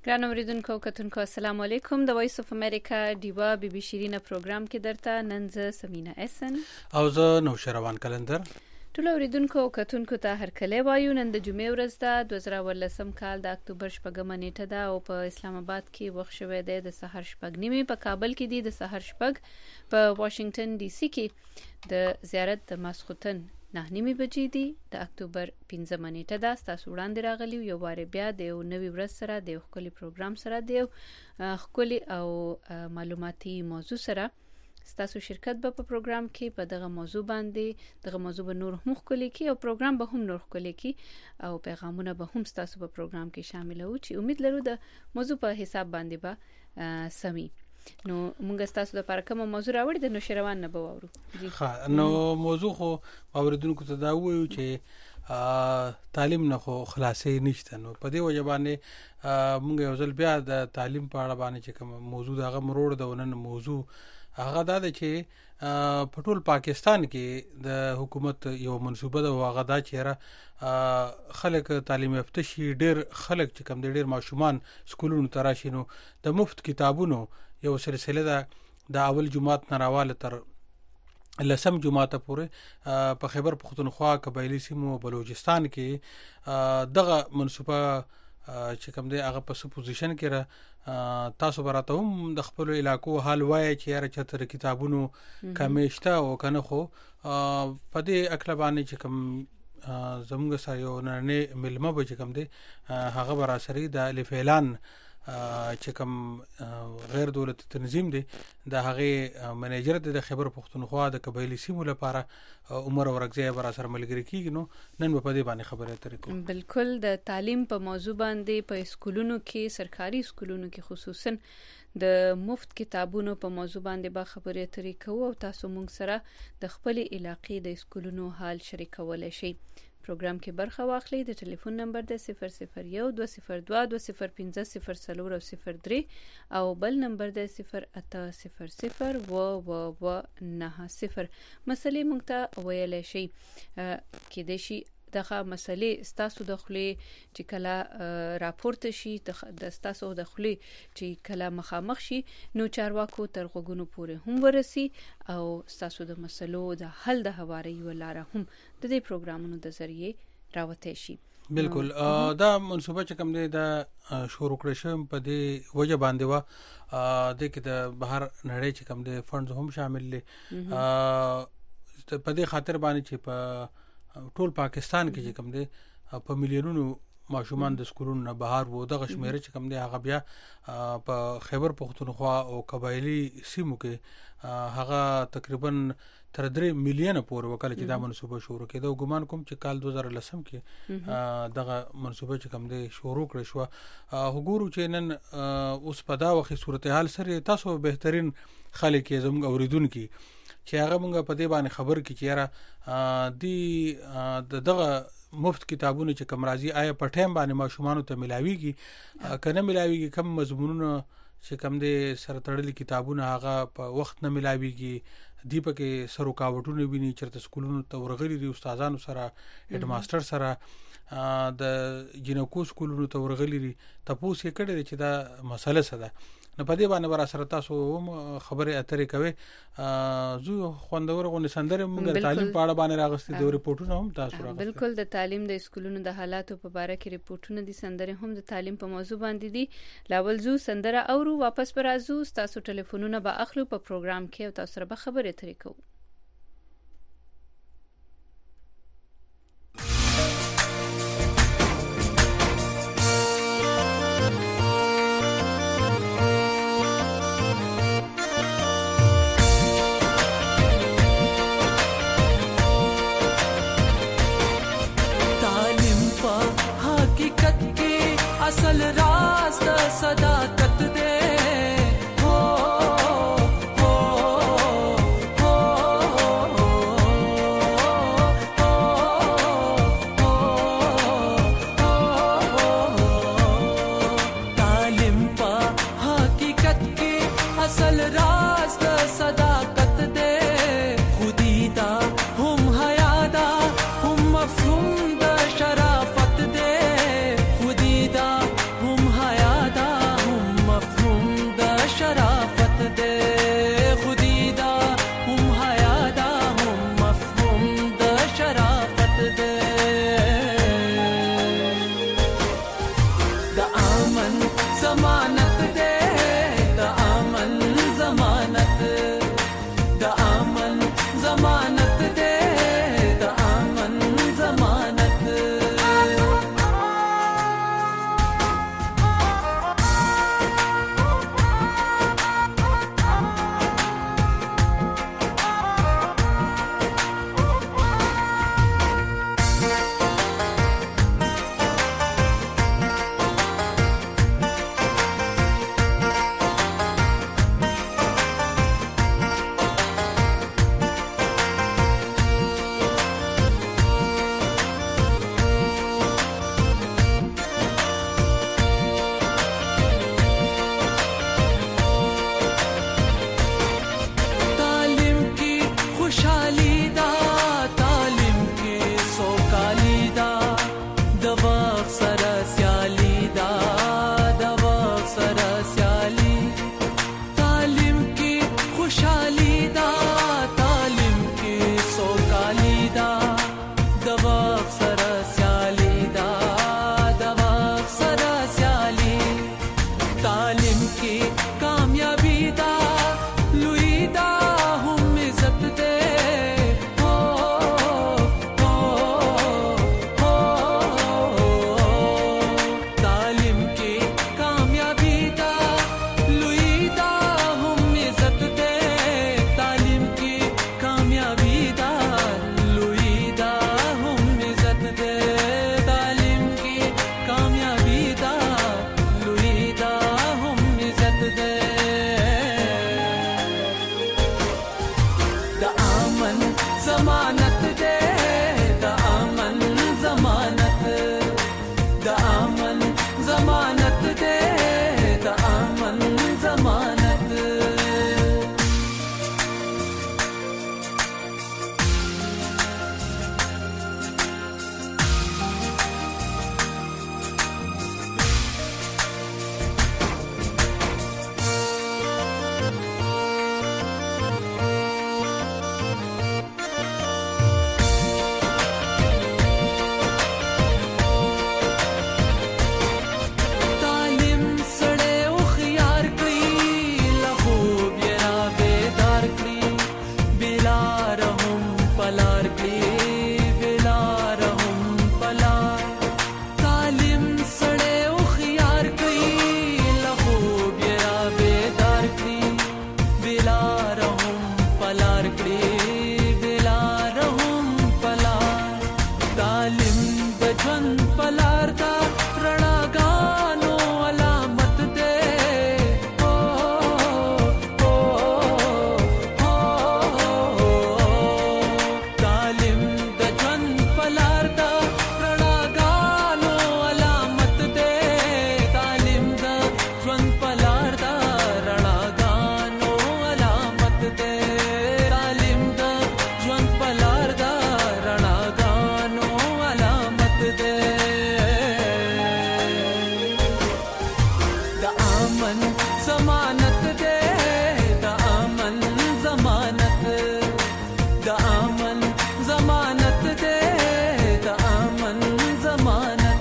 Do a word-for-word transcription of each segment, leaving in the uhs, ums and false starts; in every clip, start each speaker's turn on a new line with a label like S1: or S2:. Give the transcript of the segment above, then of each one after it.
S1: ګران اوریدونکو او کتونکو السلام علیکم. د وایس اف امریکا دیوا بی بی شیرینه پروګرام کې درته نن زه سمینا احسن
S2: او زه نوشروان کلندر.
S1: ټول اوریدونکو او کتونکو ته هر کله وایو نن د جمعې ورځ ده دوه زره ولسم کال د اکتوبر شپږمه نیټه ده او په اسلام آباد کې وخت شوی دی د سحر شپږ نیمې، په کابل کې دی د سحر شپږ، په واشنگټن ډي سي کې د زیارت د ماسخوتن نه نیمې بجې دي د اکتوبر پنځمه نیټه ده. ستاسو وړاندې راغلی یو واره بیا د یو نوي ورځ سره د یو ښکلي پروګرام سره د یو ښکلي او معلوماتي موضوع سره. ستاسو شرکت به په پروګرام کې په دغه موضوع باندې دغه موضوع به نور هم ښکلي کی او پروګرام به هم نور ښکلي کی او پیغامونه به هم ستاسو په پروګرام کې شامل وو چې امید لرو د موضوع په حساب باندې به سمي. نو موږ ستاسو لپاره کوم موضوع راوړی د نوشروان نه به واورو.
S2: ها نو موضوع خو اوریدونکو ته دا وایو چې تعلیم نه خو خلاصې نشته. نو په دې وجه باندې موږ یو ځل بیا د تعلیم په اړه باندې چې کوم موضوع دغه مروړ د ونن موضوع هغه دا ده چې په ټول پاکستان کې د حکومت یو منصوبه ده او هغه دا چې خلک تعلیم یافته شي، ډیر خلک چې کوم ډیر ماشومان سکولونو ته راشي. نو د مفت کتابونو یو سلسله ده د اول جمعات نه راواله تر لسم جمعات پورې په خیبر پختونخوا، قبایلی سیمو، بلوچستان کې دغه منصوبه چې کوم دی هغه په سو پوزیشن کې را تاسو براته هم د خپل علاقو حال وای چې یاره چتر کتابونو کمیشته او کنه خو په دې اکل باندې چې کوم زموږ سره یو نه ملمه به چې کوم دی هغه برا سری د الف اعلان چې کوم غیر دولتي تنظیم دی د هغه منیجر د خیبر پختونخوا د قبایلی سیمو لپاره عمر ورغزی برا سره ملګری کیږي. نو نن په دې باندې خبره اترې کوم.
S1: بالکل د تعلیم په موضوع باندې په اسکولونو کې، سرکاري اسکولونو کې خصوصا د مفت کتابونو په موضوع باندې با خبرې اترې کوو او تاسو موږ سره د خپل علاقې د اسکولونو حال شریکولای شئ. پروګرام کې برخه واخلئ. د ټلیفون نمبر د صفر صفر یو دوه صفر دوه دوه صفر پنځه صفر څلور او صفر درې او بل نمبر د صفر اته صفر صفر و و و نه صفر. مسلې موږ ته ویلی شي کېدای شي دغه مسلې ستاسو د خولې چې کله راپورته شي د ستاسو د خولې چې کله مخامخ شي نو چارواکو تر غوږونو پورې هم ورسي او ستاسو د مسلو د حل د هواري ولاره هم د دې پروګرامونو د ذریعه راوته شي.
S2: بالکل دا منصوبه چې کوم دی دا شروع کړی شوی په دې وجه باندې وا د کې د بهر نړۍ چې کوم دی فندز هم شامل دي په دې خاطر باندې چې په ټول پاکستان کې چې کوم دی په میلیونونو ماشومان د سکولونو نه بهر وو. دغه شمیره چې کوم دی هغه بیا په خیبر پختونخوا او قبایلی سیمو کې هغه تقریبا تر درې میلیونه پورې وکړي چې دا منصوبه شروع کړه. او ګمان کوم چې کال دوه زره لسم کې دغه منصوبه چې کوم دی شروع کړه شو. وګورو چې نن اوس په دا وخت صورتحال سره تاسو بهترین خلک زموږ اوریدونکو چې هغه مونږ په دې باندې خبر کی چې را دی دغه مفت کتابونه چې کوم راځي آیا په ټیم باندې ماشومان ته ملاويږي کنه ملاويږي، کم مضمونونه چې کوم دي سره تړلي کتابونه هغه په وخت نه ملاويږي، دی په کې سر رکاوټونه ویني چرته سکولونو ته ورغلي دي استادانو سره هډ ماستر سره د جنکو سکولونو ته ورغلي دي تاسو یې کړی چې دا مسله څه ده. نو په دې باندې ورا سره تاسو هم خبره اترې کوي. زو خوندور غو نسندره موږ تعلیم په اړه باندې راغستې د ریپورتونو هم تاسو راغستې.
S1: بالکل د تعلیم د اسکولونو د حالاتو په اړه کې ریپورتونه دي، سندره هم د تعلیم په موضوع باندې دي. لاول زو سندره اورو واپس پر ازو تاسو ټلیفونونه به اخلو په پروګرام کې او تاسو سره به خبرې اترې کوو.
S3: اصل راز د صداقت دے ہو ہو ہو تعلیم پا حقیقت کی اصل راز د صداقت دے خودی دا ہم حیا دا ہم مفہوم دا شرافت دے خودی دا ہم حیا دا تعلیم د ژوند په لار دا رڼاګانو علامت دی تعلیم د ژوند په لار دا رڼاګانو علامت دی تعلیم د ژوند په لار دا رڼاګانو علامت دی تعلیم د ژوند په لار دا رڼاګانو علامت دی د امن ضمانت دی د امن ضمانت د امن ضمانت دی د امن ضمانت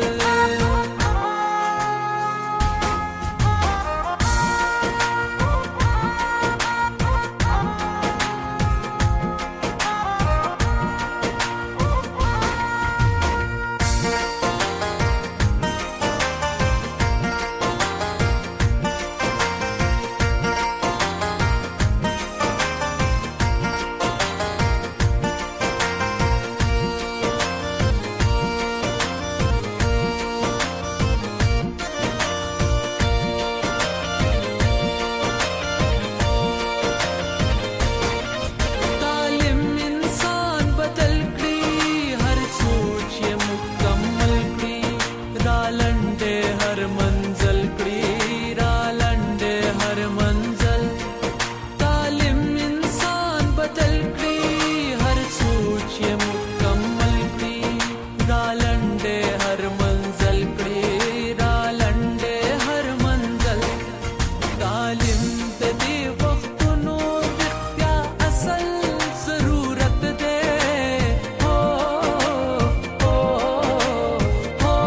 S3: تعلیم انسان بدل کړي هر سوچ یې مکمل کړي را لنډه هر منزل کړي را لنډه هر منزل تعلیم انسان بدل کړي هر سوچ یې مکمل کړي را لنډه هر منزل کړي را لنډه هر منزل تعلیم د دې وختونو رښتیا اصل ضرورت دی هو هو هو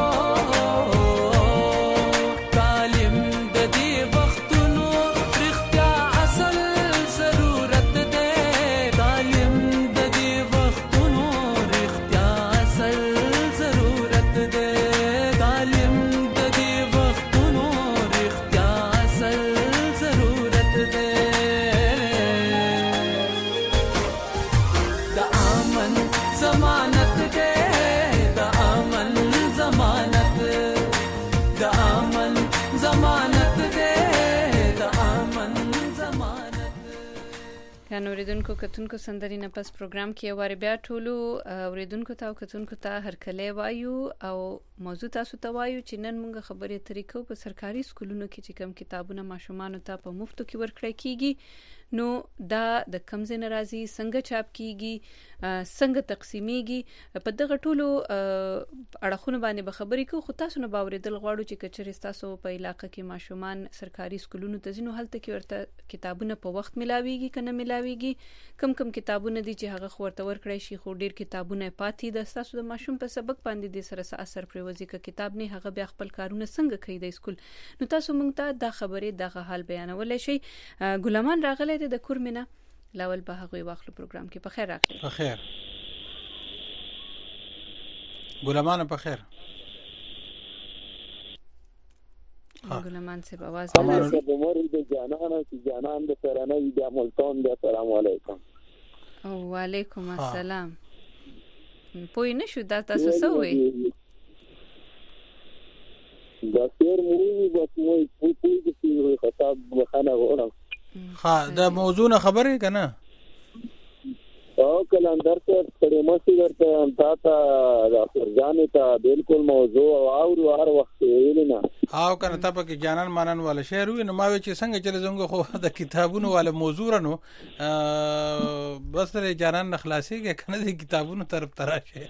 S3: تعلیم د دې وختونو رښتیا اصل ضرورت دی تعلیم د دې وختونو رښتیا اصل ضرورت دی تعلیم د دې وختونو رښتیا اصل ضرورت دی د امن ضمانت دی د امن ضمانت د امن ضمانت دی د امن ضمانت
S1: ګران اوریدونکو کتونکو سندري نه پس پروګرام کې واره بیا ټولو اوریدونکو ته او کتونکو ته هرکلی وایو او موضوع تاسو ته وایو چې نن موږ خبرې طریقو په سرکاري سکولونو کې چې کوم کتابونه ماشومان ته په مفتو کې ورکړی کیږي نو دا د کم ځای ناراضي څنګه چاپ کیږي څنګه تقسیمیږي په دغه ټولو اړخونو باندې به خبرې کوو خو تاسو نه باورېدل غواړو چې کچېرې تاسو په علاقه کې ماشومان سرکاري سکولونو ته ځینو هلته کې ورته کتابونه په وخت ملاويږي کنه ملاويږي کم کم کتابونه دي چې هغه ورته ورکړی شي خو ډیر کتابونه پاتې د تاسو د ماشوم په سبق باندې د سره اثر پروزي ک کتاب نه هغه بیا خپل کارونه څنګه کوي د سکول نو تاسو موږ ته د خبرې دغه حال بیانولای شي ګلمان راغله د کورمنه لاول به هغه واخلو پروګرام کې په خیر راغلی
S2: په خیر ګلمان په خیر
S1: ګلمان سے आवाज
S4: हमारे से बमर दे جانان چې جانان د سرانه د ملتان د السلام علیکم
S1: او وعلیکم السلام پوی نشو دا تاسو سوې
S4: دا سیر مو بس مو پوی چې خطاب مخانه غوړم
S2: ها دا موضوع نه خبرې کنه
S4: او کلندر ته پرماسي ورته تا ته دا ځانه ته بالکل موضوع او هر وخت ویلینا
S2: او کنه ته په کې جانان مانن والا شعر وي نو ما وی چې څنګه چل زنګ خو د کتابونو والا موضوع رانو بس لري جانان نخلاصي کې کنه د کتابونو طرف تراشه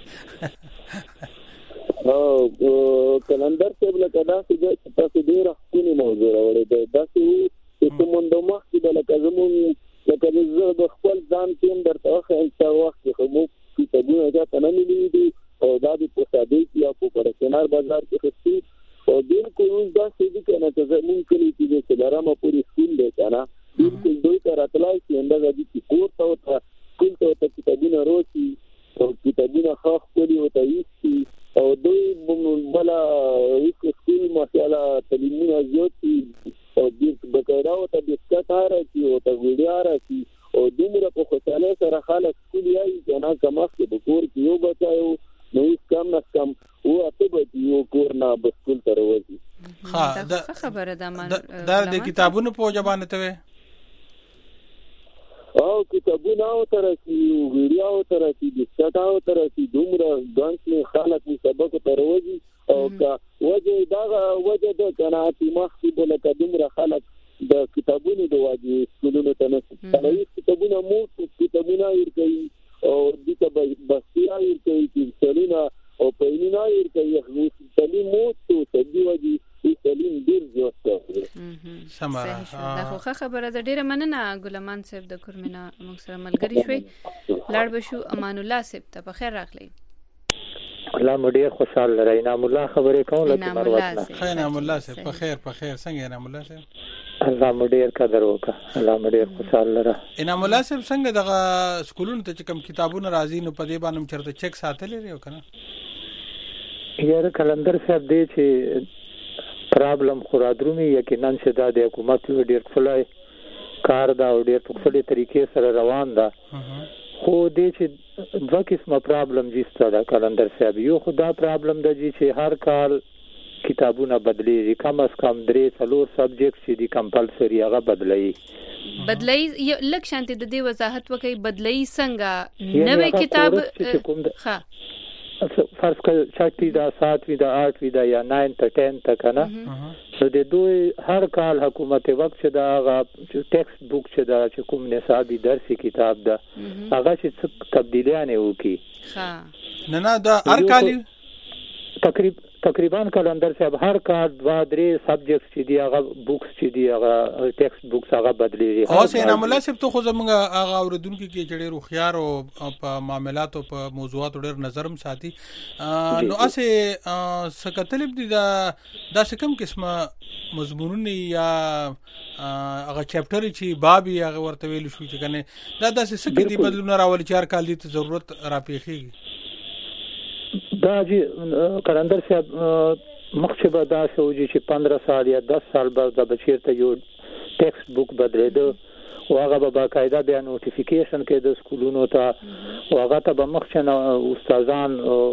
S4: او کلندر ته بل کدا چې تاسو ډیر خوني موضوع راوړی دا چې چې موږ مخ کې بل کزمون لکه زه د خپل ځان ټیم درته خو وخت خو مو کتابونه دا تنه ملي دي او دا د پوسادي یا په پرسنال بازار کې خسي او بالکل دا څه دي کنه ته زمون کلی چې د لارامه پوری سکول دی کنه بالکل دوی تر اتلای چې انده د کور ته او سکول ته کتابونه روشي او کتابونه خاص کړي او تایسي او دوی بل سکول ماشاءالله تعلیمونه زیاتي او د بقایدا او ته د ښکار کی او ته ویډیو راځي او دومره په خوشاله سره خلک سکول یې جنا کماخ کې د کور کې یو بچایو نو هیڅ کم کم نه کم او اته بجې یو کور نه به سکول ته راوځي.
S1: ها دا خبره ده مان
S2: دا د کتابونو په وجبانه ته
S4: او کتابونه او ترسي ویډیو او ترسي د سټا او ترسي دومره ګانټ خلک سبق ته راوځي او کا وجه دا وجه د قناعت مخکې بل کډمره خلک د کتابونو د واجب سکولونو ته نه ستنوي کتابونه مو کتابونه ورکوي او د ته بسیا ورکوي چې سلینا او پېنینا ورکوي سلیم مو ته تدي واجب سلیم ډیر جوړه
S1: سما دا خو خبره ده. ډیره مننه ګلمان صاحب د کورمینا موږ سره ملګری شوي. لاړ بشو امان الله صاحب ته په خیر راغلی.
S5: الله مډیر خوشاله لري. انعام الله خبرې کوم لکه مروت
S2: نه خیر انعام الله صاحب په خیر په خیر څنګه انعام الله صاحب
S5: الله مډیر قدر وکړه. الله مډیر خوشاله لري.
S2: انعام الله صاحب څنګه دغه سکولونو ته کوم کتابونه راځي نو په دې باندې چرته چک ساتل لري کنه
S5: یاره کلندر صاحب دی چې پرابلم خورادرومي یقینا چې دا د حکومت ډیر خلای کار دا او ډیر په خپل طریقې سره روان ده خو دې چې دوه قسمه پرابلم جسته دا کلندر صاحب. یو خدا پرابلم د چې هر کال کتابونه بدلیږي کم از کم درې څلور سبجیکټ چې دي کمپلسري هغه بدلایي
S1: بدلایي لک شانتي د دې وضاحت وکي بدلایي څنګه نوې کتاب ها فرض کړه چاټي دا سات وی دا آټ وی دا یا نو ته ټین ته کنه نو د دوی هر کال حکومت وخت چې دا هغه ټیکسټ بوک چې دا چې کوم نصابي درسي کتاب دا هغه چې تبدیلیانه وکي
S2: ها نه نه دا هر کال
S5: تقریبا تقریبا کلندر صاحب هر کال دوا درې سبجیکټس چې دی هغه بوکس چې دی هغه ټیکسټ بوکس هغه بدلیږي.
S2: او سه انعام الله صاحب ته خو زمونږ هغه اوریدونکو کې چې ډېر خيار او په معاملات او په موضوعات ډېر نظرم ساتي نو اسه سکتلب دي دا د څه کوم قسمه مضمونونه یا هغه چپټر چې باب یې هغه ورته ویل شو چې کنه دا د څه کې دي بدلونه راول چې هر کال دي ضرورت راپېخي
S5: دا چې کلندر صاحب مخکې به دا سوجي چې پندرہ سال یا دس سال بعد د بچیرته یو ټیکسټ بوک بدلېدو او هغه به باقاعده بیا نوټیفیکیشن کې د سکولونو ته او هغه ته به مخکې استادان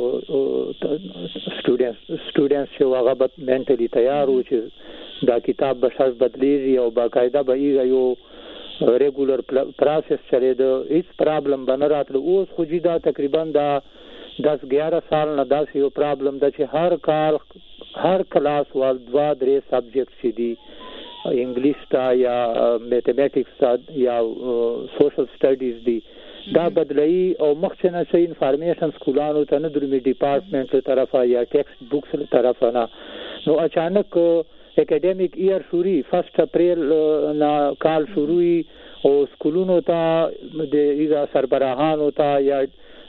S5: سټوډنټس سټوډنټس چې هغه به منټلی تیار و چې دا کتاب به شرط بدلیږي او باقاعده به یو ریګولر پروسس چلېده هیڅ پرابلم به نه راتلو. اوس خو دا تقریبا دا دس گیارہ سال نه داسې یو پرابلم ده چې هر کال هر کلاس وال دوا درې سبجیکټ چې دي انګلیش تا یا میتھمیټکس تا یا سوشل سټډیز دي دا بدلایي او مخکنه شي انفارمیشن سکولانو ته نه درمي ډپارټمنټ له طرفه یا ټیکسټ بوکس له طرفه نه نو اچانک اکیډمیک ایئر شوري فرست اپریل نا کال شروعي او سکولونو ته د ایزا سربراهانو ته یا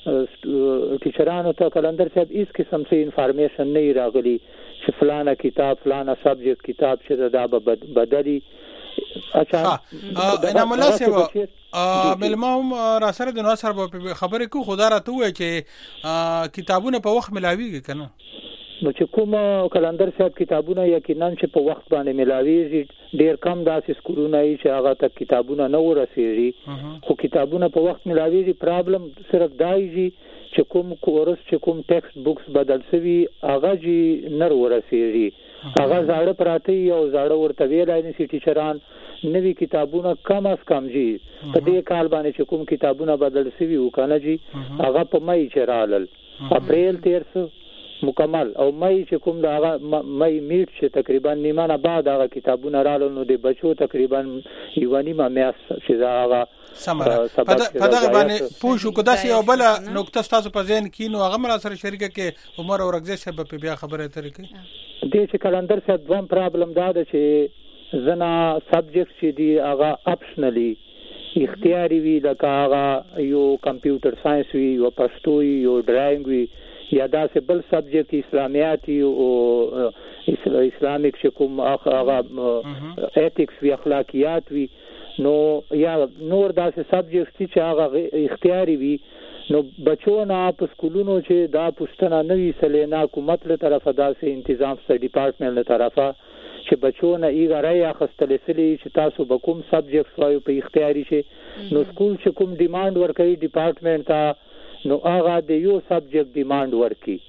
S5: ټیچرانو ته کلندر صاحب هیڅ قسم څه انفارمیشن نه راغلی چې فلانه کتاب فلانه سبجیکټ کتاب چې دا به بدلی. اچھا
S2: انعام الله صاحب ملمم را سره د نو سره خبرې کو خدا راته وای چې کتابونه په وخت ملاويږي کنه
S5: نو چې کوم کلندر صاحب کتابونه یقینا چې په وخت باندې ملاويږي ډیر کم داسې سکولونه چې هغه ته کتابونه نه ورسېږي خو کتابونه په وخت ملاويږي. پرابلم صرف دایږي چې کوم کورس چې کوم ټیکسټ بوکس بدل شوی هغه جی نه ورسېږي هغه زاړه پراته او زاړه ورته ویلای نشي ټیچران نوی کتابونه کم از کم جی په دې کال باندې چې کوم کتابونه بدل شوی وکنه جی هغه په مې چرالل اپریل تیرسو مکمل او مې چې کوم دا مې میټ چې تقریبا نیمه نه بعد هغه کتابونه رالو نو د بچو تقریبا یو نیمه میاس چې دا هغه
S2: سمره په دغه باندې پوښو کو داسې یو بل نقطه تاسو په ذهن کې نو هغه مر سره شریکه کې عمر اورګزه صاحب په بیا خبره طریقې
S5: دې چې کلندر صاحب دوم پرابلم دا ده چې زنا سبجیکټ چې دی هغه اپشنلی اختیاري وی لکه هغه یو کمپیوټر ساينس وی یو پښتو یو ډرایینګ وی یا داسې بل سبجیکټ اسلامیات او اسلامیک شکوم هغه ایتکس وی اخلاقیات وی نو یا نور داسې سبجیکټ چې هغه اختیاري وي نو بچو نه په سکولونو چې دا پښتنه نوې سلینا حکومت له طرفه داسې تنظیم سره ډپارټمنټ له طرفه چې بچو نه یې غړای اخستل سلی چې تاسو به کوم سبجیکټ وایو په اختیاري شي نو سکول چې کوم ډیماند ورکړي ډپارټمنټ ته نو هغه د یو سبجیکټ ډیماند ورکړي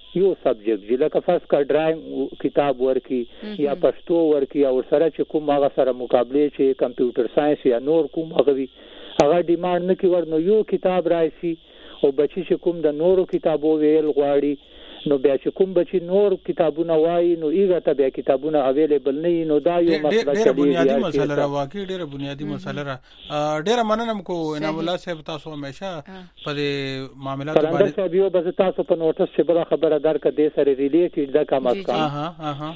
S5: یو سبجیکټ چې لکه فرض کا ډرایینګ کتاب ورکی یا پښتو ورکی او سره چې کوم هغه سره مقابله چې کمپیوټر ساينس یا نور کوم هغه وي هغه ډیماند نه کی ورنو یو کتاب راشي او بچی چې کوم د نورو کتابو ویل غواړي نو بیا چې کوم بچی نور کتابونه وایي نو ایغه ته بیا کتابونه اویلیبل نه نو دا یو مسله
S2: ډېر بنیادی مسله را واقعي ډېر بنیادی مسله را ډېر مننه کو انعام الله صاحب تاسو همیشه په دې معاملات
S5: باندې صاحب یو بس تاسو په نوټس چې بل خبره درک دې سره ریلیټډ دا کوم
S2: ها ها ها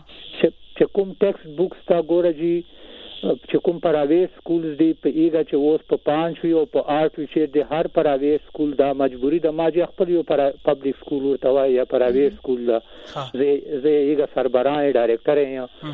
S5: چې کوم ټیکسټ بوکس تا ګورجی چې کوم پرایویټ سکولز دی په ایګه چې اوس په پانچ وی او په آټ وی چې د هر پرایویټ سکول دا مجبوری د ماجی خپل یو پبلک سکول ورته وای یا پرایویټ سکول دا زه زه ایګه سربراه ډایریکټر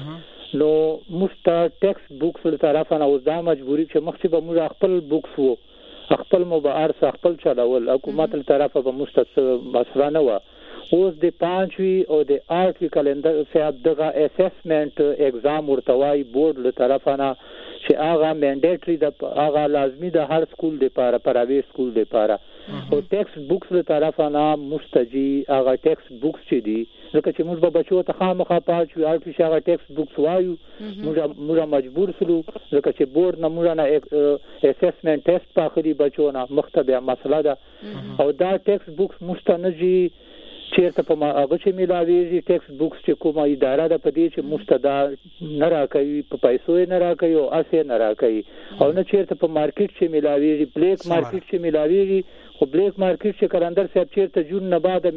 S5: یم نو مستا ټیکسټ بوکس له طرفه نه اوس دا مجبوری چې مخکې به موږ خپل بوکس وو خپل مبارس خپل چلول حکومت له طرفه به مستا مسله نه و اوس د پانچوي او د آرټ کلندر صاحب دغه اسسمنت اگزام ورتوای بورډ له طرفه نه چې هغه منډیټری د هغه لازمی د هر سکول لپاره پرایویټ سکول لپاره او ټیکسټ بوکس له طرفه نه مستجی هغه ټیکسټ بوکس چې دي لکه چې موږ به بچو ته خامخا پاتوي آرټ چې هغه ټیکسټ بوکس وایو موږ موږ مجبور سلو لکه چې بورډ نه موږ نه اسسمنت ټیسټ پاخري بچو نه مختبه مسله ده او دا ټیکسټ بوکس مستنجي چیرته په هغه چې ملاویږي ټیکسټ بوکس چې کومه اداره ده په دې چې مستدا نه راکوي په پیسو نه راکوي او اسه نه راکوي او نه چیرته په مارکیټ چې ملاویږي بلیک مارکیټ چې ملاویږي خو بلیک مارکیټ چې کلندر صاحب چیرته جون نه بعد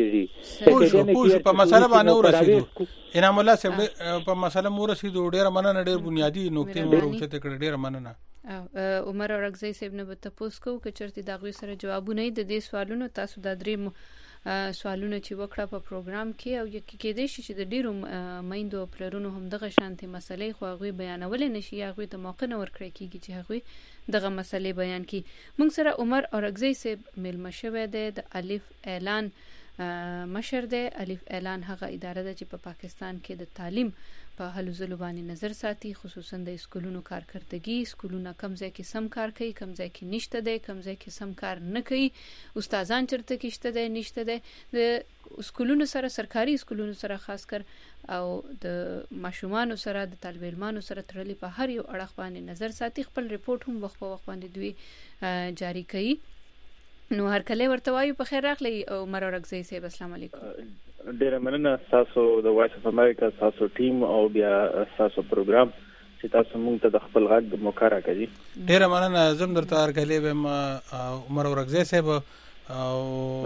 S5: ملاویږي
S2: پوه په مسله باندې ورسېدو انعام الله صاحب په مسله مو رسېدو ډېر مننه ډېر بنیادی نقطې مو راوچته کړې ډېر مننه
S1: عمر اورغزی صاحب نه به تاسو کو چې چرته دا غوي سره جوابونه د دې سوالونو تاسو د درې سوالونه چې وکړه په پروګرام کې او یکی کې دې چې د ډیرو مایندو پلرونو هم دغه شانتي مسلې خو هغه بیانول نشي هغه ته موقع نه ورکړي کیږي چې هغه دغه مسلې بیان کړي موږ سره عمر اورغزی صاحب ملما شوه د الف اعلان مشر دی الف اعلان هغه اداره ده چې په پا پاکستان کې د تعلیم په هلو ځلو باندې نظر ساتي خصوصا د سکولونو کارکړدګي سکولونه کم ځای کې سم کار کوي کم ځای کې نشته دی کم ځای کې سم کار نه کوي استادان چرته کې شته دی نشته دی د سکولونو سره سرکاري سکولونو سره خاص کر او د ماشومانو سره د طالب علمانو سره تړلې په هر یو اړخ باندې نظر ساتي خپل ریپورت هم وخت په وخت باندې دوی جاری کوي نو هر کله ورته وایو په خیر راغلی عمر اورغزی صاحب السلام علیکم
S6: ډیره مننه تاسو د وایس اف امریکا تاسو ټیم او بیا تاسو پروګرام چې تاسو موږ ته د خپل غږ موقع راکړي
S2: ډیره مننه زم درته ارګلې به عمر اورغزی صاحب او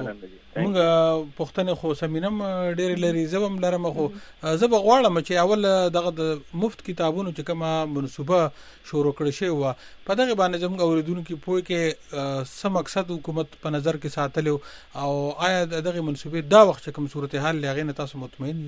S2: موږ پښتنه خو سمینم ډېر لري زبم لرم خو زب غواړم چې اول دغه د مفت کتابونو چې کومه منسوبه شروع کړی شی و په دغه باندې زموږ اوریدونکو پوي کې سم مقصد حکومت په نظر کې ساتلو او آیا دغه منسوبه دا وخت چې کوم صورتحال لغې نه تاسو مطمئن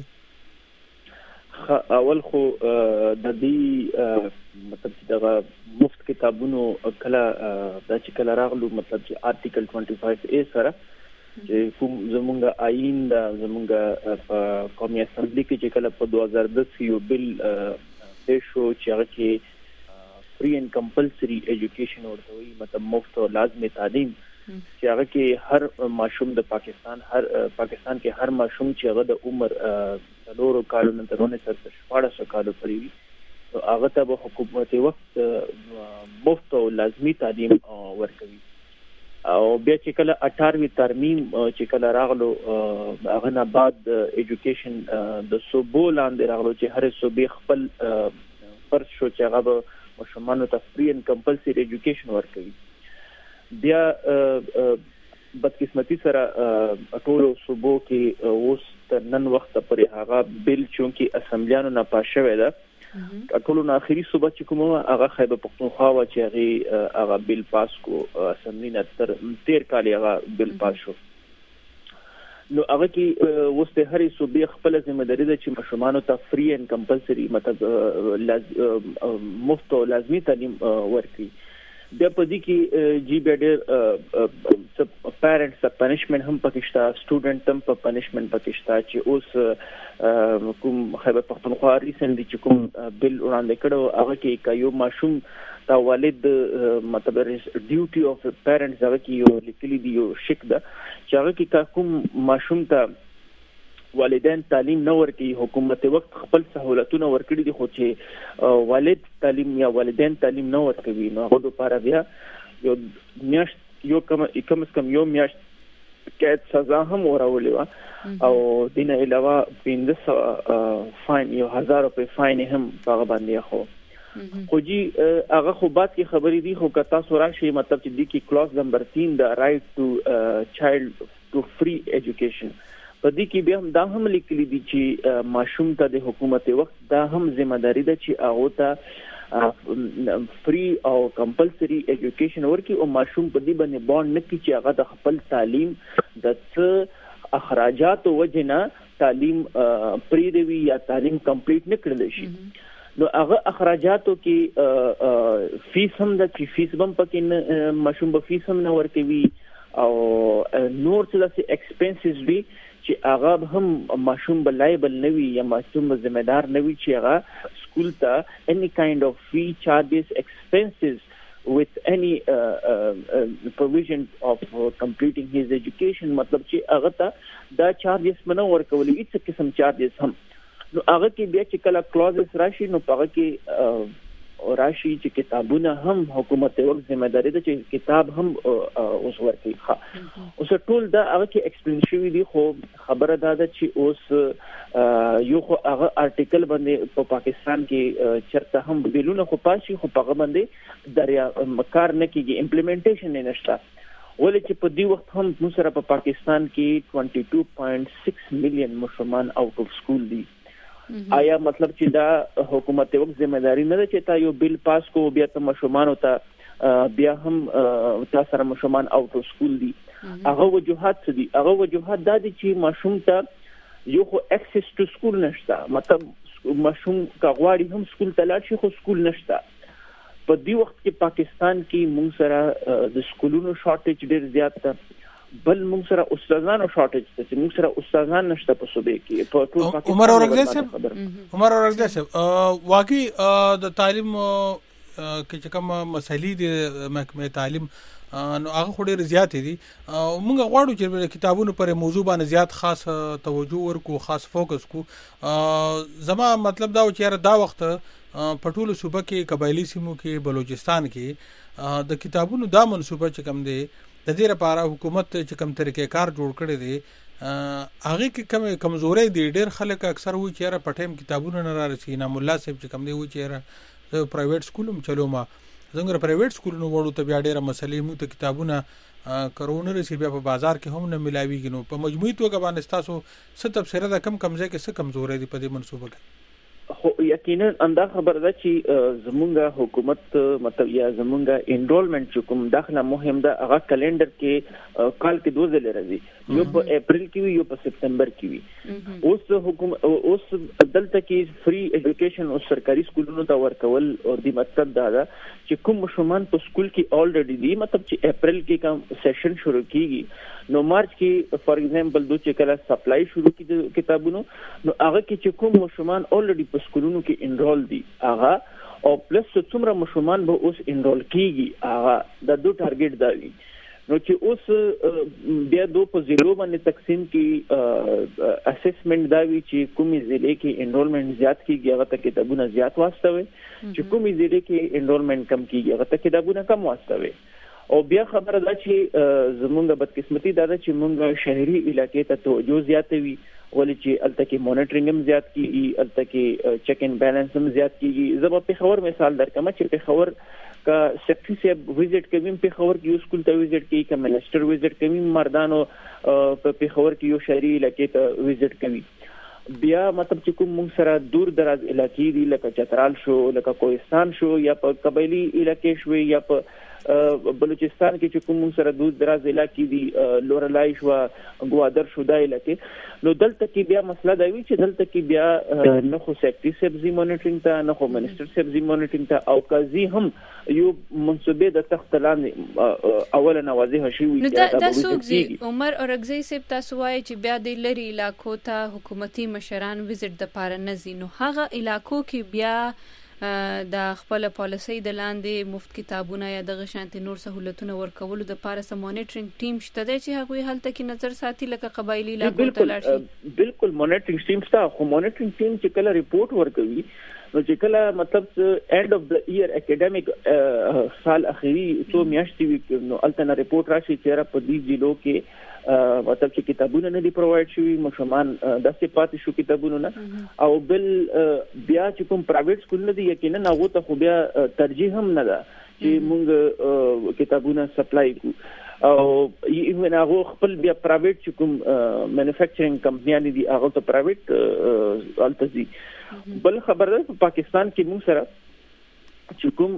S6: اول خو د دې مطلب چې دغه مفت کتابونو کله د چې کله راغلو مطلب چې آرټیکل پنځه پنځه اے سره چې کوم زمونږ آئین د زمونږ په قومي اسمبلی کې چې کله په دوه هزار دس یو بل پیش شو چې هغه کې فری اینڈ کمپلسری ایجوکیشن ورته وایي مطلب مفت او لازمي تعلیم چې هغه کې هر ماشوم د پاکستان هر پاکستان کې هر ماشوم چې هغه د عمر څلورو کالونو تر ونه تر شپږ کالو پورې وي هغه ته به حکومت وخت مفت او لازمی تعلیم ورکوي او بیا چې کله اټاروي ترمیم چې کله راغلو هغه نه بعد ایجوکیشن د صوبو لاندې راغلو چې هر صوبې خپل فرض شو چې هغه به ماشومانو ته فری اینڈ کمپلسری ایجوکیشن ورکوي بیا بدقسمتی سره ټولو صوبو کې اوس تر نن وخت پورې هغه بل چونکی اسمبلیانو نه پاس شوی ده ټولو نه اخیری صوبه چې کومه هغه خیبر پختونخوا و چې هغه هغه بل پاس کو اسمبلی نه تر تیر کال هغه بل پاس شو نو هغه کې وسته هرې صوبې خپل ذمہ داری ده چې ماشومانو ته فری اینڈ کمپلسری مطلب مفت او لازمی تعلیم ورکړي د پدې کې جی بیډر پیرنټس پنیشمنت هم پکشتا سټوډنټ هم په پنیشمنت پکشتا چې اوس کوم خیبر پختونخوا ریسنټلی چې کوم بل وړاندې کړو هغه کې کایو ماشوم تا والد مطلب ډیوټي اف پیرنټس هغه کې یو لیکلي دی یو شک ده چې هغه کې کوم ماشوم ته والدین تعلیم نه ورکوي. حکومت وخت خپل سہولتونه ورکړي دي خو چې والد تعلیم یا والدین تعلیم نه ورکوي نو هغه لپاره بیا یو میاشت یو کم کم از کم یو میاشت قید سزا هم ورولې وه او دین علاوه پنځه سوه فاین یو هزار روپۍ فاین هم هغه باندې خو خو جی هغه خو بات کی خبرې دي خو که تاسو راشي مطلب چې دی کی کلاس نمبر تین د رائټ ټو چایلډ ټو فری ایجوکیشن په دې کې بیا هم دا هم لیکلي دي چې ماشوم ته د حکومت وخت دا هم ذمہ داری ده چې هغه ته فری او کمپلسری ایجوکیشن ورکړي او ماشوم په دې باندې بانډ نه کړي چې هغه د خپل تعلیم د څه اخراجات وجنه تعلیم پریدوي یا تعلیم کمپلیټ نه کړل شي نو هغه اخراجاتو کې فیس هم د چې فیس بم پکې ماشوم به فیس هم نه ورکوي او نور څه د ایکسپنسز وی چې هغه هم ماشوم به لایبل نه وي یا ماشوم به ذمہ دار نه وي چې هغه سکول ته any kind of fee charges expenses with any uh, uh, uh, provision of uh, completing his education مطلب چې هغه ته دا چارجز منه ورکولي هیڅ قسم چارجز هم نو هغه کې بیا چې کله کلوزز راشي نو هغه کې راشي چې کتابونه هم حکومت وخت ذمہ داری ده چې کتاب هم اوس ورکړي ښه اوس ټول دا هغه کې ایکسپلین شوی دی خو خبره دا ده چې اوس یو خو هغه آرټیکل باندې په پاکستان کې چرته هم بیلونه خو پاشي خو هغه باندې دریا کار نه کیږي امپلیمنټیشن نه نشته ولې چې په دې وخت هم موږ سره په پاکستان کې twelve point six میلیون ماشومان اوټ اف سکول دي آیا مطلب چې دا حکومت وخت ذمہ داری نه ده چې تا یو بیل پاس کو بیا ته ماشومان او ته بیا هم تاسو سره ماشومان اوټ اف سکول دي هغه وجوهات څه دي هغه وجوهات دا دي چې ماشوم ته یو خو اکسس ټو سکول نشته مطلب ماشوم کا غواړي هم سکول ته لاړ شي خو سکول نشته په دې وخت کې پاکستان کې موږ سره د سکولونو شارټیج ډیر زیات ده بل موږ سره استادانو شارټیج ته چې موږ سره استادان نشته په صوبې کې په ټول پاکستان
S2: عمر اورګزی صاحب عمر اورګزی صاحب واقعي د تعلیم کې چې کوم مسلې د محکمه تعلیم نو هغه خو ډېر زیات دي موږ غواړو چې کتابونو پر موضوع باندې زیات خاص توجه ورکو خاص فوکس کو زما مطلب دا و چې دا وخت په ټولو صوبه کې قبایلی سیمو کې بلوچستان کې د کتابونو دا منصوبه چې کوم دی د دې لپاره حکومت چې کوم طریقې کار جوړ کړی دی هغه کې کوم کمزوري دي ډېر خلک اکثر وایي چې را پټیم کتابونه نه رارسي نام الله صاحب چې کوم دی وایي چې را پرایویټ سکولم چلو ما څنګه پرایویټ سکولونو وړو ته بیا ډېر مسلې مو ته کتابونه کرونه رسي بیا په بازار کې هم نه ملاويږي نو په مجموعي توګه باندې تاسو څه تفسیر ده کم کمزې کې څه کمزوري دي په دې منصوبه کې
S6: خو یقینا انده خبر ده چې زمونږه حکومت مطلب یا زمونږه انرولمنت چې کوم داخله مهم ده هغه کلندر کې کال کې دوه ځله راځي یو په اپریل کې وي یو په سپتمبر کې وي اوس حکومت اوس دلته کې فری ایجوکیشن او سرکاري سکولونو ته ورکول او د مطلب دا ده چې کوم مشومان په سکول کې الریډي دي مطلب چې اپریل کې کوم سیشن شروع کیږي نو مارچ کې فار ایگزامپل دوه چې کله سپلای شروع کیږي کتابونو نو هغه کې چې کوم مشومان الریډي په سکولونو کې انرول دي هغه او پلس څومره مشومان به اوس انرول کیږي هغه د دوه ټارګټ دا وي نو چې اوس بیا دوه په زیرو باندې تقسیم کی اسسمنت دا وی چې کومې ضلع کې انرولمنت زیات کیږي هغه ته کتابونه زیات واستوي چې کومې ضلع کې انرولمنت کم کیږي هغه ته کتابونه کم واستوي او بیا خبره ده چې زمونږ بدقسمتي دا ده چې مونږ شهري علاقې ته توجه زیاتوي ولې چې الته کې مانیټرینګ هم زیات کیږي الته کې چیک اینڈ بیلانس هم زیات کیږي زه په خبر مثال درکم چې په خبر کا سیکټری سے وزټ کوي په خبر کې یو سکول ته وزټ کوي کا منسٹر وزټ کوي مردانو په خبر کې یو شهري علاقې ته وزټ کوي بیا مطلب چې کوم موږ سره دور دراز علاقې دي لکه چترال شو لکه کوهستان شو یا په قبایلی علاقې شو یا په بلوچستان کې چې کوم سره دور دراز علاقې دي لورلای شو ګوادر شو دا علاقې نو دلته کې بیا مسله دا وی چې دلته کې بیا نه خو سیکټری سبزي مانیټرینګ ته نه خو منسٹر سبزي مانیټرینګ ته او قاضي هم یو منصوبه د تخت لاندې اوله نوازه شي
S1: نو دا د سوګزي عمر اورګزی صاحب تاسو وایي چې بیا د لری علاقو ته حکومتي مشران وزټ د پاره نزي نو هغه علاقو کې بیا د خپل پالیسي د لاندې مفت کتابونه یا دغه شانتي نور سہولتونه ورکول د پارس مانیټرینګ ټیم شته چې هغه هلته کې نظر ساتي لکه قبایلی علاقو ته لاړ
S6: بالکل مانیټرینګ ټیم شته خو مانیټرینګ ټیم چې کله ریپورت ورکوي نو چې کله مطلب اینڈ اف د ایئر اکیډمیک سال اخیری څو میاشتې وي نو الته ریپورت راشي چې په دې ضلعو کې مطلب چې کتابونه نه دي پرووایډ شوي مشمان داسې پاتې شو کتابونه نه او بل بیا چې کوم پرایویټ سکولونه دي یقینا هغه ته خو بیا ترجیح هم نه ده چې موږ کتابونه سپلای کوو او ایون هغه خپل بیا پرایویټ چې کوم مینوفیکچرینګ کمپنیان دي هغه ته پرایویټ التزي بل خبر ده په پاکستان کې موږ سره چې کوم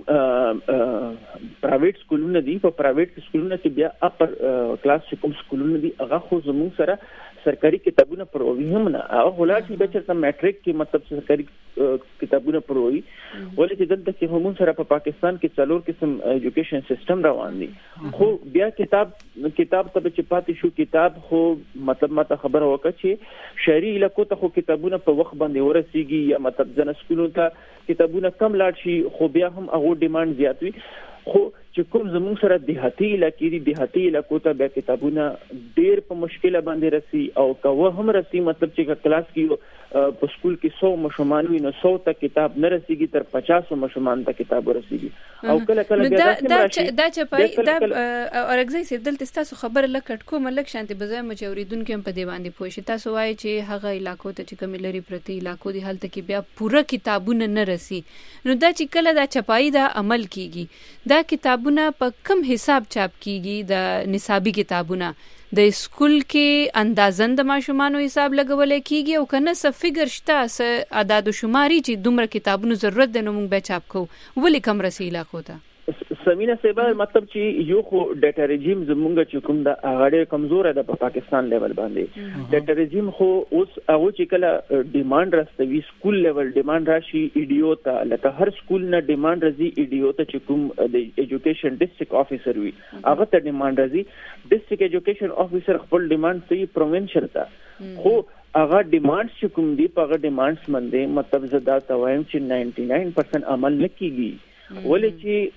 S6: پرایویټ سکولونه دي په پرایویټ سکولونو کې بیا اپر کلاس چې کوم سکولونه دي هغه خو زموږ سره سرکاري کتابونه پروي هم نه هغه ولر چې بچره میټریک کې مطلب سرکاري کتابونه پروي ولې چې دلته کې هم سره په پاکستان کې څلور قسم ایجوکیشن سیستم روان دي خو بیا کتاب کتاب ته چې پاتې شو کتاب خو مطلب ماته خبره وکړه چې شهري علاقو ته خو کتابونه په وخت باندې ورسیږي یا مطلب ځنه سکولونو ته کتابونه کم لاړ شي خو بیا هم هغه ډیماند زیات وي خو چې کوم زموږ سره دیهاتي علاقې دي دیهاتي علاقو ته بیا کتابونه ډېر په مشکله باندې رسي او کوه هم رسي مطلب چې کلاس کې په سکول کې سو مشمان وي نو سو ته کتاب نه رسیږي تر پچاس مشمان ته کتاب ورسیږي او کله کله بیا
S1: دا دا چپای دا اورګزای سیب دلته تاسو خبر لکټ کوم لک شانتي بځای مجوریدون کې په دی باندې پوه شي تاسو وایي چې هغه علاقو ته چې کوم لري پرتی علاقو دي هلته کې بیا پوره کتابونه نه رسي نو دا چې کله دا چپای دا عمل کیږي دا کتابونه په کم حساب چاپ کیږي د نصابي کتابونه د سکول کې اندازن د ماشومانو حساب لګول کیږي او کنه څه فګر شته څه عدد او شماري چې دومره کتابونو ضرورت د نو موږ به چاپ کوو ولې کم رسي علاقو ته
S6: سمینه سیبا مطلب چې یو خو ډیټا رژیم زمونږ چې کوم د اغاړې کمزور ده په پاکستان لیول باندې ډیټا رژیم خو اوس هغه چې کله ډیماند راستوي سکول لیول ډیماند راشي ایډیو ته لکه هر سکول نه ډیماند راځي ایډیو ته چې کوم د ایجوکیشن ډیسټریکټ افیسر وي هغه ته ډیماند راځي ډیسټریکټ ایجوکیشن افیسر خپل ډیماند کوي پروینشل ته خو هغه ډیماند چې کوم دی په هغه ډیماندز باندې مطلب زدا توایم چې نائنٹی نائن پرسنٹ عمل نکېږي ولې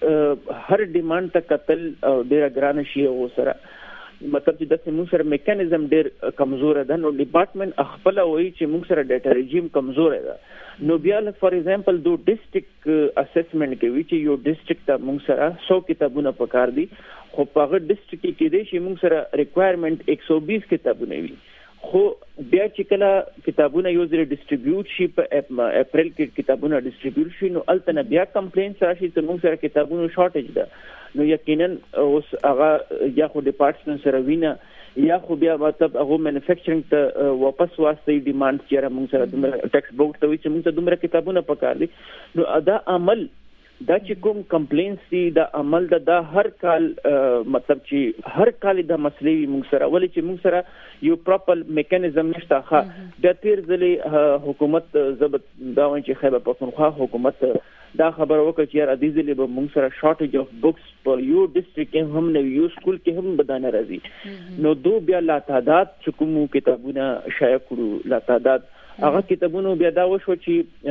S6: چې هر ډیماند ته قتل او ډیر ګران شي او سره مطلب چې د موږ سره میکانیزم ډیر کمزور ده نو ډپارټمنټ خپل وایي چې موږ سره ډیټا رژیم کمزور ده نو بیا فار ایگزامپل دو ډیسټریکټ اسسمنټ کوي چې یو ډیسټریکټ ته موږ سره سو کتابونه پکار دي خو په هغه ډیسټریکټ کې دي چې موږ سره ریکوایرمنٹ ایک سو بیس کتابونه وي خو بیا چې کله کتابونه یو ځای ډیسټریبیوټ شي په اپریل کې کتابونه ډیسټریبیوټ شي نو الته بیا کمپلینټس راشي چې موږ سره کتابونو شارټیج ده نو یقینا اوس هغه یا خو ډپارټمنټ سره وینا یا خو بیا مطلب هغه مینوفیکچرینګ ته واپس واسطه ډیماند چې موږ سره دومره ټیکس بوک ته وي چې موږ ته دومره کتابونه پکار دي نو ادا عمل دا چې کوم کمپلینټس دي دا عمل دا, دا هر کال مطلب چې هر کال دا مسلې موږ سره ولې چې موږ سره یو پراپر میکانیزم نشته ښه د تیر ځلې حکومت ضبط دا وایي چې خیبر پښتونخوا حکومت دا خبر وکړه چې یار ادي ځلې به موږ سره شارټیج اف بوکس په یو ډیسټریکټ هم نه یو سکول کې هم بدانه راځي نو دو بیا لا تعداد چې کوم کتابونه شایع کړو لا تعداد هغه کتابونو بیا دا وشو چې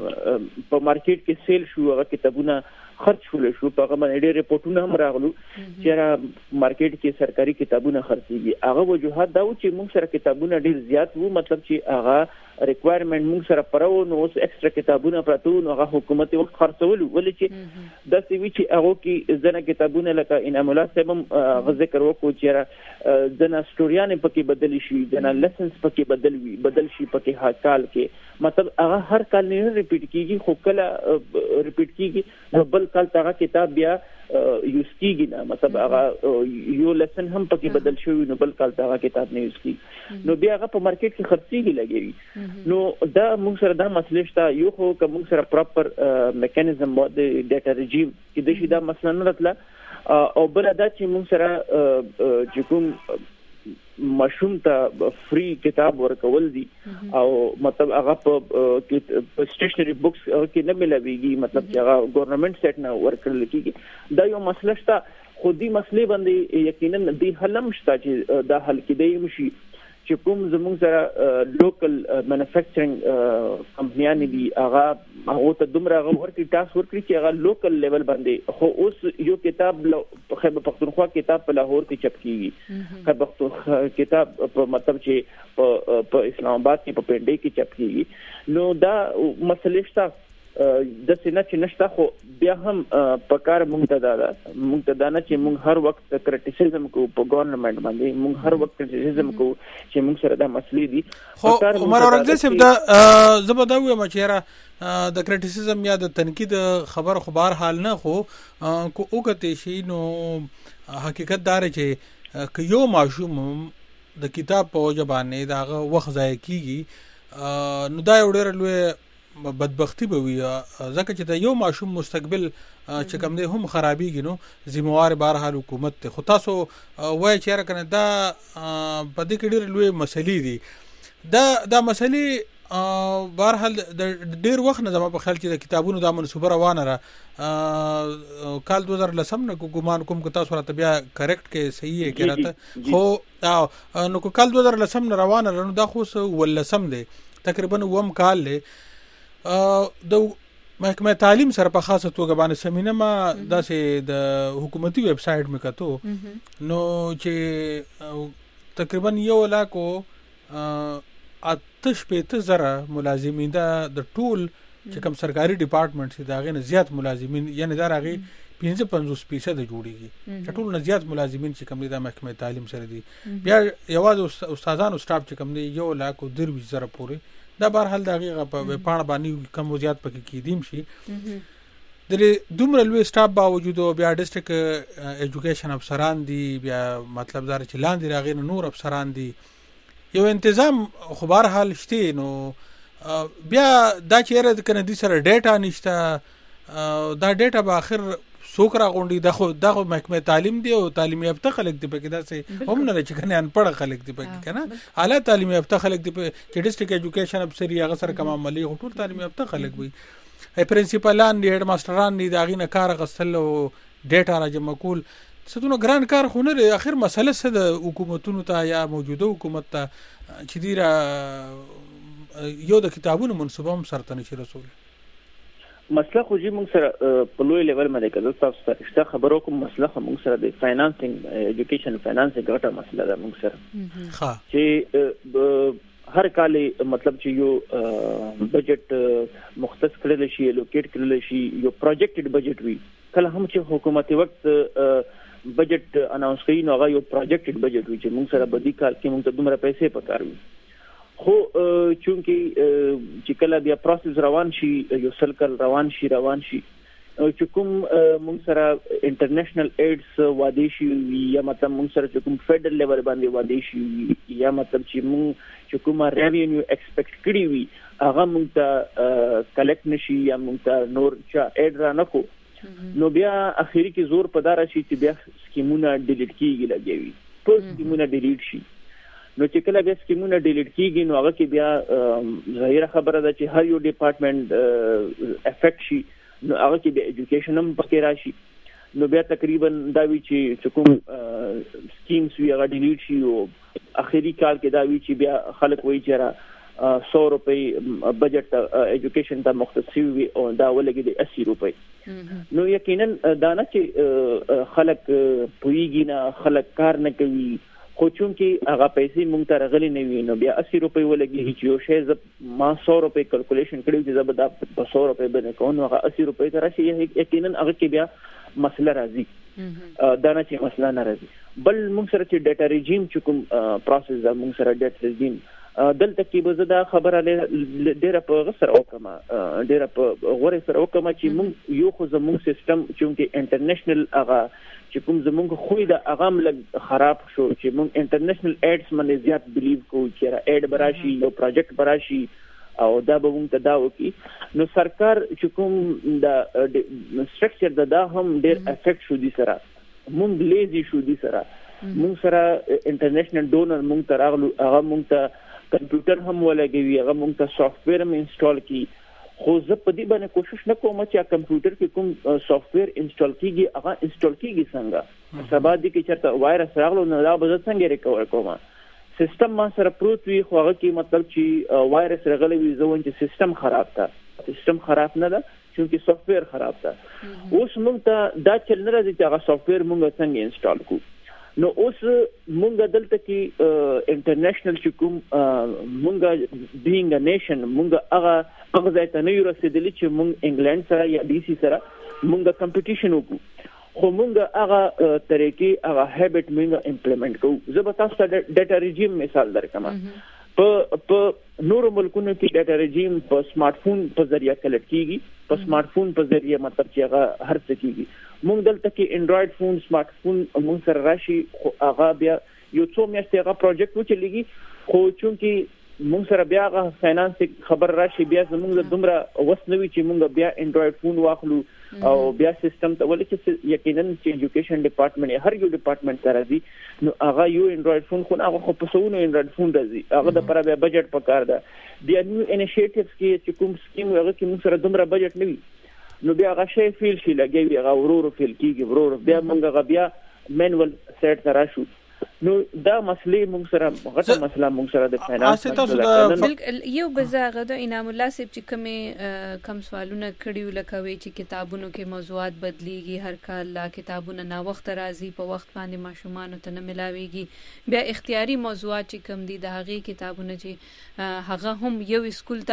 S6: په مارکیټ کې سیل شو هغه کتابونه خرڅ شول شو په هغه باندې ډېر ریپورتونه هم راغلو چې را مارکیټ کې سرکاري کتابونه خرڅيږي هغه وجوهات دا و چې موږ سره کتابونه ډېر زیات وو مطلب چې هغه ریکوایرمنٹ موږ سره پرو نو اوس ایکسترا کتابونه پراتو نو هغه حکومت وخت خرڅول ولې چې د سی وی چې هغه کې ځنه کتابونه لکه انعام الله صاحب هم ذکر وکړو چې ځنه سټوریان پکې بدل شي ځنه لیسنس پکې بدل وي بدل شي پکې هر کال کې مطلب هغه هر کال نه ریپیټ کیږي خو کله ریپیټ کیږي نو بل کال هغه کتاب بیا یوز کیږي نه مطلب هغه یو لیسن هم پکې بدل شوی نو بل کال هغه کتاب نه یوز کیږي نو بیا هغه په مارکیټ کې خرڅيږي لګي نو دا موږ سره دا مسله شته یو خو کوم سره پراپر میکانیزم د ډیټا رژیم کې د شي دا مسله نه راتله او بل دا چې موږ سره چې کوم مشوم ته فری کتاب ورکول دي او مطلب هغه په سټیشنری بوکس کې نه ملويږي مطلب چې هغه ګورنمنت سیټ نه ورکړل کیږي دا یو مسله شته خو دې مسلې باندې یقینا دې حل هم شته چې دا حل کېدای شي چې کوم زموږ سره لوکل مینوفیکچرینګ کمپنیان دي هغه هغه ته دومره هغه ورکړي ټاکس ورکړي چې هغه لوکل لیول باندې خو اوس یو کتاب په خیبر پختونخوا کتاب په لاهور کې چاپ کیږي خیبر پختونخوا کتاب په مطلب چې په اسلام آباد کې په پنډي کې چاپ کیږي نو دا مسلې شته د سینه چې نشته خو بیا هم په کار مونږ ته دا مونږ ته دا نه چې مونږ هر وخت کرټیسیزم کو په ګورنمنت باندې مونږ هر وخت کرټیسیزم کو چې مونږ سره دا مسلې دي
S2: خو عمر اورنګزیب صاحب دا زبدا وایم چې را د کرټیسیزم یا د تنقید خبر خبر حال نه خو کو وګته شي نو حقیقت دار چې ک یو ماشوم د کتاب په وجبانه دا وخت ځای کیږي نو دا ډېر لوی بدبختی به وي ځکه چې د یو ماشوم مستقبل چې کوم دی هم خرابېږي نو ذمہوار بهرحال حکومت ته خو تاسو وایي چې راکنه دا په دې کې ډېر لوی مسلې دي دا دا مسلې بهرحال د ډېر وخت نه زما په خیال چې د کتابونو دا منصوبه روانه را کال دو هزار لسم نه ګومان کوم که تاسو راته بیا کریکټ کې صحیح یې کړه خو نو کو کال دو هزار لسم نه روانه نو دا خو ولسم دی تقریبا وم کال له د محکمه تعلیم سره په خاصه توګه باندې سمینه ما داسې د حکومتي ویب سټ مې کتو نو چې تقریبا یو لاکو آتش پېته زره ملازمین دا د ټول چې کوم سرکاري ډپارټمنټ دي دا غي نه زیات ملازمین یعنی دا راغي پنځه پنځوس فیصد جوړیږي ټول نه زیات ملازمین چې کوم دي د محکمه تعلیم سره دي بیا یوازې استادانو سټاف چې کوم دي یو لاکو دروي زره پورې دا بهرحال دغه په پاڼه باندې کم زیات پکې کیدیم شي د دومره لوی سټاف باوجود بیا ډیسټریکټ ایجوکیشن افسران دي بیا مطلب دا چې لاندې راغین نور افسران دي یو تنظیم خو بهرحال شته نو بیا دا چې کنه دي سره ډیټا نشته دا ډیټا به اخر څوک راغونډي د خو دغه محکمه تعلیم دی او تعلیم یافته خلک دی پکې داسې هم نه چې کنه ان پړ خلک دی پکې کنه اعلی تعلیم یافته خلک دی چې ډیسټریکټ ایجوکیشن افسر هغه سره کوم عملی ټول تعلیم یافته خلک وي ای پرنسپلان دی هډ ماستران دی داغه نه کار غسل او ډیټا راجمع کول څه دونه ګران کار خو نه اخر مسله څه د حکومتونو ته یا موجوده حکومت ته چې دی یو د کتابونو منصوبه هم سره نشي رسول
S6: مسله خو چې موږ سره په لوی لیول باندې کله تاسو سره شته خبرو کوم مسله موږ سره د فاینانسینګ ایجوکیشن فاینانسینګ ګټه مسله ده موږ سره ها چې هر کال مطلب چې یو بجټ مختص کړل شي لوکیټ کړل شي یو پروجیکټډ بجټ وي کله هم چې حکومت وخت بجټ اناونس کوي نو هغه یو پروجیکټډ بجټ وي چې موږ سره بدی کال کې موږ ته دومره پیسې پکار وي خو چونکی چې کله بیا پروسس روان شي یو سرکل روان شي روان شي چې کوم موږ سره انټرنیشنل ایډز وادي شي یا مطلب موږ سره چې کوم فیډرل لیول باندې وادي شي یا مطلب چې موږ چې کوم ریوینیو ایکسپیکټ کړی وي هغه موږ ته کلیکټ نشي یا موږ ته نور چا ایډ را نکو نو بیا اخیری کې زور پدار شي چې بیا سکیمونه ډیلیټ کیږي لګوي ټول سکیمونه ډیلیټ شي نو چې کله بیا سکیمونه ډیلیټ کیږي نو هغه کې بیا ظاهره خبره ده چې هر یو ډپارټمنټ افیکټ شي نو هغه کې بیا ایجوکیشن هم پکې راشي نو بیا تقریبا دا وی چې کوم سکیمز وی هغه ډیلیټ شي او اخیری کال کې دا وی چې بیا خلک وایي چې را سو روپۍ بجټ ایجوکیشن ته مختص وي او دا ولګي د اسی روپۍ نو یقینا دا نه چې خلک پویږي نه خلک کار نه کوي خو چونکی هغه پیسې مونږ ته راغلي نه وي نو بیا اسی روپۍ ولګي چې یو شی ز ما سو روپۍ کیلکولیشن کړی چې زبر دا په سو روپۍ باندې کوم نو هغه اسی روپۍ ته راشي یقینا هغه کې بیا مسله راځي دا نه چې مسله نه راځي بل مونږ سره چې ډیټا ریجیم چې کوم پروسس دا مونږ سره ډیټا ریجیم دلته کې به زدا خبره ډیره په غسر او کما ډیره په غوړې سره او کما چې مونږ یو خو زموږ سیستم چې انټرنیشنل هغه چې کوم زمونږ خوې د اغام لګ خراب شو چې مونږ انټرنیشنل ایډز باندې زیات بلیو کوو چې را ایډ براشي یو پروجیکټ براشي او دا به مونږ ته دا وکي نو سرکار چې کوم د سټرکچر د دا هم ډېر افیکټ شو دي سره مونږ لیزي شو دي سره مونږ سره انټرنیشنل ډونر مونږ ته راغلو هغه مونږ ته کمپیوټر هم ولګوي هغه مونږ ته سافټویر هم انسټال کی خو زه په دې باندې کوشش نه کوم چې کمپیوټر کې کوم سافټویر انسټال کیږي هغه انسټال کیږي څنګه سبا دې کې چرته وایرس راغلو نو دا به څنګه ریکور کوم سیستم ما سره پروت وي خو هغه کې مطلب چې وایرس راغلی وي ځون چې سیستم خراب تا سیستم خراب نه ده چې سافټویر خراب تا اوس موږ ته دا چل نه راځي چې هغه سافټویر موږ څنګه انسټال کوو نو اوس مونږ دلته کې انټرنیشنل چې کوم مونږ بینګ ا نیشن مونږ هغه هغه ځای ته نه یو رسیدلی چې مونږ انګلند سره یا ډي سي سره مونږ کمپټیشن وکړو خو مونږ هغه طریقې هغه هابټ مونږ امپلیمنٹ کوو زه به تاسو ته ډیټا ریجیم مثال درکم په په نورو ملکونو کې ډیټا ریجیم په سمارټ فون په ذریعہ کلیکټ کیږي په سمارټ فون په ذریعہ مطلب چې هغه هر څه کیږي مونږ دلته کې انډراید فون سمارټ فون مونږ سره راشي خو هغه بیا یو څو میاشتې هغه پروجیکټ وچلېږي خو چونکی مونږ سره بیا هغه فاینانس خبر راشي بیا زمونږ دومره وس نه وي چې مونږ بیا انډراید فون واخلو او بیا سیستم ته ولې چې یقینا چې ایجوکیشن ډپارټمنټ هر یو ډپارټمنټ سره دی نو هغه یو انډراید فون خو هغه خو په سونو انډراید فون راځي هغه د پر بیا بجټ پکار ده بیا نیو انیشیټیوز کې چې کوم سکیم هغه کې مونږ سره دومره بجټ نه وي نو بیا هغه شی فیل شي لګي هغه ورور فیل کیږي ورور بیا موږ بیا مینوال سیټ سره شو نو دا مسلې موږ سره غټه مسله موږ سره د فاینانس
S1: یو بزاغه د انعام الله صاحب چې کومه کم سوالونه کړیو لکه وی چې کتابونو کې موضوعات بدلیږي هر کال لا کتابونه نا وخت راځي په وخت باندې ماشومان ته نه ملاويږي بیا اختیاري موضوعات چې کم دي د هغه کتابونه چې هغه هم یو سکول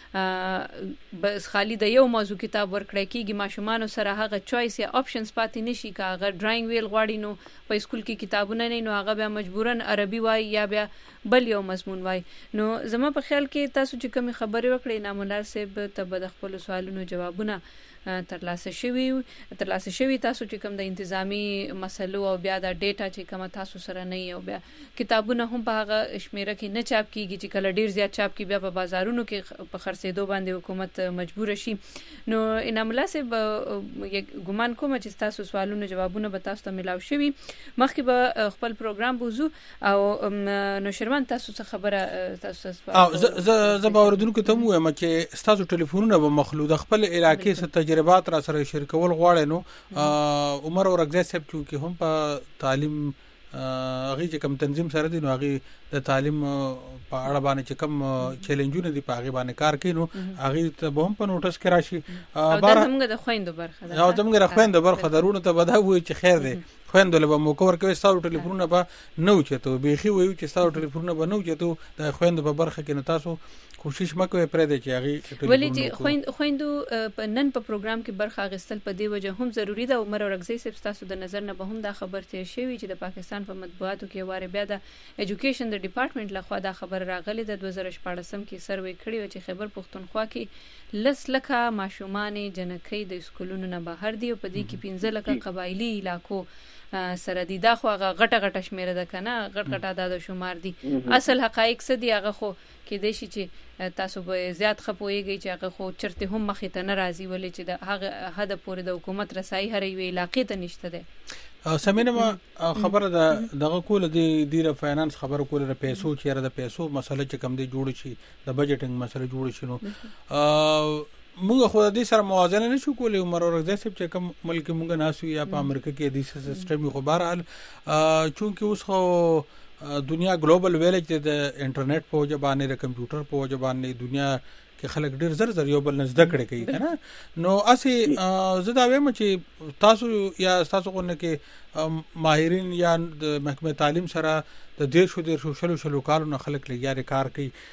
S1: ته بس خالی د یو موضوع کتاب ورکړی کیږي ماشومان سره هغه چويس یا آپشنز پاتې نشي کا هغه ډراینګ ویل غواړي نو په سکول کې کتابونه نه نو هغه بیا مجبورن عربي وای یا بیا بل یو مضمون وای نو زما په خیال کې تاسو چې کوم خبرې وکړې نام الله صاحب ته به د خپل سوالونو جوابونه ترلاسه شوي ترلاسه شوي تاسو چې کوم د انتظامی مسلو او بیا د ډیټا چې کوم تاسو سره نه او بیا کتابونه هم په هغه شمیره کې نه چاپ کیږي چې کله ډیر زیات چاپ کی بیا په بازارونو کې په خرڅېدو باندې حکومت مجبور شي نو انعام الله صاحب ګومان کوم چې تاسو سوالونو جوابونه به تاسو ته ملاو شوي مخکې به خپل پروګرام بوزو او نو شرمان تاسو څه خبره تاسو
S2: او ز ز باوردونکو ته مو ما چې تاسو ټلیفونونه به مخلوق خپل علاقې څخه تجربات را سره شریکول غواړي نو عمر اورګزی صاحب چې هم په تعلیم هغه چې کوم تنظیم سره دي نو هغه د تعلیم په اړه باندې چې کوم چیلنجونه دي په هغه باندې کار کوي نو هغه ته به هم په نوټس کې راشي
S1: بار زموږ د خويندو برخه
S2: ده او زموږ د خويندو برخه درونه ته بدا وي چې خیر دی خويندو له مو کور کوي ستاسو ټلیفونونه به نو چته بيخي وي چې ستاسو ټلیفونونه به نو چته د خويندو په برخه کې نو تاسو کوشش مکوئ پرې د چې هغه
S1: ولې چې خويند خويندو په نن په پروګرام کې برخه اخیستل په دی وجه هم ضروری ده عمر اورګزی صاحب تاسو د نظر نه به هم دا خبر تیر شوی چې د پاکستان په مطبوعاتو کې واره بیا د ایجوکیشن د ډپارټمنټ لخوا دا خبر راغلی د دوه زره شپږم کې سروې کړی و چې خیبر پښتونخوا کې لس لکه ماشومان جنکۍ د سکولونو نه بهر دي او په دې کې پنځه لکه قبایلی علاقو سره دي دا خو هغه غټه غټه شمیره ده کنه غټ غټه عدد شمار دي اصل حقایق څه دي هغه خو کې د شي چې تاسو به زیات خپويږئ چې هغه خو چرته هم مخې ته ناراضي ولې چې د هغه حد پورې د حکومت رسایي هر یو علاقې ته نشته ده
S2: سمینه ما خبره ده دغه کول دي د فاینانس خبره کول د پیسو چیرې د پیسو مسله چې کم دي جوړ شي د بجټینګ مسله جوړ شي نو موږ خو د دې سره موازنه نشو کولای عمر اورګزی صاحب چې کوم ملک موږ ناسو یا په امریکا کې د سیستم خو بهرحال چونکه اوس خو دنیا ګلوبل ویلج د انټرنیټ په وجه باندې د کمپیوټر په وجه باندې دنیا کې خلک ډیر زر زر یو بل نه زده کړي کوي کنه نو اسی زدا وایم چې تاسو یا تاسو کو نه کې ماهرین یا د محکمه تعلیم سره د دیش او د شلو شلو کارونه خلک لګیاري کار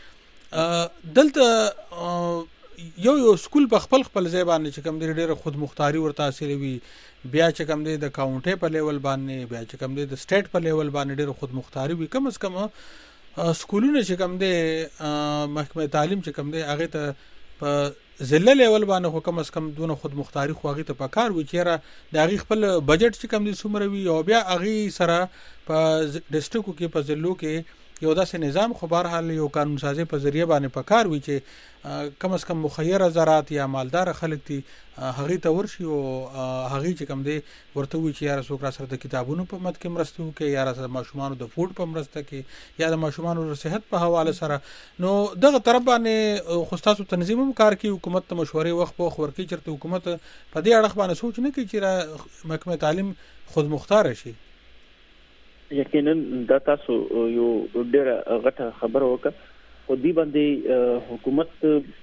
S2: کوي دلته یو یو سکول په خپل خپل ځای باندې چې کوم ډېر خود مختاری ورته حاصل وي بیا چې کوم د کاونټي په لیول باندې بیا چې کوم د سټیټ په لیول باندې ډېر خود مختاری وي کم از کم سکولونه چې کوم د محکمه تعلیم چې کوم د هغه ته په ضلع لیول باندې خو کم از کم دونه خود مختاری خو هغه ته پکار وي چې د هغه خپل بجټ چې کوم د سومره وي او بیا هغه سره په ډیسټریکټو کې په ضلعو کې یو داسې نظام خو بهرحال یو قانون سازي په ذریعہ باندې پکار وي چې کم از کم مخیره زراعت یا مالدار خلک دي هغه ته ورشي او هغه چې کم دي ورته وي چې یاره څوک را سره د کتابونو په مد کې مرسته وکړي یا را سره ماشومان د فوډ په مرسته کې یا د ماشومان د صحت په حواله سره نو دغه طرف باندې خو تاسو تنظیم هم کار کوي حکومت ته مشورې وخت په خور کې چرته حکومت په دې اړه باندې سوچ نه کوي چې محکمه تعلیم خود مختار شي
S6: یقینا دا تاسو یو ډېره غټه خبره وکړه خو دې باندې حکومت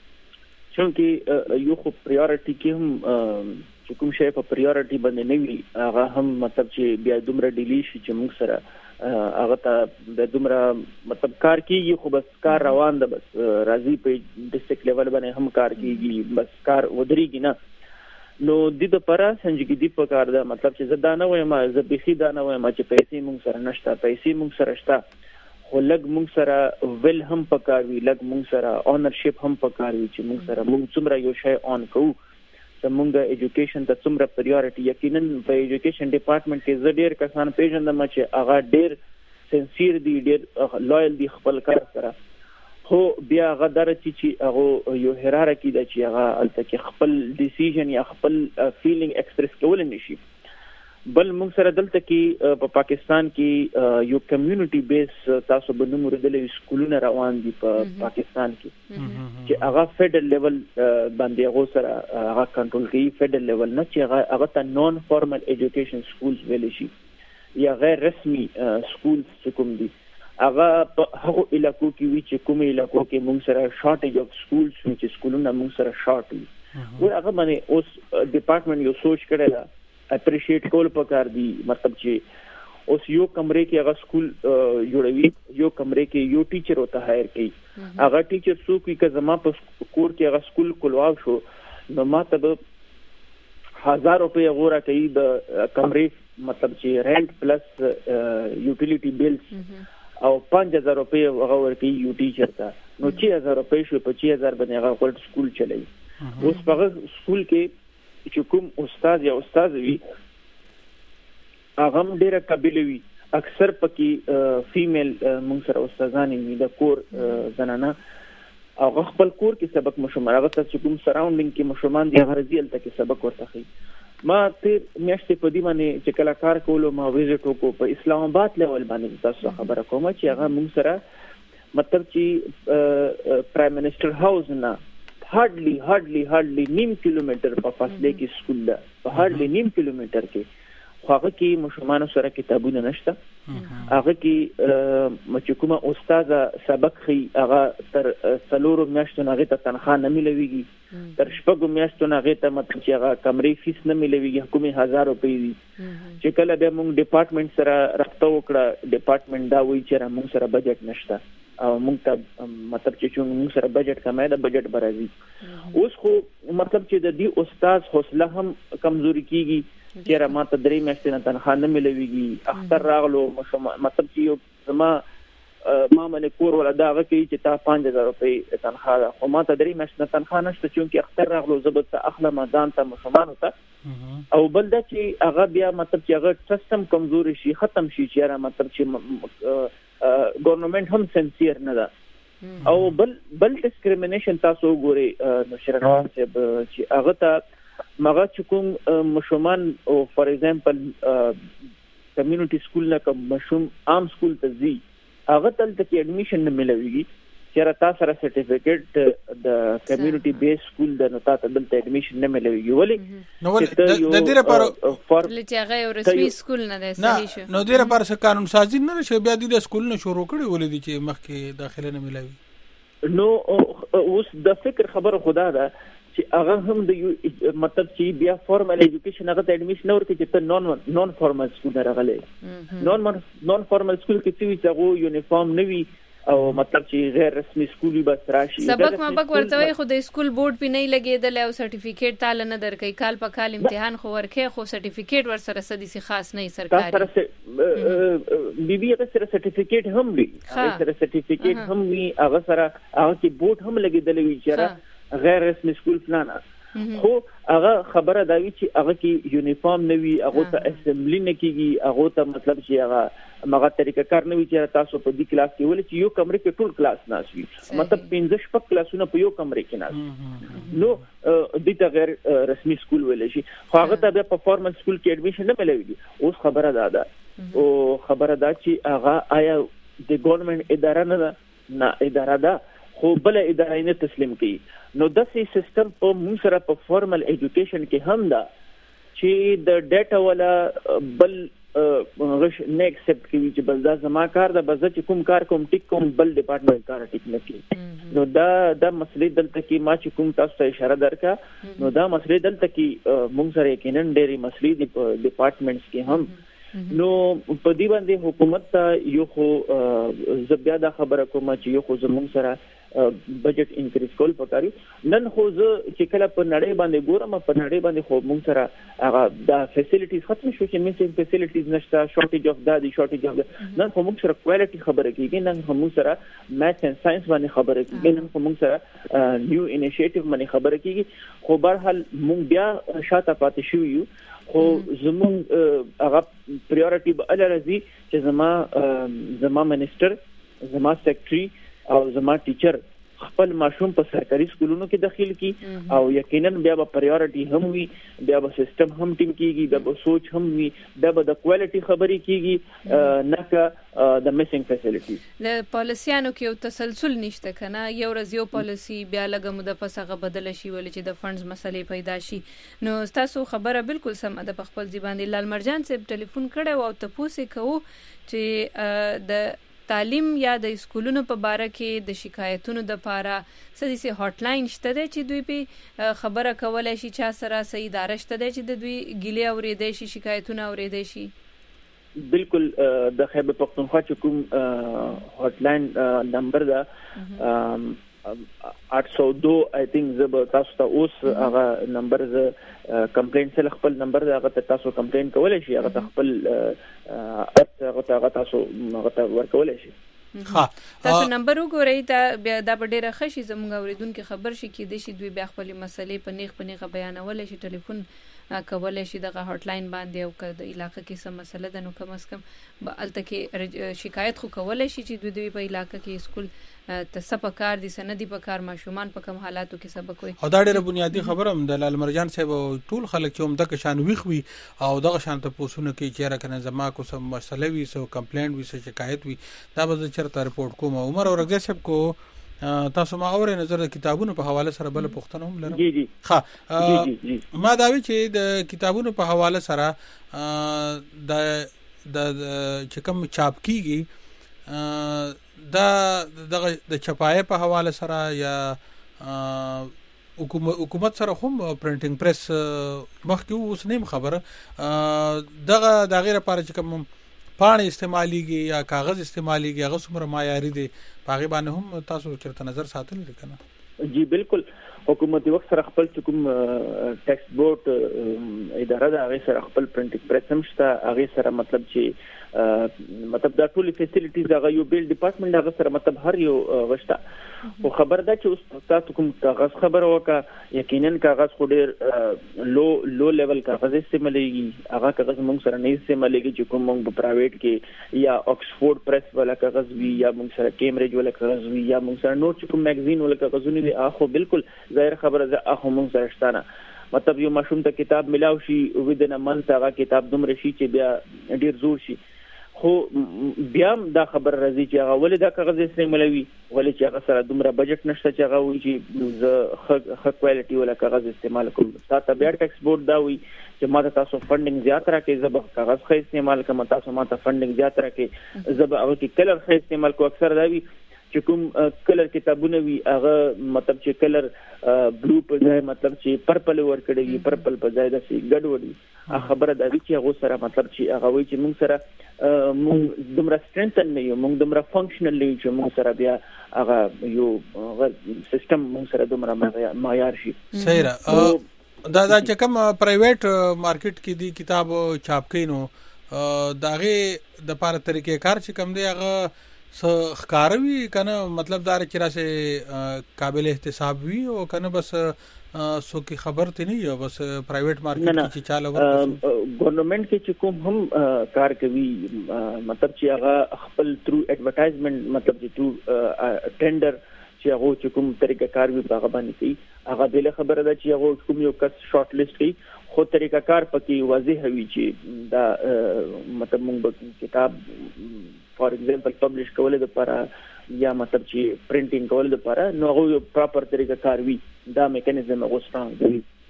S6: چونکې یو خو پریورټي کې هم چې کوم شی په پریورټي باندې نه وي هغه هم مطلب چې بیا دومره ډیلی شي چې موږ سره هغه ته د دومره مطلب کار کیږي خو بس کار روان ده بس راځي په ډیسټریکټ لیول باندې هم کار کیږي بس کار ودرېږي نه نو د لپاره څنګه دی په کار ده مطلب چې زه دا نه وایم زه بيخي دا نه وایم چې پیسې موږ سره نشته پیسې موږ سره شته خو لګ موږ سره ویل هم پکار وی لګ موږ سره اونرشپ هم پکار وی چې موږ سره موږ څومره یو شی اون کوو زمونږ ایجوکیشن ته څومره پریورټي یقینا په ایجوکیشن ډپارټمنټ کې زه ډېر کسان پیژندم چې هغه ډېر سنسیر دي ډېر لویل دي خپل کار سره خو بیا هغه درته چې هغه یو هرارکی ده چې هغه الته کې خپل ډیسیژن یا خپل فیلینګ ایکسپریس کول نشي بل موږ سره دلته کې په پاکستان کې یو کمیونټي بیس تاسو به نوم ورېدلې سکولونه روان دي په پاکستان کې چې هغه فیډرل لیول باندې هغه سره هغه کنټرول کوي فیډرل لیول نه چې هغه هغه ته نون فارمل ایجوکیشن سکولز ویل شي یا غیر رسمي سکولز کوم دي هغه په هغه علاقو کې وی چې کوم علاقو کې موږ سره شارټیج اف سکولز چې سکولونه موږ سره شارټ وي او هغه باندې اوس ډپارټمنټ یو سوچ کړی دا اپریشیټ کول پکار دي مطلب چې اوس یو کمرې کې هغه سکول جوړوي یو کمرې کې یو ټیچر وته هایر کوي هغه ټیچر څوک وي که زما په کور کې هغه سکول کولواو شو نو ماته به هزار روپۍ غوړه کوي د کمرې مطلب چې رینټ پلس یوټیلیټي بیلز او پنځه هزار روپۍ هغه ورکوي یو ټیچر ته نو چې هزار روپۍ شو په چې هزار باندې هغه خپل سکول چلوي اوس په سکول کې چې کوم استاد یا استاد وي هغه هم ډېره قابل وي اکثر پکې فیمیل موږ سره استادانې وي د کور زنانه هغه خپل کور کې سبق مشومان هغه چې کوم سراوندینګ کې مشومان دي هغه راځي الته کې سبق ورته کوي ما تیر میاشتې په دې باندې چې کله کار کولو ما ویزټ وکړو په اسلام آباد لیول باندې تاسو خبره کوم چې هغه موږ سره مطلب چې پرایم منسٹر هاوس نه هارډلی هارډلی هارډلی نیم کیلومتر په فاصله کې سکول ده په هارډلی نیم کیلومتر کې خو هغه کې مشومان سره کتابونه نشته هغه کې چې کومه استاد سبق خي هغه تر څلورو میاشتو هغه ته تنخواه نه ملويږي تر شپږو میاشتو هغه ته مطلب چې هغه کمرې فیس نه ملويږي حکومت هزار روپۍ وي چې کله به موږ ډپارټمنټ سره رابطه وکړه ډپارټمنټ دا وایي چې موږ سره بجټ نشته او موږ ته مطلب چې موږ سره بجټ کمای دا بجټ برازي اوس خو مطلب چې د دې استاد حوصله هم کمزوري کیږي چې را ماته درې میاشتې نه تنخواه نه ملويږي اختر راغلو مطلب چې یو زما ما باندې کور ولا دا هغه کې چې تا پنځه هزار روپۍ تنخواه ده خو ماته درې میاشتې نه تنخواه نشته چې اختر راغلو زه به ته اخلم ځان ته مشومان ته او بل دا چې هغه بیا مطلب چې هغه ټرست هم کمزوري شي ختم شي چې را مطلب چې ګورنمنت هم سنسیر نه ده او بل بل ډیسکریمینیشن تاسو وګورئ نشرنوان صاحب چې هغه ته مغه چې کوم مشومان او فار ایگزامپل کمیونټي سکول نه کوم مشوم عام سکول ته ځي هغه تل ته اډمیشن نه ملويږي چې را تاسو سره سرټیفیکټ د کمیونټي بیس سکول د نو تاسو دلته اډمیشن نه ملويږي ولی
S2: نو ول د دې لپاره
S1: لته هغه یو رسمي سکول نه ده صحیح شو
S2: نو دې لپاره څه قانون سازي نه شي بیا د سکول نه شروع کړي ولې دي چې مخکې داخله نه ملوي
S6: نو اوس د فکر خبره خدا ده چې هغه هم د مطلب چې بیا فارمل ایجوکیشن هغه ته اډمیشن ورکړي چې ته نون نون فارمل سکول راغلی نون نون فارمل سکول کې چې هغه یونیفارم نه وي او مطلب چې غیر رسمي سکولي بس راشي
S1: سبق مبق ورته وي خو د سکول بورډ په نه لګیدل او سرټیفیکیټ تعالی نه درکې کال په کال امتحان خو ورکې خو سرټیفیکیټ ور سره سدي سي خاص نه سرکاري
S6: بي بي هغه سره سرټیفیکیټ هم وي هغه سره سرټیفیکیټ هم وي هغه سره هغه کې بورډ هم لګیدل وي چې غیر رسمي سکول فلانا خو هغه خبره دا وی چې هغه کې یونیفارم نه وي هغه ته اسمبلی نه کیږي هغه ته مطلب چې هغه مغه طریقه کار نه وي چې تاسو په دې کلاس کې ول چې یو کمرې کې ټول کلاس ناس وي مطلب پنځه شپږ کلاسونه په یو کمرې کې ناس نو دې ته غیر رسمي سکول ویل شي خو هغه ته په فارمل سکول کې اډمیشن نه ملوي اوس خبره دا ده او خبره دا چې هغه آیا د ګورنمنت اداره نه نه اداره ده خو بل اداره نه تسلیم کړي نو د سي سیستم په موږ سره په فارمل ایجوکیشن کې هم دا چې د ډیټا ولا بل غش نه اکسپټ کوي چې بس دا زما کار ده، بس چې کوم کار کوم ټیک کوم بل ډپارټمنټ کار ټیک نه کوي. نو دا د مسلې دلته کې ما چې کوم تاسو ته اشاره درکا، نو دا مسلې دلته کې موږ سره یقینا ډېری مسلې د ډپارټمنټس کې هم. نو په دې باندې حکومت ته یو خو زبیا دا خبره کوم چې یو خو زموږ سره بجټ انکریز کول پکاري. نن خو زه چې کله په نړۍ باندې ګورم، په نړۍ باندې خو موږ سره هغه دا فیسیلیټیز ختم شو چې مینسینګ فیسیلیټیز نشته، شورټیج اف دا دی شورټیج اف دا. نن خو موږ سره کوالټي خبره کیږي، نن خو موږ سره میث اند ساينس باندې خبره کیږي، نن خو موږ سره نیو انیشیټیو باندې خبره کیږي. خو بهرحال موږ بیا شاته پاتې شو یو. خو زموږ هغه پریورټي به ال راځي چې زما زما منسٹر، زما سیکریټري او زما ټیچر خپل ماشوم په سرکاري سکولونو کې داخل کی، او یقینا بیا به پریورټي هم وي، بیا به سیستم هم ټیم کیږي، بیا به سوچ هم وي، بیا به د کوالټي خبرې کیږي، نه کا د میسینګ فیسیلیټیز.
S1: د پالیسیانو کې یو تسلسل نشته کنه، یو ورځ یو پالیسی بیا لږه موده پس هغه بدل شي ولې چې د فندز مسلې پیدا شي. نو تاسو خبره بالکل سم ده. په خپل ځبان لال مرجان صاحب ټلیفون کړو او تاسو کوو چې د تعلیم یا د سکولونو په باره کې د شکایتونو د پاره سدي سي هاټ لاین شته دی چې دوی په خبره کولای شي، چا سره سي اداره شته دی چې د دوی ګیلې اورېدې شي، شکایتونه اورېدې شي.
S6: بالکل د خیبر پختونخوا چې کوم هاټ لاین نمبر ده आठ सौ दो I think زب تاسو ته اوس هغه نمبر ز کمپلین سره خپل نمبر هغه تاسو کمپلین کولای شي، هغه خپل هغه تاسو هغه ورکولای شي.
S1: ها تاسو نمبر وګورئ دا دا ډیره خشي زموږ اوریدونکو خبر شي کې د شي دوی بیا خپل مسلې په نیغ په نیغ بیانول شي، ټلیفون کولای شي دغه هاټ لاین باندې او که د علاقې کې څه مسله ده نو کم از کم به الته کې شکایت خو کولای شي چې دوی په علاقې کې سکول ته سپه کار دي سندي په کار ماشومان په کم حالاتو کې سبق وي.
S2: او دا ډیره بنیادی خبره هم د لال مرجان صاحب ټول خلک چې هم د شان ویخ وي او دغه شان ته پوسونه کې چیرې کنه زما کو سم مسله وي، سو کمپلینټ وي، سو شکایت وي، دا به چرته رپورټ کوم. عمر اورګزی صاحب کو تاسو ما اورې نظر د کتابونو په حواله سره بل پوښتنه هم لرم.
S6: جی جی
S2: ها ما دا وی چې د کتابونو په حواله سره د د چې کوم چاپ کیږي دا د د چپای په حواله سره یا حکومت سره هم پرنټینګ پریس مخکې اوس نیم خبره دغه د غیر لپاره چې کوم پاڼې استعماليږي یا کاغذ استعماليږي هغه څومره معیاري دي، پاغي باندې هم تاسو چرته نظر ساتل دي کنه؟
S6: جی بالکل. حکومت وخت سره خپل کوم ټیکسټ بورډ اداره ده، هغه سره خپل پرنټینګ پریس هم شته، هغه سره مطلب چې مطلب دا ټول فیسیلیټیز هغه یو بیل ډپارټمنټ هغه سره مطلب هر یو غشته. خو خبر ده چې اوس تاسو کوم کاغذ خبر وکا، یقینا کاغذ خو ډیر لو لو لیول کاغذ استعمالېږي، هغه کاغذ موږ سره نه استعمالېږي چې کوم موږ په پرایویټ کې یا آکسفورد پریس ولا کاغذ وی یا موږ سره کیمبرج ولا کاغذ وی یا موږ سره نوٹ چې کوم میگزین ولا کاغذونه دي، اخو بالکل ظاهر خبره ده اخو موږ سره شتانه. مطلب یو ماشوم ته کتاب ملاو شي ودنه منځ هغه کتاب دومره شي چې بیا ډیر زور شي. خو بیا دا خبر راځي چې هغه ولې دا کاغذ استعمالوي، ولې چې هغه سره دومره بجټ نشته چې هغه وایي چې زه ښه کوالټي ولا کاغذ استعمال کوم. تاسو بیا ټیکس بورډ دا وایي چې ما ته تاسو فندینګ زیات راکړئ، زه به کاغذ ښه استعمال کوم، تاسو ما ته فندینګ زیات راکړئ، زه به هغه کې کلر ښه استعمال کوم. اکثر دا وي چې کوم کلر کتابونه وي هغه مطلب چې کلر بلو په ځای مطلب چې پرپل ورکړي وي، پرپل په ځای د سی ګډوډي. خبره دا وی چې هغه سره مطلب چې هغه وایي چې موږ سره موږ دومره سترنثن نه یو، موږ دومره فنکشنل نه یو چې موږ سره بیا هغه یو سیستم موږ سره دومره معیار شي.
S2: صحیح را دا دا چې کوم پرایویټ مارکیټ کې دی کتاب چاپ کینو داغه د پاره طریقې کار چې کوم دی هغه س خکاروي کنه، مطلب دار چې راسه قابل احتساب وي او کنه بس سو کی خبر ته نه یو بس پرایویټ مارکیټ کې چې چاله ورته
S6: ګورنمنت کې چې کوم هم کار کوي مطلب چې هغه خپل تھرو ایڈورټایزمنت مطلب چې تھرو ټینډر چې هغه چې کوم طریقه کار وي هغه باندې کوي، هغه بل خبره ده چې هغه کوم یو کس شارټ لیست کوي، خو طریقه کار پکې واضح وي چې دا مطلب موږ کتاب فار ایگزامپل پبلش کول د لپاره یا مطلب چې پرنټینګ کول د لپاره نو هغه پراپر طریقه کار وي، دا میکانیزم هغه سترونګ دی.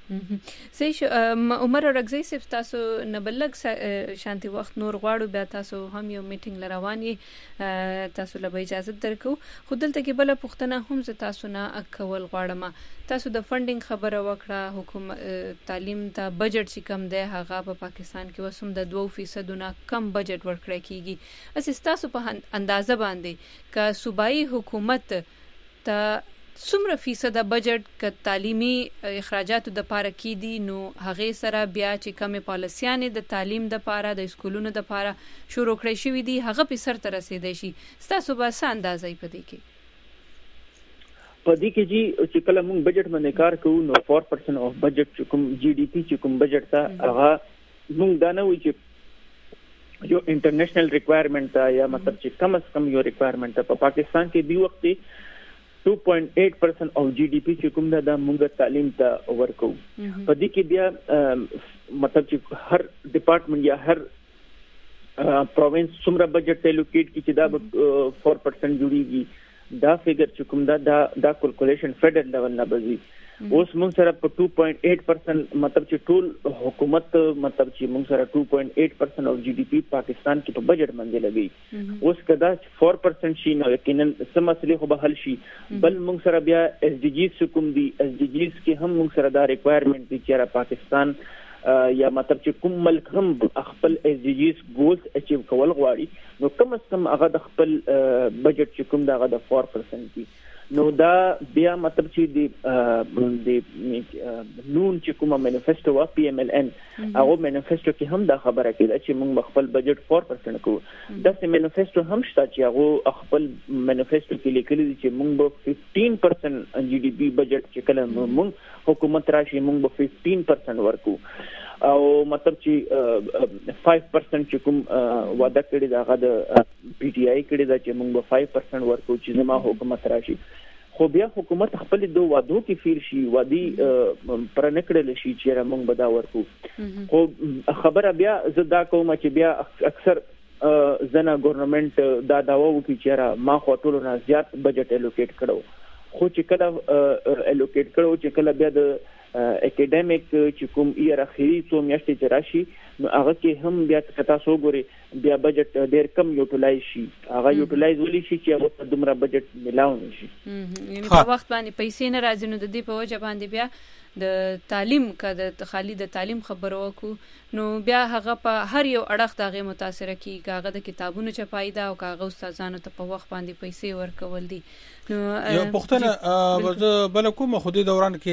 S1: صحیح شو. عمر رغزی صاحب تاسو نه بلګ شانتي وخت نور غواړو بیا تاسو هم یو میټینګ لروان یې تاسو له اجازه درکو خو دلته کې بل پښتنه هم ز تاسو نه اکول غواړم تاسو د فندینګ خبره وکړه حکومت تعلیم ته بجټ چې کم دی هغه په پاکستان کې وسوم د دوه فیصد نه کم بجټ ورکړی کیږي اس تاسو په اندازه باندې ک صوبایي حکومت ته څومره فیصد بجټ ک تعلیمي اخراجاتو د پاره کې دي نو هغه سره بیا چې کمې پالیسیانې د تعلیم د پاره د اسکولونو د پاره شروع کړی شوې دي هغه په سر ته رسیدي شي تاسو به څه اندازې پدې کې
S6: پدې کې جی چې کله موږ بجټ باندې کار کوو نو four percent اف بجټ چې کوم جی ډي پی چې کوم بجټ تا هغه موږ دا نه وایو چې یو انټرنیشنل ریکوایرمنٹ تا یا مطلب چې کم از کم یو ریکوایرمنٹ په پاکستان کې دی وخت two point eight percent of G D P چې کوم دا موږ تعلیم ته ورکو په دې کې بیا مطلب چې هر ډپارټمنټ یا هر پروینس څومره بجټ الوکیټ کی چې دا four percent جوړیږي دا فیګر چې کوم دا دا کیلکولیشن فیډرل لیول نه بزي اوس موږ سره په two point eight percent مطلب چې ټول حکومت مطلب چې موږ سره two point eight percent of G D P پاکستان کې په بجټ باندې لګي اوس کدا four percent شي نو یقینا سم مسلې خو به حل شي بل موږ سره بیا اس ډي جیز کوم دي اس ډي جیز کې هم موږ سره دا ریکوایرمنٹ دي چې را پاکستان یا مطلب چې کوم ملک هم خپل اس ډي جیز ګولز اچیو کول غواړي نو کم از کم هغه د خپل بجټ چې کوم دا د four percent دي نو دا بیا مطلب چې د د نون چې کومه مانیفیسټو وا پی ایم ایل ان هغه مانیفیسټو کې هم دا خبره کېده چې موږ خپل بجټ four percent کوو دا سه مانیفیسټو هم شته چې هغه خپل مانیفیسټو کې لیکلي دي چې موږ به fifteen percent جی ډي پی بجټ چې کله موږ حکومت راشي موږ به fifteen percent ورکو او مطلب چې five percent چې کوم وعده کړی دا غا د پی ټی آی کړی دا چې موږ به five percent ورکو چې زما حکومت راشي خو بیا حکومت خپل دوه وعدو کې فیر شي وادي پر نکړل شي چې موږ به دا ورکو خو خبره بیا زدا کوم چې بیا اکثر زنه ګورنمنت دا داوا وکړي چې ما خو ټول نه زیات بجټ الوکیټ کړو خو چې کله الوکیټ کړو چې کله بیا د اکیډمیک چې کوم یې اخیری څو میاشتې چې راشي نو هغه کې هم بیا تاسو ګوري بیا بجټ ډیر کم یوټیلایز شي هغه یوټیلایز ولې شي چې هغه دومره بجټ ملاو نشي
S1: یعنی په وخت باندې پیسې نه راځي نو د دې په وجه باندې بیا د تعلیم کده خالی د تعلیم خبرو وکړو نو بیا هغه په هر یو اړخ دغه متاثر کیږي هغه د کتابونو چپای دا او هغه استادانو ته په وخت باندې پیسې ورکول دي نو
S2: یو پښتنه بل کومه خودي دوران کې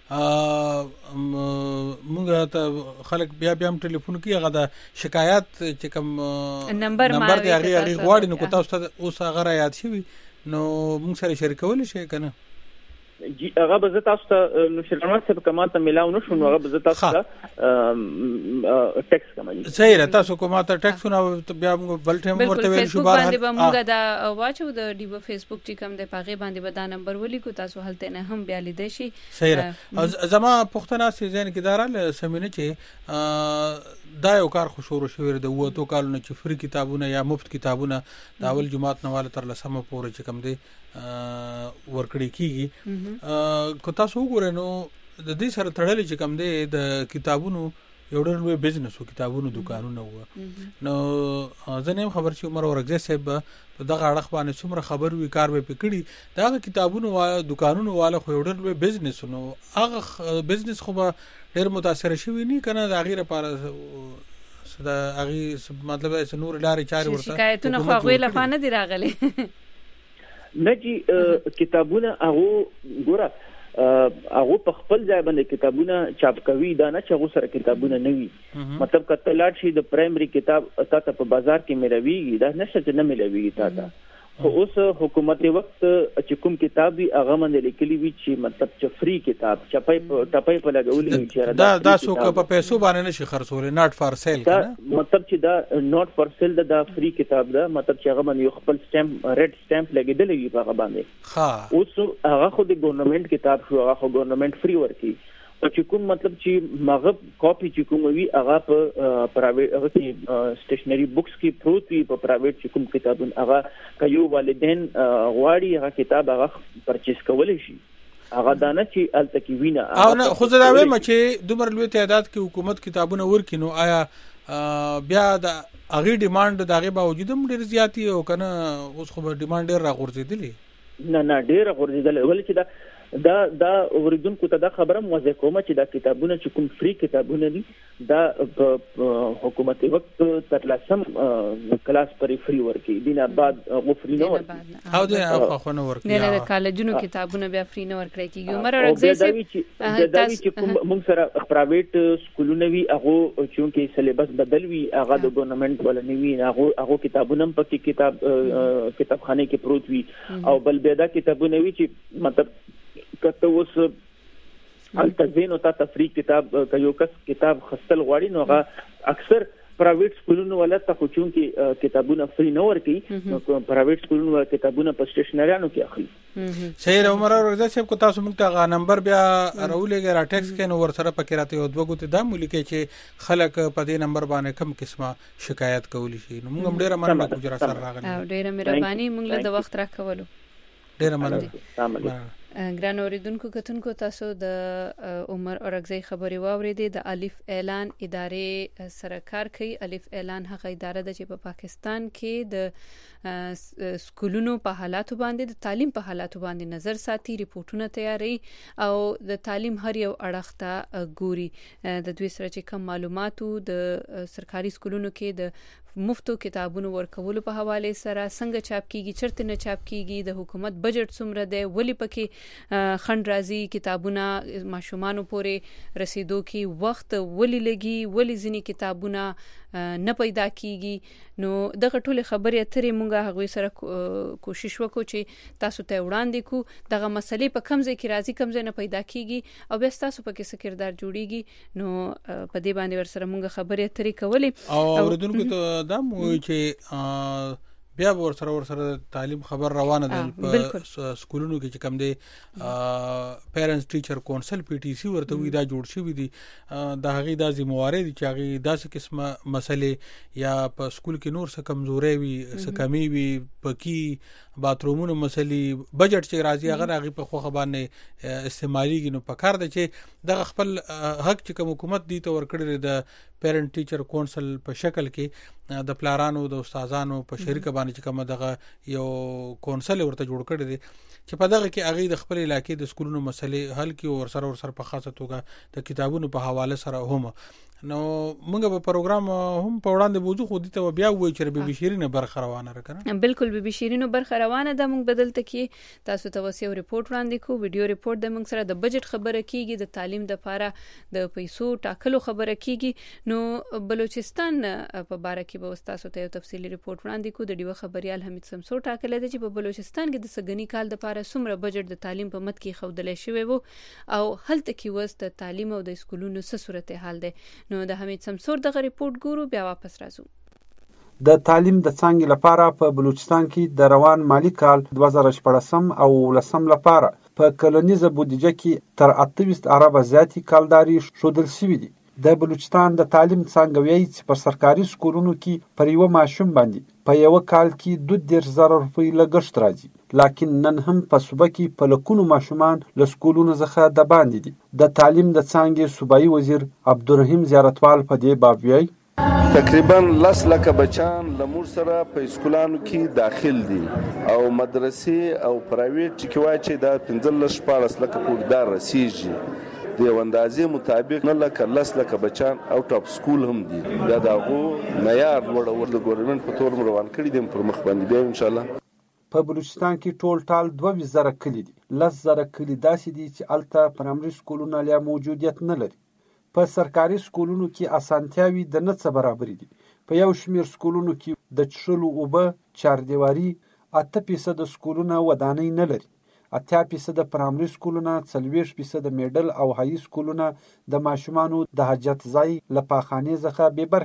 S2: مونږ ته خلک بیا بیا ټلیفون کوي هغه د شکایت چې کوم
S1: نمبر
S2: نمبر دی هغه غواړي نو کو تاسو ته اوس هغه را یاد شي نو مونږ سره شریکول شي کنه
S6: جی هغه به تاسو ته نو شرمات څخه کمال ته ملاو نشو نو هغه به تاسو ته ټیکس کومه
S2: صحیح را تاسو کومه ته ټیکس نو بیا موږ بل ټیم ورته ویل شو بار
S1: باندې موږ دا واچو د ډیو فیسبوک چې کوم د پاغه باندې به دا نمبر ولیکو تاسو هلته نه هم بیا لیدئ شي
S2: صحیح را زما پښتنه سیزن کې دارال سمینه چې دا یو کار خو شروع شوی د وته کالونه چې فری کتابونه یا مفت کتابونه د اول جمعات نواله تر لسمه پورې چې کوم دي ورکړی کیږي کو تاسو وګورئ نو د دې سره تړلې چې کوم دي د کتابونو یو ډول لوی بزنس او کتابونو دکانونه و نو ځنه خبر چې عمر ورغه صاحب په دغه اړه باندې څومره خبر وی کار به پکړي دا کتابونو دکانونو والا خو یو ډول لوی بزنس نو هغه بزنس خو به ډیر متاثر شوی نه کنه د غیره لپاره دا هغه مطلب چې نور لارې چارې ورته
S1: شکایتونه خو غوې لفانه دی راغلي
S6: نه جی کتابونه هغه ګوره هغه په خپل ځای باندې کتابونه چاپ کوي دا نه چې هغه سره کتابونه نه وي مطلب کته لاړ شي د پرایمري کتاب تاسو په بازار کې ملويږي دا نشته چې نه ملويږي تاسو خو اوس حکومت وخت چې کوم کتاب وی هغه باندې لیکلي وي چې مطلب چې فری کتاب چپای ټپای په لګولې وي چې
S2: دا دا څوک په پیسو باندې نشي خرڅول ناٹ فار سیل کنه
S6: مطلب چې دا ناٹ فار سیل دا فری کتاب دا مطلب چې هغه باندې خپل سٹیمپ ریډ سٹیمپ لګیدل وي په هغه باندې
S2: ها
S6: اوس هغه خو د ګورنمنت کتاب شو هغه خو ګورنمنت فری ورکی او چې کوم مطلب چې مغب کاپی چې کوم وی هغه په پرایویټ هغه سټیشنری بوکس کې پروت وي په پرایویټ چې کوم کتابونه هغه کيو والدین غواړي هغه کتاب هغه پرچیز کولای شي هغه دانه چې الته کې وینه
S2: او نه خو زه دا وایم چې دومره لوی تعداد کې حکومت کتابونه ورکینو آیا بیا د هغه ډیماند دغه باوجود هم ډیر زیاتی او کنه اوس خو ډیماند ډیر راغورځېدلی
S6: نه نه ډیر غورځېدلی ولې چې دا دا دا اوریدونکو ته دا خبره موضح کومه چې دا کتابونه چې کوم فری کتابونه دي دا حکومت وخت تر لاسم کلاس پرې فری ورکي دینه بعد غفري نه ورکي
S2: او دا خو نه ورکي
S1: نه نه کالجونو کتابونه بیا فری نه ورکړي کیږي عمر اورګزی
S6: سي دا چې کوم موږ سره پرایویټ سکولونه وی هغه چې سلیبس بدل وی هغه د ګورنمنت ولا نه وی هغه هغه کتابونه په کې کتاب کتابخانه کې پروت وی او بل بيدا کتابونه وی چې مطلب کته اوس التزین او تا تفریق کتاب یو کس کتاب خستل غواړي نو هغه اکثر پرایویټ سکولونو ولته خو چون کې کتابونه فری نه ورکي نو پرایویټ سکولونو کتابونه په سټیشنریانو کې اخلي.
S2: صحیح عمر اورګزی صاحب کو تاسو موږ ته نمبر بیا راولېږه را ټیکس کې نو ور سره پکې راته او دوه ګوت دا ملي کې چې خلک په دې نمبر باندې کم قسمه شکایت کولی شي نو موږ ډیره مننه کوو چې سره راغلی
S1: او ډیره مهرباني موږ له د وخت راکولو
S2: ډیره مننه.
S1: ګران اوریدونکو کتونکو تاسو د عمر اورګزی خبري واوریدې د الف اعلان ادارې سره کار کوي. الف اعلان هغه اداره ده چې په پاکستان کې د سکولونو په حالاتو باندې د تعلیم په حالاتو باندې نظر ساتي ریپورتونه تیاري او د تعلیم هر یو اړخ ته ګوري. د دوی سره چې کوم معلوماتو د سرکاري سکولونو کې د مفتو کتابونو ورکولو په حواله سره څنګه چاپ کیږي چرته نه چاپ کیږي د حکومت بجټ څومره دی ولی پکې خند راځي کتابونه ماشومان پورې رسیدو کې وخت ولی لګي ولی ځینی کتابونه نه پیدا کیږي نو دغه ټول خبرې اترې مونږه هغه سره کوشش وکړو چې تاسو ته وړاندې کو دغه مسلې په کم ځای کې راځي کم ځای نه پیدا کیږي او بیا تاسو پکې څه کردار جوړیږي نو په دې باندې ور سره مونږه خبرې اترې کولې
S2: او اوریدونکو ته دا مو چې بیا ور سره ور سره تعلیم خبر روانه ده په سکولونو کې چې کم دی پیرنټس ټیچر کونسل پی ټی سی ورته وی دا جوړ شوی دی د هغه د ذمہواری دي چې هغه داسې قسمه مسلې یا په سکول کې نور څه کمزوري وي څه کمی وي پکې باترومونو مسلې بجټ چې راځي هغه هغه په خو باندې استعماليږي نو په کار ده چې د خپل حق چې کوم حکومت دی ته ورکړي د پیرنټ ټیچر کونسل په شکل کې د پلارانو د استادانو په شریکه باندې چې کوم دغه یو کونسل ورته جوړ کړی دی چې په دغه کې هغه د خپل علاقې د سکولونو مسلې حل کی او سره ور سره په خاصه توګه د کتابونو په حواله سره هم نو موږ په پروګرام هم په وړاندې بوزو خو دې ته بیا وایي چې بي شیرینه برخه روانه راکنه
S1: بالکل بي شیرینو برخه روانه ده موږ بدلته کې تاسو ته وسیو ریپورت وړاندې کو ویډیو ریپورت د موږ سره د بجټ خبره کیږي د تعلیم د لپاره د پیسو ټاکلو خبره کیږي نو بلوچستان په باره کې به تاسو ته یو تفصیلی ریپورت وړاندې کو د ډیو خبريال حمید سمسور ټاکل دي چې په بلوچستان کې د سګنی کال د لپاره څومره بجټ د تعلیم په مت کې خودلې شوی وو او هلته کې وست تعلیم او د سکولونو څه صورت حال ده نو د حمید سمسور دغه ریپورت ګورو بیا واپس راځو.
S7: د تعلیم د څانګې لپاره په بلوچستان کې د روان مالی کال دوه زره شپږ او لسم لپاره په کلنیزه بودیجه کې تر اته ویشت اربه زیاتې کالداري شودل شوې دي. د بلوچستان د تعلیم څانګه وایي چې په سرکاري سکولونو کې پر یو ماشوم باندې په یو کال کې دوه دېرش زره روپۍ لګښت راځي لکن نن هم په صوبه کې په لکونو ماشومان له سکولونو څخه د باندې دي. د تعلیم د څانګې صوبایي وزیر عبدالرحیم زیارتوال په دې باب وایي
S8: تقریبا لس لکه بچان لمور سره په سکولانو کې داخل دي او مدرسې او پرایویټ چې وایي چې دا پنځلس شپاړس لکه پوردار رسیږي د اندازې مطابق نه لکه لس لکه بچان اوټ اف سکول هم دي دا دغه معیار لوړ ور د ګورنمنت په تور روان کړي دي پر مخ باندې به ان شاء الله.
S7: په بلوچستان کې ټول ټال دوه ویشت زره کلی دي لس زره کلی داسې دي چې الته پرایمري سکولونه لا موجودیت نه لري. په سرکاري سکولونو کې اسانتیاوي د نه څه برابر دي. په یو شمیر سکولونو کې د چشلو اوبه چاردیواري اته فیصد سکولونه ودانۍ نه لري. اتیا فیصد پرایمري سکولونه څلوېښت فیصد میډل او هاي سکولونه د ماشومانو د حاجت ځای له پاخانې څخه بې برخې دي.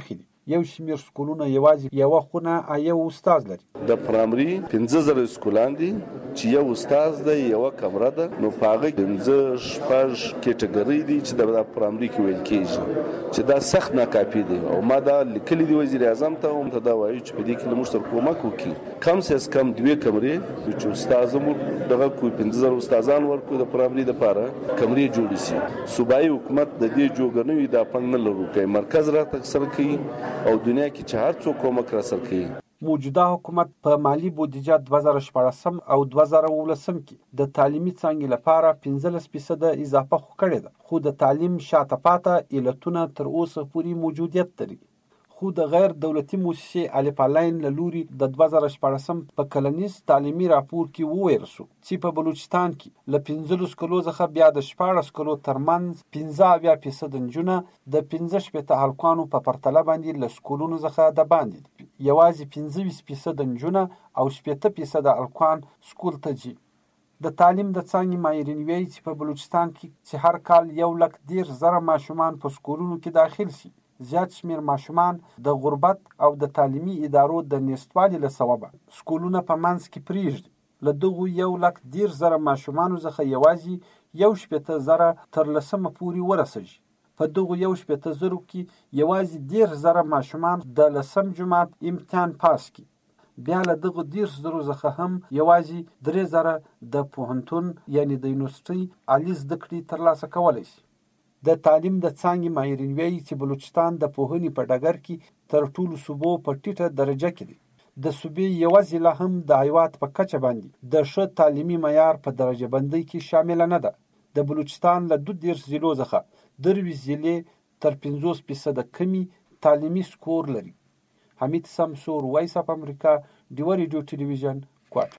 S7: یو شمېر سکولونه یوازې یوه خونه یو استاد لري.
S8: د پرایمري پنځه زره سکولان دي چې یو استاد دی، یوه کمره ده، نو په هغه پنځه شپږ کیټګرۍ دي چې د پرایمري کې ویل کېږي چې دا سخت ناکافي دی. او ما دا لیکلي دي وزیر اعظم ته، هم ته دا وایو چې په دې کې له موږ سره کومک وکړي، کم سے کم دوې کمرې چې استاد موږ دغه کوی پنځه زره استادان ورکړو د پرایمري دپاره کمرې جوړې شي. صوبایي حکومت د دې جوګه نه وي، دا پنډ نه لرو کوي، مرکز راته سره کوي او دنیا کې چې هر څوک کومک را سره کوي.
S7: موجوده حکومت په مالی بودیجه دوه زره شپاړسم او دوه زره اوولسم کې د تعلیمي څانګې لپاره پنځلس فیصده اضافه خو کړې ده، خو د تعلیم شاته پاته علتونه تر اوسه پورې موجودیت لري. خو د غیر دولتي موسسې الفالاین له لوري د دوه زره شپاړسم په کلنیز تعلیمي راپور کې وویل شو چې په بلوچستان کې له پنځلس کلو څخه بیا د شپاړس کلو ترمنځ پنځه اویا فیصد نجونه د پنځه شپېته هلکانو په پرتله باندې له سکولونو څخه د باندې یوازې پنځه ویشت فیصد نجونه او شپېته فیصد هلکان سکول ته ځي. د تعلیم د څانګې ماهرین وایي چې په بلوچستان کې چې هر کال یو لک دېرش زره ماشومان په سکولونو کې داخل شي، زیات شمیر ماشومان د غربت او د تعلیمي ادارو د نشتوالي له سببه سکولونه په منځ کې پرېږدي. له دغو یو لک دېرش زره ماشومانو څخه یوازې یو شپېته زره تر لسمه پورې ورسېږي. په دغو یو شپېته زرو کې یوازې دېرش زره ماشومان د لسم جماعت امتحان پاس کړي. بیا له دغو دېرش زرو څخه هم یوازې درې زره د پوهنتون یعنې د یونیورسټۍ عالي زده کړې ترلاسه کولی شي. د تعلیم د څانګې ماهرین وایي چې بلوچستان د پوهنې په ډګر کې تر ټولو صوبو په ټیټه درجه کې دی. د صوبې یوه ضلع هم د هیواد په کچه باندې د ښه تعلیمي معیار په درجه بندۍ کې شامله نه ده. د بلوچستان له دوه دېرش ضلعو څخه درویشت ضلعې تر پنځوس فیصده کمي تعلیمي سکور لري. حمید سمسور، وایس اف امریکا، ډیوه ریډیو ټلویزیون، کوټ.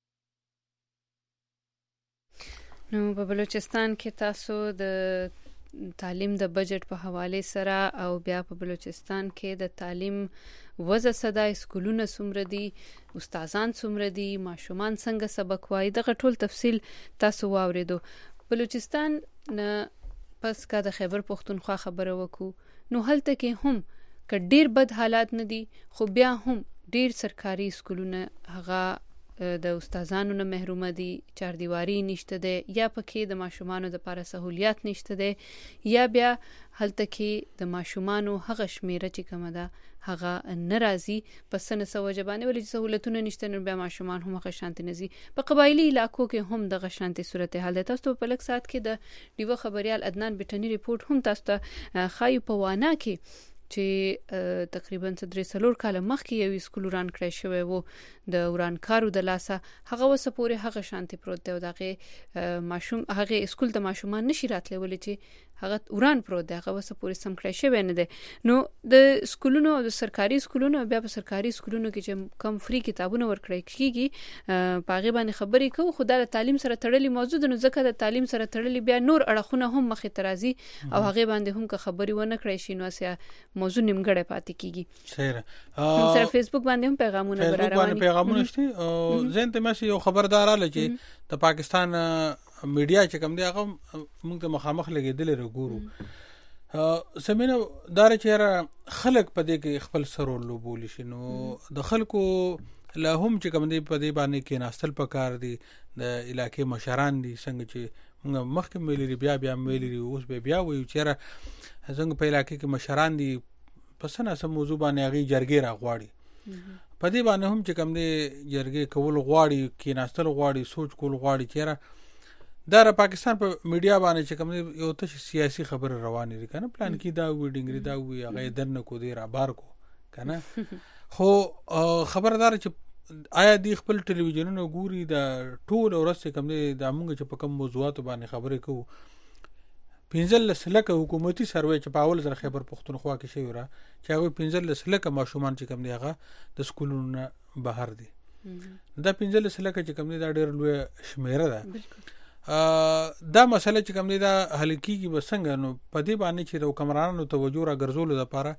S1: نو په بلوچستان کې تاسو د تعلیم د بجټ په حواله سره او بیا په بلوچستان کې د تعلیم وضع صدا سکولونه څومره دي، استادان څومره دي، ماشومان څنګه سبق وایي، دغه ټول تفصیل تاسو واوریدو. بلوچستان نه پس کا د خیبر پختونخوا خبره وکړو، نو هلته کې هم که ډیر بد حالات نه دي، خو بیا هم ډیر سرکاري سکولونه هغه د استادانو نه محروم دي، چاردیواری نشته ده، یا پکې د ماشومانو د لپاره سہولیات نشته ده، یا بیا هلته کې د ماشومانو هغه شمیره چې کومه ده هغه ناراضي پس نه سوجه باندې ولې سہولتونه نشته، نو بیا ماشومان هم هغه شانتي نزي. په قبایلی علاقو کې هم دغه شانتي صورتحال ده. تاسو په لک سات کې د دیو خبريال عدنان بټنی ریپورت هم تاسو ته خایو په وانا کې چې تقریبا درې څلور کاله مخکې یو سکول وران کړی شوی وو د ورانکارو د لاسه، هغه وسه پورې هغه شانتي پروت دی او دغه ماشوم هغه سکول د ماشومان نشي راتلی ولې چې هغه وران پروت دی، هغه وسه پورې سم کړی شوی نه دی. نو د سکولونو د سرکاري سکولونو بیا په سرکاري سکولونو کې چې کم فری کتابونه ورکړی کیږي په هغه باندې خبرې کوو، خو د تعلیم سره تړلې موضوع ده، نو ځکه د تعلیم سره تړلې بیا نور اړخونه هم مخې ته راځي او هغه باندې هم که خبرې ونه کړی شي نو اسیا موضوع نیمګړی پاتې کیږي.
S2: صحیح.
S1: سره فیسبوک باندې هم پیغامونه
S2: برابر باندې پیغامونه شته او زين ته مې یو خبردار اله چې د پاکستان میډیا چې کوم دی هغه موږ ته مخامخ لګیدل رګورو سمینه دار چې خلک په دې کې خپل سرور لوبول شي، نو د خلکو له هم چې کوم دی په دې باندې کې ناستل پکار دي، د علاقې مشران دي څنګه چې موږ مخکې ویلي بیا بیا ویلي اوس به بیا وایو چې څنګه په علاقې کې مشران دي پس نه سم موضوع باندې هغه جرګې را غواړي، په دې باندې هم چې کوم دی جرګې کول غواړي، کې ناستل غواړي، سوچ کول غواړي چې دا د پاکستان په میډیا باندې چې کوم دی یو ته سیاسي خبر روانه دي کنه پلان کې دا وی ډنګری دا وی هغه درنه کو دی را بار کو کنه. خو خبردار چې آیا دی خپل ټلویزیونونو ګوري د ټول ورسې کوم دی د موږ چې په کوم موضوعات باندې خبرې کوو، پنځل سلکه حکومتي سروې چې په اول ځل خیبر پختونخوا کې شوی را چې هغه پنځل سلکه ماشومان چې کوم دی هغه د سکولونو بهر دي، دا پنځل سلکه چې کوم دی دا ډېر لوی شمیره ده. دا مسله چې کوم دی دا حل کیږي بسنګ، نو په دې باندې چې د حکمرانانو توجه را ګرځول لپاره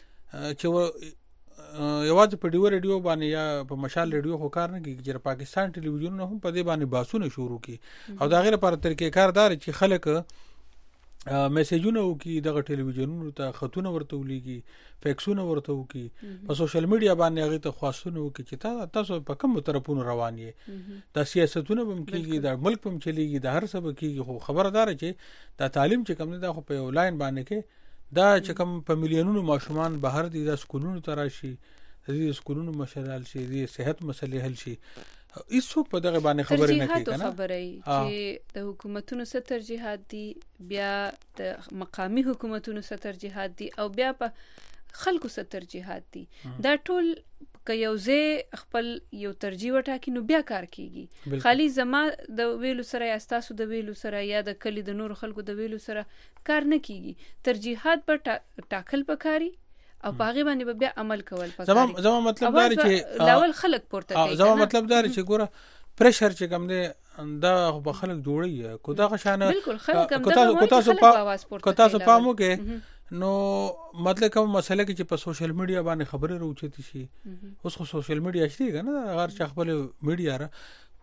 S2: چې یوازې په ډیو ریډیو باندې یا په مشال ریډیو خو کار نه کوي چې پاکستان ټلویزیون هم په دې باندې باسونه شروع کړي او دا غیر لپاره طریقې کار دار چې خلک میسجونه وکي دغه ټلویزیونونو ته خطونه ورته ولېږي فیکسونه ورته وکي په سوشل میډیا باندې هغه ته خواستونه وکي چې تا تاسو په کوم طرفونو روان یې د سیاستونو بم کېږي د ملک بم چلیږي د هر څه به کېږي خو خبردار چې دا تعلیم چې کوم دا خو په یو لاین باندې کې دا چې کوم په میلیونونو ماشومان بهر دي د سکولونو ته راشي د سکولونو مشرال شي د صحت مسلې حل شي هیڅوک په دغه باندې خبرې نه کوي کنه
S1: خبرې چې د حکومتونو څخه ترجیحات دي بیا د مقامی حکومتونو څخه ترجیحات دي او بیا په خلکو څخه ترجیحات دي دا ټول که یو ځای خپل یو ترجیح وټاکي نو بیا کار کیږي خالی زما د ویلو سره یا تاسو د ویلو سره یا د کلی د نور خلکو د ویلو سره کار نه کیږي ترجیحات په ټاکل پکاري او باغی باندې بیا عمل کول پکاره
S2: زما زما مطلب دا چې
S1: لاول خلک پورته کوي
S2: زما مطلب دا چې ګوره پریشر چې کوم دی دا به خلک جوړي کو دا غشانه
S1: بالکل خلک هم
S2: دا
S1: کو تاسو
S2: کو تاسو پامو کې نو مطلب کوم مسله کې چې په سوشل میډیا باندې خبرې راوچتي شي اوس خو سوشل میډیا شته کنه هر چا خپل میډیا را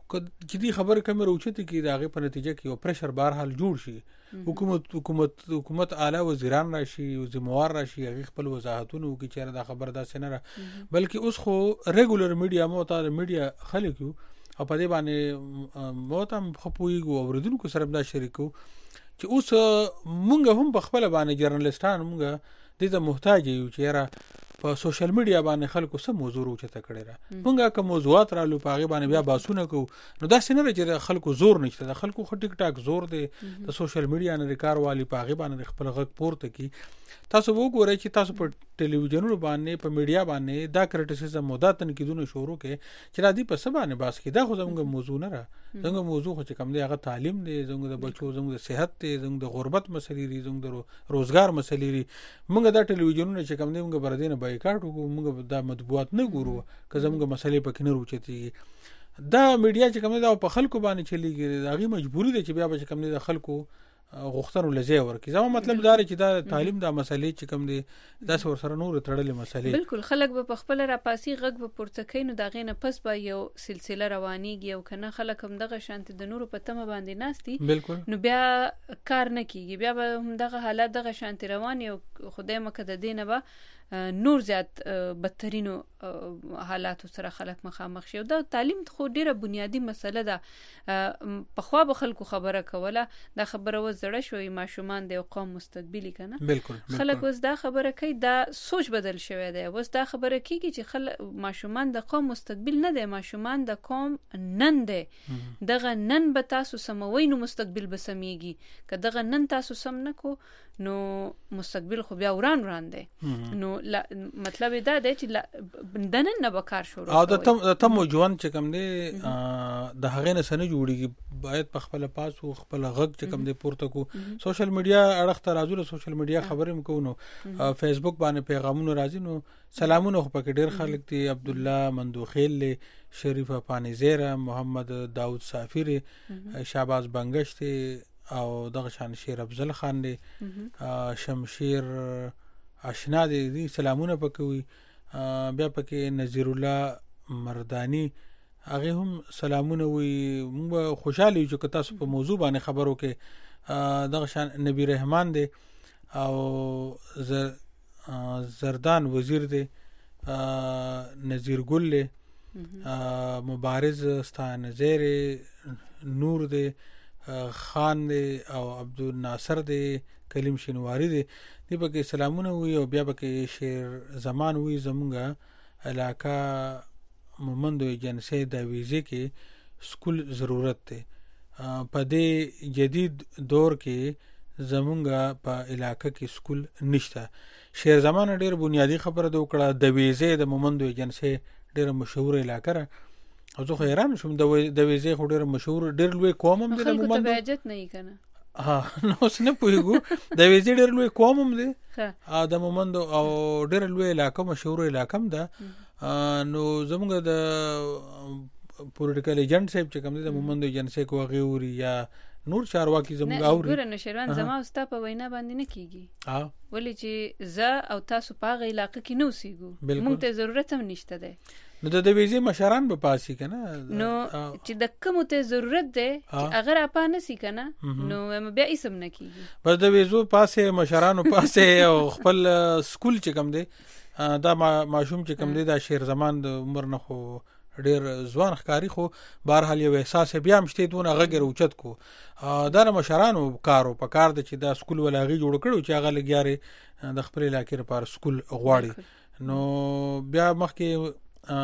S2: چې دې خبره کوم راوچتي کې دا غي په نتیجه کې یو پریشر بهر حال جوړ شي حکومت حکومت حکومت اعلی وزیران راشي او ذمہوار راشي هغه خپل وضاحتونه وکړي چې دا خبر دا سينه بلکې اوس خو ریګولر میډیا مو ته میډیا خلک او په دې باندې مو ته خپويګو اوردونکو سره دا شریکو چې اوس مونږ هم په خپل باندې جرنالستان مونږ دې ته محتاج یو چې را په سوشل میډیا باندې خلکو سم موضوع راوچته کړی را مونږه کوم موضوعات رالو په هغه باندې بیا باسونه کو نو دا څنګه چې خلکو زور نشته د خلکو خو ټیک ټاک زور دی د سوشل میډیا نه ریکار والی په هغه باندې خپل غږ پورته کی تاسو وګورئ چې تاسو په ټلویزیونونو باندې په میډیا باندې دا کرټیسیزم مداتن کیدونه شروع کې چې را دي په سبانه باس کې دا خو زموږ موضوع نه را زموږ موضوع خو چې کوم دی هغه تعلیم دی زموږ د بچو زموږ د صحت دی زموږ د غربت مسلې دی زموږ د روزګار مسلې دی موږ دا ټلویزیونونه چې کوم دی موږ بردینه بایکاټ وکړو موږ دا مطبوعات نه ګورو که زموږ مسلې پکې نه روچتي دا میډیا چې کوم دی په خلکو باندې چلیږي هغه مجبوری دی چې بیا به کوم دی د خلکو غوښتنو لزی ورکی زما مطلب دا چې دا تعلیم دا مسلې چې کوم دي دا څور سره نور تړلې مسلې
S1: بالکل خلک به خپل را پاسي غږ به پورته کین نو دا غینه پس به یو سلسله روانيږي او کنه خلک هم دغه شانت د نور په تمه باندې ناشتي نو بیا کار نه کیږي بیا به هم دغه حالت دغه شانت رواني او خدای مکه د دینه به نور زیات بدترینو حالات سره خلک مخامخ شي دا تعلیم خو ډیره بنیادی مسله ده په خوا به خلکو خبره کوله دا خبره و زړه شوی ماشومان د قوم مستقبلی کنه
S2: بالکل
S1: خلک اوس دا خبره کوي دا سوچ بدل شوی دی اوس دا خبره کوي چې خل ماشومان د قوم مستقبل نه دی ماشومان د قوم نن دی دغه نن به تاسو سموي نو مستقبل به سميږي که دغه نن تاسو سم نکو نو مستقبل خو بیا وران وران دی نو مطلب دا دی چې دنن نه بکار شروع
S2: او د تم تم ژوند چې کوم دی د هغه نه سن جوړیږي باید په خپل پاس او خپل غږ چې کوم دی پورته کو سوشل میډیا اړه ته راځو سوشل میډیا خبرې مکو نو فیسبوک باندې پیغامونه راځي نو سلامونه خو پکې ډیر خلک دي عبد الله مندوخیل شریف پانیزیره محمد داوود سافری شهباز بنگش او دغه شان شیر افضل خان دی شمشیر آشنا دی دی سلامونه پکوي بیا پکې نذیر الله مردانی هغه هم سلامونه وي موږ خوشاله یو چې تاسو په موضوع باندې خبرو کې دغه شان نبی رحمان دی او زر زردان وزیر دی نذیر ګل دی مبارز ستان نذیر نور دی خان دی او عبد الناصر دی کلیم شینواری دی دی پکې سلامونه وي او بیا پکې شیر زمان وي زمونږه علاقہ مومندو ایجنسی د ویزې کې سکول ضرورت دی په دې جدید دور کې زمونږه په علاقہ کې سکول نشته شیر زمان ډیر بنیادی خبره د وکړه د ویزې د مومندو ایجنسی ډیر مشهور علاقہ را او زه حیران شوم د د ویزې خو ډیر مشهور ډیر لوی قوم هم دی د
S1: مومندو ته بهجت نه کنه
S2: ها نو څنګه پوهیږو د ویزې ډیر لوی قوم هم دی ا د مومندو او ډیر لوی علاقہ مشهور علاقہ هم ده نو زموږ د پولیټیکل ایجنټ صاحب چې کوم دی د مومندو ایجنسی کو غووري یا نور چارواکي زموږ اوري
S1: ګور نه شروان زما او ستا په وینا باندې نه کیږي ها ولې چې ز او تاسو په غي علاقې کې نو سیګو موږ ته ضرورت هم نشته ده
S2: نو د دې ویزه مشران به پاسي کنه
S1: نو چې د کوم ته ضرورت ده اگر اپا نسی کنه نو بیا اسم نه کیږي
S2: بس د ویزو پاسه مشرانو پاسه او خپل سکول چې کوم دی دا ماشوم چې کوم دی دا شیر زمان د عمر نه خو ډیر ځوان ښکاری خو بهر حال یو احساس بیا مشته دونه غږ اوچت کو دا مشرانو کارو په کار د چې دا سکول ولاغي جوړ کړو چې هغه لګیاره د خپل علاقې لپاره سکول غواړي نو بیا مخکې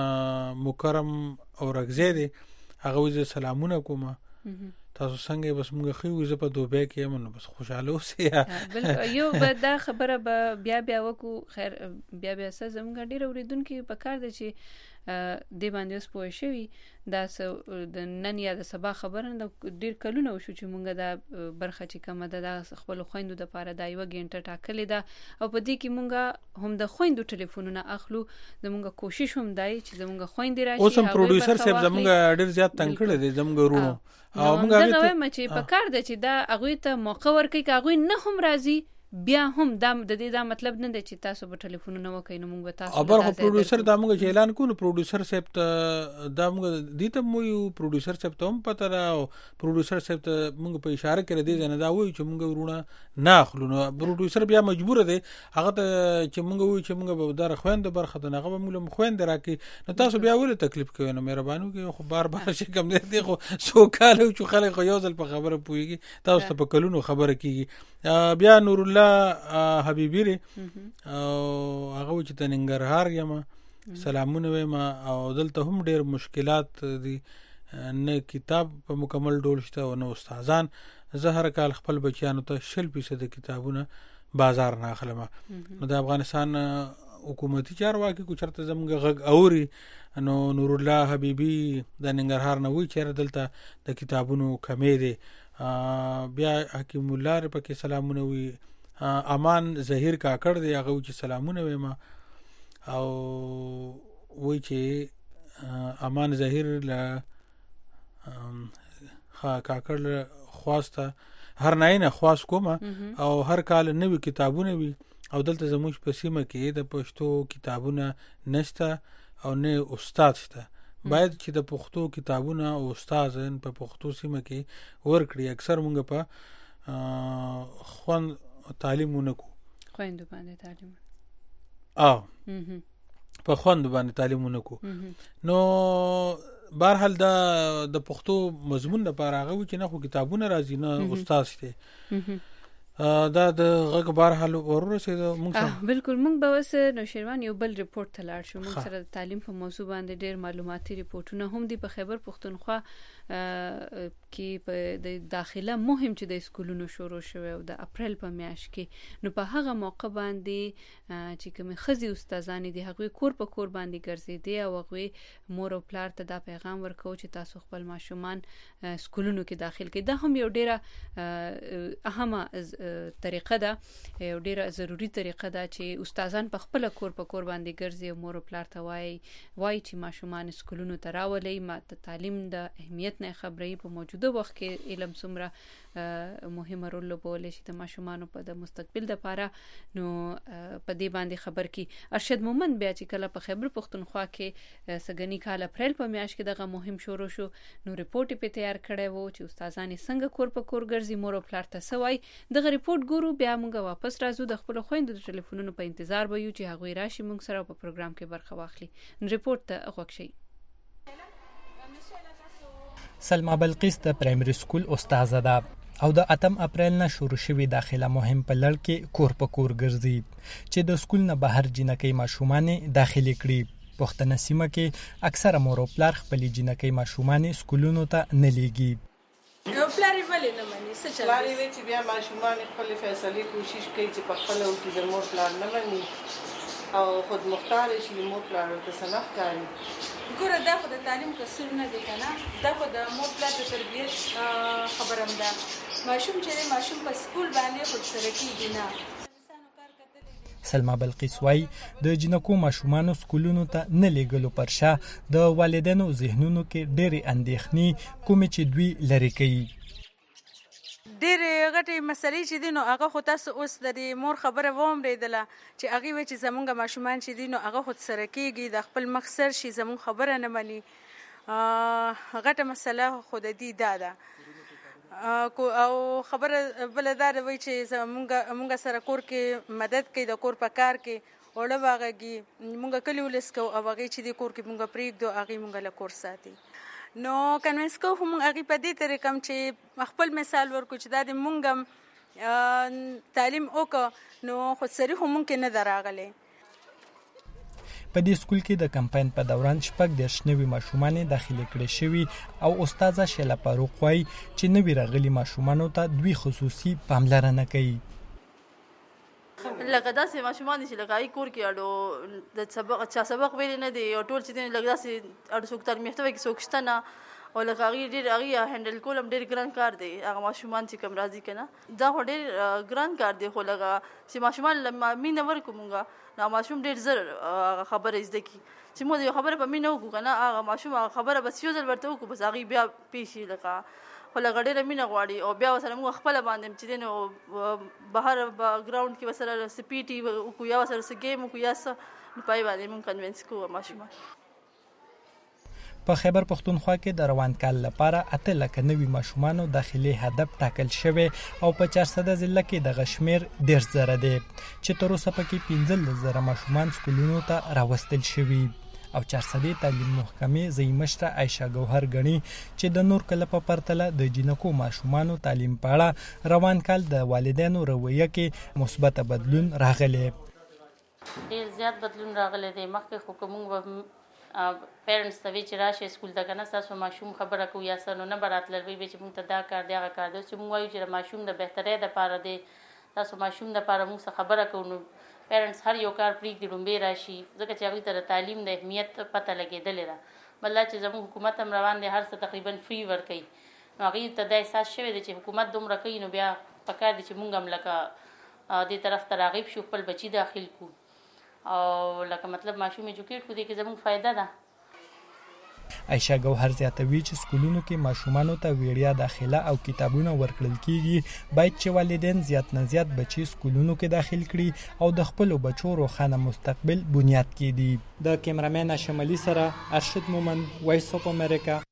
S2: مکرم او رغزه دي هغه وز سلامونه کوم تاسو څنګه بس موږ خو وز په دوبه کې منو بس خوشاله اوسه
S1: یو به دا خبره به بیا بیا وکړو خیر بیا بیا څه زموږ ډیر اوریدونکو په کار دي چې د باندې اوس پوه شوي دا د نن یا د سبا خبره د ډیر کلونه وشو چې مونږ دا برخه چې کومه ده د خپل خويندو د پاره دا یو غنټه ټاکلې ده او په دې کې مونږ هم د خويندو ټلیفونونه اخلو زمونږ کوشش هم دی چې زمونږ خويندې راشي
S2: اوس هم پروډوسر صاحب زمونږ ډیر زیات تنگ کړی دی زمونږ ورونو
S1: او مونږ دا وایم چې په کار ده چې دا هغه ته موقع ورکړي چې هغه نه هم راضي بیا هم دا د دې دا مطلب نه دی چې تاسو په ټلیفونونه وکړئ نو موږ تاسو
S2: خبر خو پروډوسر دا موږ اعلان کوو پروډوسر صاحب ته دا موږ دې ته مو یو پروډوسر صاحب ته هم پته را او پروډوسر صاحب ته موږ په اشاره کړی دی نه دا وایي چې موږ ورونه نه اخلو نو پروډوسر بیا مجبور دی هغه ته چې موږ وایي چې موږ به دا خويند برخه نه هغه موږ خويند راکې نو تاسو بیا ولې تکلیف کوئ نو مهرباني وکړئ خو بار بار شي کوم دی خو سو کاله چې خلک یو ځل په خبره پويږي تاسو ته په کلونو خبره کیږي بیا نور الله حبیبی ری او هغه چې د ننګرهار یم سلامونه وایم او دلته هم ډیر مشکلات دي نه کتاب په مکمل ډول شته او نه استادان زه هر کال خپل بچیانو ته شل فیصد کتابونه بازار نه اخلم نو د افغانستان حکومتي چارواکي کو چرته زموږ غږ اوري نو نور الله حبیبی د ننګرهار نه وی چیرې دلته د کتابونو کمې دي بیا حکیم الله پکې سلامونه وی امان ظهیر کاکړ دی هغه چې سلامونه وایم او وای چې امان ظهیر لا ها کاکړ خواسته هر نه نه خواست کوم او هر کال نوې کتابونه وي او دلته زموږ په سیمه کې د پښتو کتابونه نشته او نه استاد شته باید چې د پښتو کتابونه او استادان په پښتو سیمه کې ورکړي اکثر مونږ په خوان تعلیمونه کو
S1: خويندو باندې تعلیم
S2: او په خويندو باندې تعلیمونه کو نو بهرحال دا د پښتو مضمون لپاره هغه چې نه خو کتابونه راځي نه استاد شته دا د غږ بهرحال ورسېد موږ
S1: بالکل موږ به وس نو شیروان یو بل ریپورت تلاړ شو موږ سره د تعلیم په موضوع باندې ډېر معلوماتي ریپورتونه هم دي په خیبر پښتونخوا کې په د داخله مهم چې د سکولونو شروع شوه او د اپریل په میاشت کې نو په هغه موقع باندې چې کوم خزي استادان دي هغه کور په کور باندې ګرځي دي او هغه مور او پلار ته دا پیغام ورکو چې تاسو خپل ماشومان سکولونو کې داخل کړئ دا هم یو ډیره اهمه طریقه ده یو ډیره ضروری طریقه ده چې استادان په خپل کور په کور باندې ګرځي او مور او پلار ته وایي وایي چې ماشومان سکولونو ته راولي ما ته تعلیم د اهمیت نه خبرې په موجوده وخت کې علم څومره مهمه رول لوبولی شي د ماشومان په د مستقبل لپاره نو په دې باندې خبر کی ارشد مومن بیا چې کله په خیبر پښتونخوا کې سګنی کال اپریل په میاشت کې دغه مهم شروع شو نو ریپورت په تیار کړی وو چې استادان څنګه کور په کور ګرځي مور او پلار ته سوای دغه ریپورت ګورو بیا موږ واپس راځو د خپل خويندو د ټلیفونونو په انتظار به یو چې هغه راشي موږ سره په پروګرام کې برخه واخلي ریپورت ته غوښ شي
S9: سلمہ بلقیس د پرایمری سکول استاد ده او د اتم اپریل نه شروع شوی داخله مهم په لړ کې کور په کور ګرځي چې د سکول نه بهر جنکې ماشومان داخلي کړي پښتنه سیمه کې اکثره مور او پلار خپل جنکې ماشومان سکولونو ته نه لیږي
S10: یو پلار ولې نه مانی څه چل
S11: پلار وی چې بیا ماشومان خپل فیصله کوشش کوي چې په خپل او کې د مور پلار نه مانی او خود مختار شي مور پلار ته سنف کوي
S10: ګوره دا خو د تعلیم قصور نه دی کنه دا خو د مور پلار د تربیت خبرم ده ماشوم چې ماشوم په سکول باندې خود سره کیږي نه
S9: سلمہ بلقیس وای د جنکو ماشومان سکولونو ته نه لګلو پر شا د والدینو ذهنونو کې ډېری اندېښنې کوم چې دوی لري کوي
S10: ډېرې غټې مسلې چې دي نو هغه خو تاسو اوس د دې مور خبره واورېدله چې هغې وایي چې زمونږ ماشومان چې دي نو هغه خود سره کېږي د خپل مخ سر شي زمونږ خبره نه مني غټه مسله خو د دې دا ده او خبره بله دا ده وایي چې زمونږ سره کور کې مدد کوي د کور په کار کې اوړه باغږي مونږ کلي ولس کوو او هغې چې دې کور کې مونږ پرېږدو هغې مونږ له کور ساتي نو کنوینس کوو خو مونږ هغې په دې طریقه کوم چې خپل مثال ورکړو چې دا د مونږ هم تعلیم وکړو نو خودسري خو مونږ کې نه ده راغلی
S9: په دې سکول کې د کمپاین په دوران شپږ دېرش نوي ماشومان داخلي کړي شوي او استاده شیله فاروق وایي چې نوي راغلي ماشومانو ته دوی خصوصي پاملرنه کوي
S12: لکه داسې ماشومان دي چې لکه هغې کور کې اړو د سبق چا سبق ویلی نه دی او ټول چې دی لکه داسې اړو څوک تعلیم یافته وایي کې څوک شته نه او لکه هغې ډېر هغې هینډل کول هم ډېر ګران کار دی هغه ماشومان چې کوم راځي که نه دا خو ډېر ګران کار دی خو لکه چې ماشومان له مینه ورکړو مونږ نو ماشوم ډېر زر هغه خبره زده کړي چې موږ د یو خبره په مینه وکړو که نه هغه ماشوم هغه خبره بس یو ځل ورته وکړو بس هغې بیا پوه شي لکه خو لکه ډېره مینه غواړي او بیا ورسره موږ خپله باندې چې دی نو بهر ګراونډ کې ورسره څه پي ټي وکړو یا ورسره څه گیم وکړو یا څه نو په هغې باندې موږ کنوینس کوو ماشومان
S9: په خیبر پښتونخوا کې د روان کال لپاره اته لکه نوي ماشومانو داخلي هدف ټاکل شوی او په چارسده ضلع کې دغه شمېر دېرش زره دی چې تر اوسه پکې پنځلس زره ماشومان سکولونو ته راوستل شوي او چارسدې تعلیم محکمې ځایي مشره عایشه ګوهر ګڼي چې د نور کله په پرتله د جنکو ماشومانو تعلیم په اړه روان کال د والدینو رویه کې مثبته بدلون راغلی
S13: ډېر زیات بدلون راغلی دی مخکې خو که موږ به پیرنټس ته وی چې راشئ سکول ته که نه ستاسو ماشوم خبره کوو یا څه نو نه به راتلل وی چې موږ ته دا کار دی هغه کار دی چې موږ وایو چې د ماشوم د بهترۍ دپاره دی تاسو ماشوم دپاره موږ څه خبره کوو نو پیرنټس هر یو کار پرېږدي لومبۍ راشي ځکه چې هغوی ته د تعلیم د اهمیت پته لګېدلې ده بل دا چې زموږ حکومت هم روان دی هر څه تقریبا فری ورکوي نو هغوی ته دا احساس شوی دی چې حکومت دومره کوي نو بیا پکار دی چې موږ هم لکه دې طرف ته راغب شو خپل بچي داخل کړو او لکه مطلب ماشوم ایجوکیټ کړو دې کې زموږ فایده ده
S9: عایشه ګوهر زیاتوي چې سکولونو کې ماشومانو ته وړیا داخله او کتابونه ورکړل کیږي باید چې والدین زیات نه زیات بچي سکولونو کې داخل کړي او د خپل بچو روښانه مستقبل بنیاد کړي د کیمرامین شمالي سره ارشد مومند وایس اف امریکا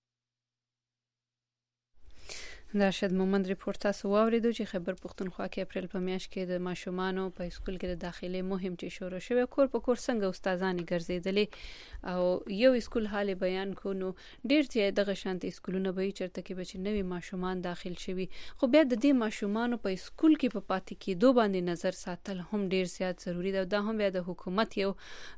S1: د ارشد مومند ریپورت تاسو واوریدو چې خیبر پښتونخوا کې اپریل په میاشت کې د ماشومانو په سکول کې د داخلي مهم چې شروع شوه کور په کور څنګه استادانې ګرځیدلې او یو سکول حال بیان کو نو ډیر چې دغه شانتي سکولونه به چرته کې بچ نوي ماشومان داخل شوي خو بیا د دې ماشومانو په سکول کې په پاتې کېدو باندې نظر ساتل هم ډیر زیات ضروری ده دا هم بیا د حکومت یو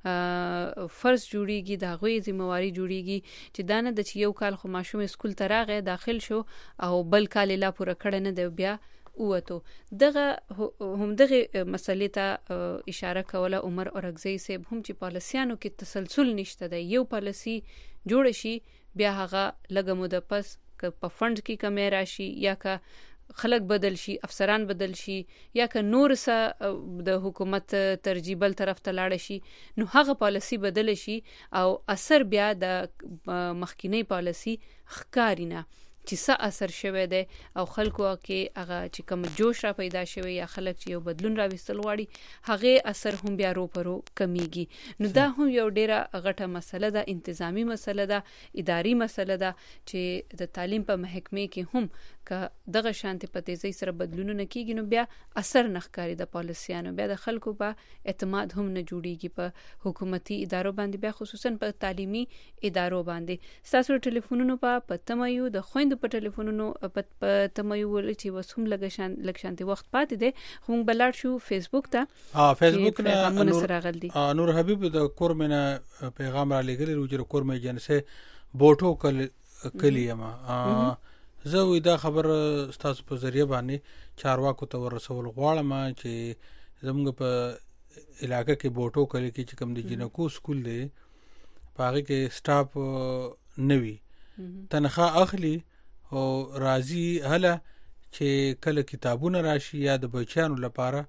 S1: فرض جوړیږي دا غوي ذمہواری جوړیږي چې دا نه د یو کال خو ماشوم سکول ته راغی داخل شو او بل کال لا پوره کړه نه دی بیا وته دغه هم دغه مسلې ته اشاره کوله عمر اورغزی صاحب هم چې پالیسیانو کې تسلسل نشته دی یو پالیسی جوړ شي بیا هغه لږه موده پس په فند کې کمی راشي یا که خلک بدل شي افسران بدل شي یا که نور څه د حکومت ترجیح بل طرف ته لاړ شي نو هغه پالیسی بدل شي او اثر بیا د مخکینی پالیسی ښکارینه چې څه اثر شوی دی او خلکو کې هغه چې کوم جوش را پیدا شوی یا خلک چې یو بدلون راوستل غواړي هغه اثر هم بیا رو پرو کمیږي نو دا هم یو ډیره غټه مسله ده انتظامی مسله ده اداري مسله ده چې د تعلیم په محکمه کې هم که دغه شانتي په تیزی سره بدلونونه کیږي نو بیا اثر نخکاری د پالیسیانو بیا د خلکو په اعتماد هم نه جوړیږي په حکومتي ادارو باندې بیا خصوصا په تعلیمي ادارو باندې تاسو ټلیفونونو په پتمایو د خويند په ټلیفونونو په تمایو ول چې وسوم لګشان لګشانتي وخت پاتې ده خو موږ بلار شو فیسبوک ته
S2: ها فیسبوک نه
S1: نور
S2: نور حبیب د کورمنه پیغام را لګل روجر کورمه جنسه بوټو کل کلیما زه وې دا خبر تاسو په ذریعہ باندې چارواکو ته ورسول غواړم چې زموږ په علاقې کې بوټو کلی کې چې کوم د جنکو سکول دی پاره کې سټاف نوي تنخواه اخلي او راضي هله چې کله کتابونه راشي یا د بچیانو لپاره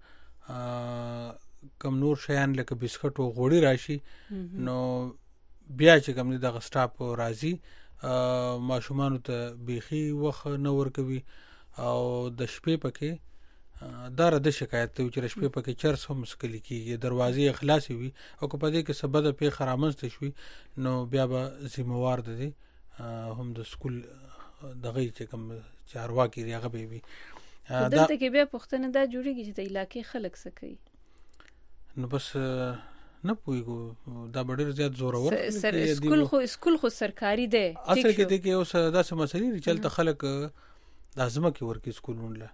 S2: کم نور شیان لکه بسکټ او غوړي راشي نو بیا چې کوم دغه سټاف راضي ماشومان ته بيخي وخت نه ورکوي او د شپې پکې دا د شکایت ته چې شپې پکې چرس هم مسکلی کیږي دروازې خلاصې وي او په دې کې سبب د په خرامنځ شوي نو بیا به ذمہوار دي هم د سکول دغه چې کوم چارواکي ریغه به وي
S1: دلته کې بیا پښتنه دا جوړیږي چې د علاقې خلک څه کوي
S2: نو بس نه پویګو دا ډېر زیات زور اور
S1: سر سکول خو سکول خو سرکاري دی
S2: اصل کې د کې اوس داسې مسلې دي چې خلک لازمه کې ورکی سکولونه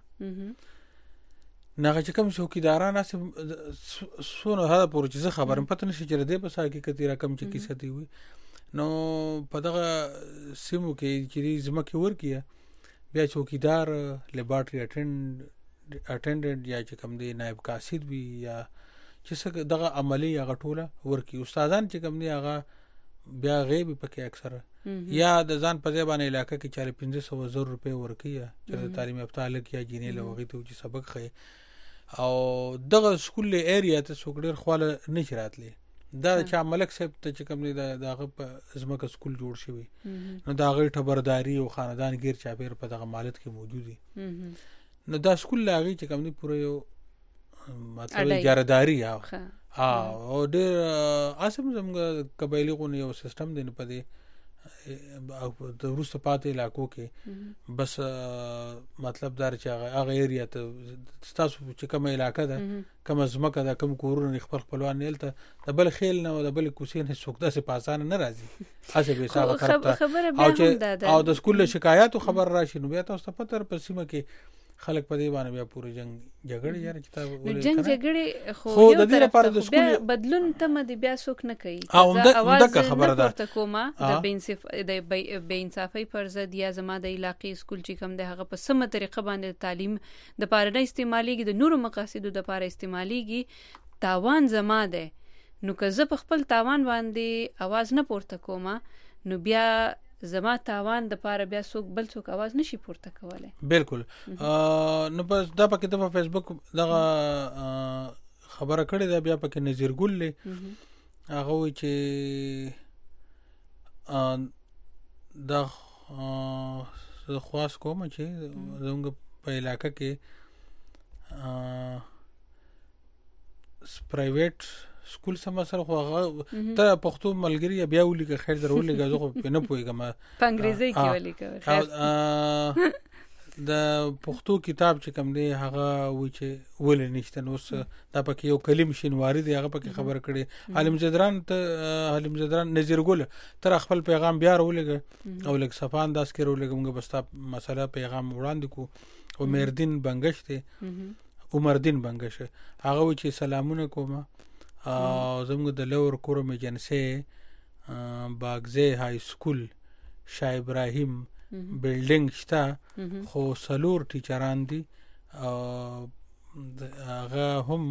S2: نه چې کوم څوکیداران اس سونه هدا پور چې خبرم پته نشي چې دې په ساکي کتي رقم چې کیسه دی وي نو په دغه سیمو کې چې زمکه ورکیه بیا څوکیدار لیبارټری اټند اټندنټ یا چې کوم دی نائب قاصد وي یا چې دغه عملی هغه ټوله ورکی استادان چې کوم دی هغه بیا غیب پکې اکثر یا د ځان په ځای باندې علاقې کې چاله پنځه سوه زر روپے ورکی چې تعلیم یافته لک یا جینې لوغي ته چې سبق خي او دغه سکول ایریا ته څوکړر خواله نشي راتلی دا چې ملک صاحب ته چې کوم دی دغه په ازمکه سکول جوړ شوی نو دا غي خبرداري او خاندان غیر چاپیر په دغه مالت کې موجود دي نو دا سکول لاغي چې کوم دی پوره یو مطلب اجارهداري یا ها او ډېر اسم زموږ قبایلی غو یو سیستم دی په دې د روسته پاتې علاقو کې بس مطلب دار چې هغه ایریا ته تاسو چې کومه علاقه ده کومه زمکه ده کوم کورونه خپل خپلوان نیلته د بل خیل نه د بل کوسین سوکده سه پاسانه نه راځي اسه به حساب خبره او چې او د سکول شکایت خبر راشي نو بیا تاسو په تر پسیمه کې خلک په دې باندې بیا پوره جنگ جګړه یاره چې تا
S1: جنگ جګړه خو یو طرف ته بدلون ته مد بیا څوک نه کوي
S2: اواز خبره ده
S1: کومه د بینصف د بې انصافي پر ضد یا زما د علاقې سکول چې کوم د هغه په سمه طریقه باندې تعلیم د پاره نه استعماليږي د نورو مقاصدو د پاره استعماليږي تاوان زما ده نو که زه په خپل تاوان باندې आवाज نه پورته کوم نو بیا زما تاوان د پاره بیا څوک بل څوک आवाज نشي پورته کولای
S2: بالکل نو بس دا پکې د فیسبوک دغه خبره کړې ده بیا پکې نذیر ګل له هغه وی چې دا خواص کوم چې زموږ په علاقې کې پرایویټ سکول سم سره خو ته پښتو ملګری بیا ولي که خیر درولې غزو خو نه پويګم
S1: په انګریزي کې ولي کوي
S2: د پښتو کتاب چې کوم دی هغه و چې ولې نشته نو دا پکې یو کلم شینواری دی هغه پکې خبر کړي عالم زدران ته عالم زدران نذیر ګل تر خپل پیغام بیا ورولګ او لک صفان داس کې ورولګم بس تا مسله پیغام وړاندې کو او مردین بنگش ته عمردین بنگش هغه و چې سلامونه کوم او زموږ د لور کورم ایجنسی باغزه های سکول شاه ابراهیم بلډینګ شته خو سلور ټیچران دي هغه هم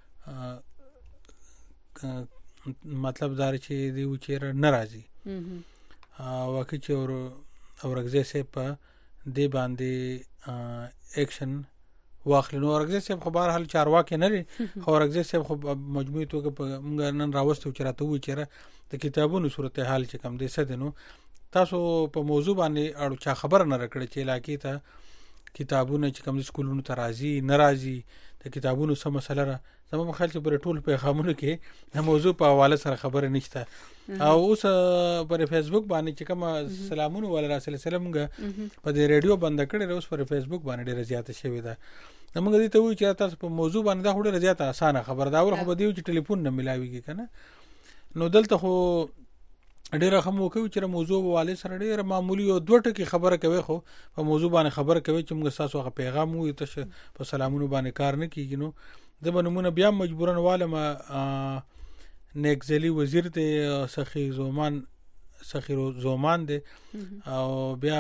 S2: مطلب دار چې دی و چې ناراضي واکه چې اور اورګزه سه په دی باندې اکشن واخلنو اورګزه سه خبر حل چارواکي نه لري خو اورګزه سه خو مجموعي توګه په موږ نن راوستو چې راته و چې د کتابونو صورتحال چې کم دي څه دي نو تاسو په موضوع باندې اړو چا خبر نه راکړي چې علاقې ته کتابونه چې کم سکولونو ته راځي ناراضي د کتابونو سم مسله را زموږ په خیال چې پر ټول پیغامونو کې د موضوع په حواله سره خبره نشته او اوس پر فیسبوک باندې چې کوم سلامونه ول رسول سلامږه په دې ریډیو بند کړي اوس پر فیسبوک باندې ډیره زیاته شوې ده موږ دې ته وی چې تاسو په موضوع باندې دا ډیره زیاته اسانه خبر دا ول خو به دی چې ټلیفون نه ملاويږي کنه نو دلته خو ډیره هم وکوي چې موضوع والے سره ډیره معمولی او دوه ټکی خبره کوي خو په موضوع باندې خبره کوي چې موږ تاسو غو پیغام وي ته په سلامونو باندې کار نه کیږي نو د بنمونه بیا مجبورن والما نیکزلی وزیر ته سخی زومان سخی زومان دی او بیا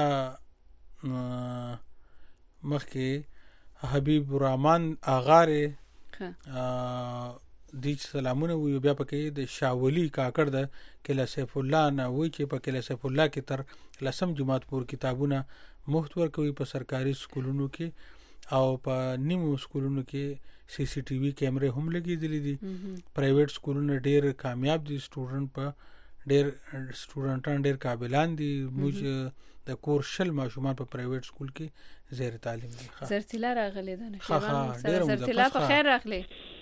S2: مخکې حبیب الرحمن اغاره د سلامونه وی بیا پکې د شاولی کاکړ د کله سیف الله نه وی چې په کله سیف الله کې تر لسم جماعت پور کتابونه مفت ورکوي په سرکاري سکولونو کې او په نیمو سکولونو کې سی سی ټي وي کیمرې هم لګېدلې دي پرایویټ سکولونه ډېر کامیاب دي سټوډنټ په ډېر سټوډنټان ډېر قابلان دي موږ د کور شل ماشومان په پرایویټ سکول کې زیر تعلیم دي.
S1: زرتلا راغلی ده
S2: ها ها ډېر
S1: زرتلا په خیر راغلی.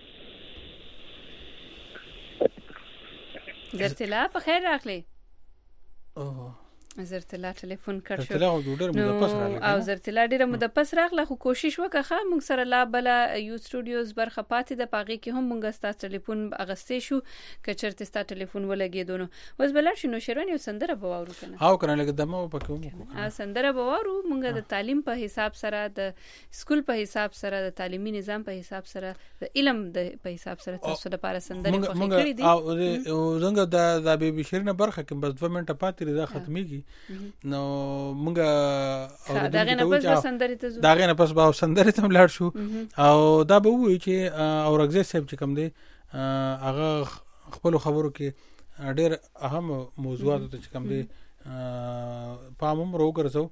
S1: زرتلا په خیر راغلی. اوه زرتلا ټلیفون کړ شو.
S2: زرتلا ډېر مدپس راغلی
S1: او زرتلا ډېر مدپس راغله خو کوشش وکړه موږ سره لا بل یو سټوډیوز برخه پاتې د پاغي کې هم موږ ستاسو ټلیفون اغستې شو که چرته ستاسو ټلیفون ولګېدونو اوس بلل شنو شروع یو سندره بواورو کنه
S2: او کنه لکه دمو پکې مو
S1: او سندره بواورو موږ د تعلیم په حساب سره د سکول په حساب سره د تعلیمي نظام په حساب سره د علم د په حساب سره تاسو لپاره سندره په کړی دي
S2: او څنګه د د بیبي شیرینه برخه کې بس دوه منټه پاتې ده ختميږي نو مونږه
S1: او دغه نه پس سندره ته
S2: دغه نه پس به سندره ته لاړ شو او دا به وایي چې اورګزې صاحب چې کوم دی هغه خپل خبرو کې ډېر اهم موضوعات ته چې کوم دی پام هم راوګرځو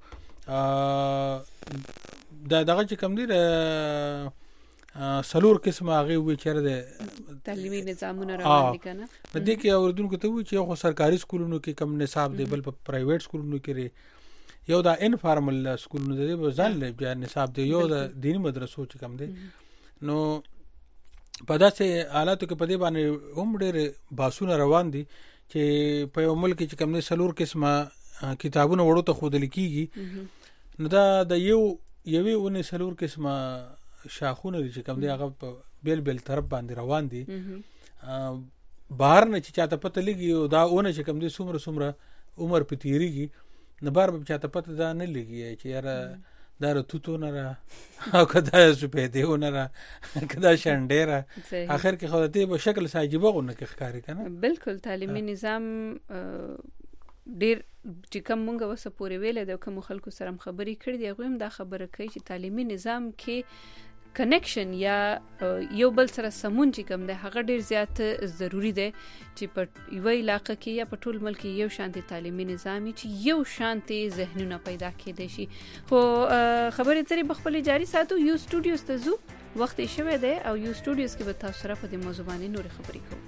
S2: دا دغه چې کوم دی سلور قسمه هغه وی چیرې د
S1: تعلیمي نظامونه روان دي کنه
S2: په دې کې اوردونکو ته وی چې خو سرکاري سکولونو کې کم نصاب دی بل په پرایویټ سکولونو کې یو دا انفارمل سکولونو دی په ځان له بیا نصاب دی یو د دینی مدرسو چې کم دی نو په داسې حالاتو کې په دې باندې هم ډېر باسونه روان دي چې په یو ملک کې چې کم دی سلور قسمه کتابونه وړو ته خودل کیږي نو دا د یو یوې ونې سلور قسمه شاخونه چې کوم دی هغه په بیل بیل طرف باندې روان دي بهر نه چې چاته پته لګي دا اونه چې کوم دی څومره څومره عمر په تیریږي نه بار به چاته پته دا نه لګي چې یاره دا رتوتو نه را او کدا سپېدې نه را کدا شنډې را اخر کې خو دې په شکل ساجيبه غو نه کې ښکاری کنه
S1: بالکل تعلیمي نظام ډیر چې کوم مونږ وسه پورې ویل د کوم خلکو سره خبرې کړې دي غویم دا خبره کوي چې تعلیمي نظام کې کنیکشن یا یو بل سره سمون چې کوم دی هغه ډیر زیات ضروری دی چې په یو علاقې کې یا په ټول ملک کې یو شانتي تعلیمي نظامي چې یو شانتي ذهنونه پیدا کېدي شي خو خبرې ترې بخپل جاری ساتو یو سټوډیوز ته زو وخت یې شوه دی او یو سټوډیوز کې به تاسو سره په دې موضوع باندې نور خبرې کوو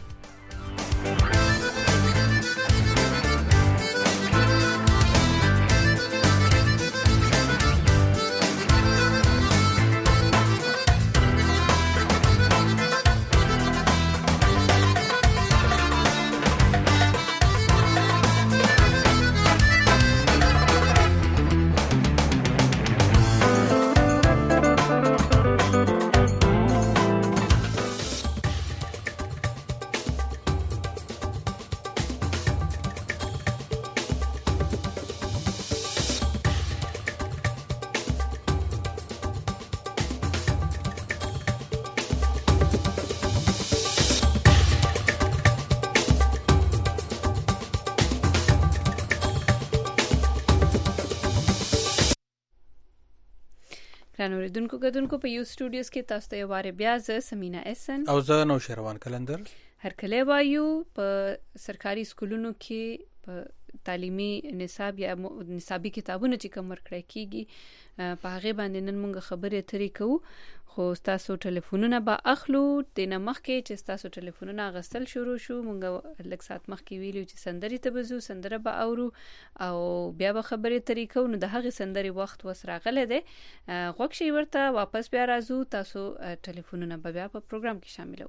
S1: اوریدونکو غدونکو په یو سټوډیوز کې تاسو ته واره بیا ز سمینا اسن
S2: او زه نو شروان کلندر
S1: هر کله وایو په سرکاري سکولونو کې په تعلیمي نصاب یا نصابي کتابونه چې کوم ورکړی کیږي په هغه باندې نن موږ خبرې اترې کوو خو تاسو ټلیفونونه به اخلو د نمخ کې چې تاسو ټلیفونونه غسل شروع شو موږ لږ سات مخ کې ویلو چې سندري ته بزو سندره به اورو او بیا به خبرې اترې کوو نو د هغه سندري وخت وسراغله ده غوښ شي ورته واپس بیا راځو تاسو ټلیفونونه به بیا په پروګرام کې شاملو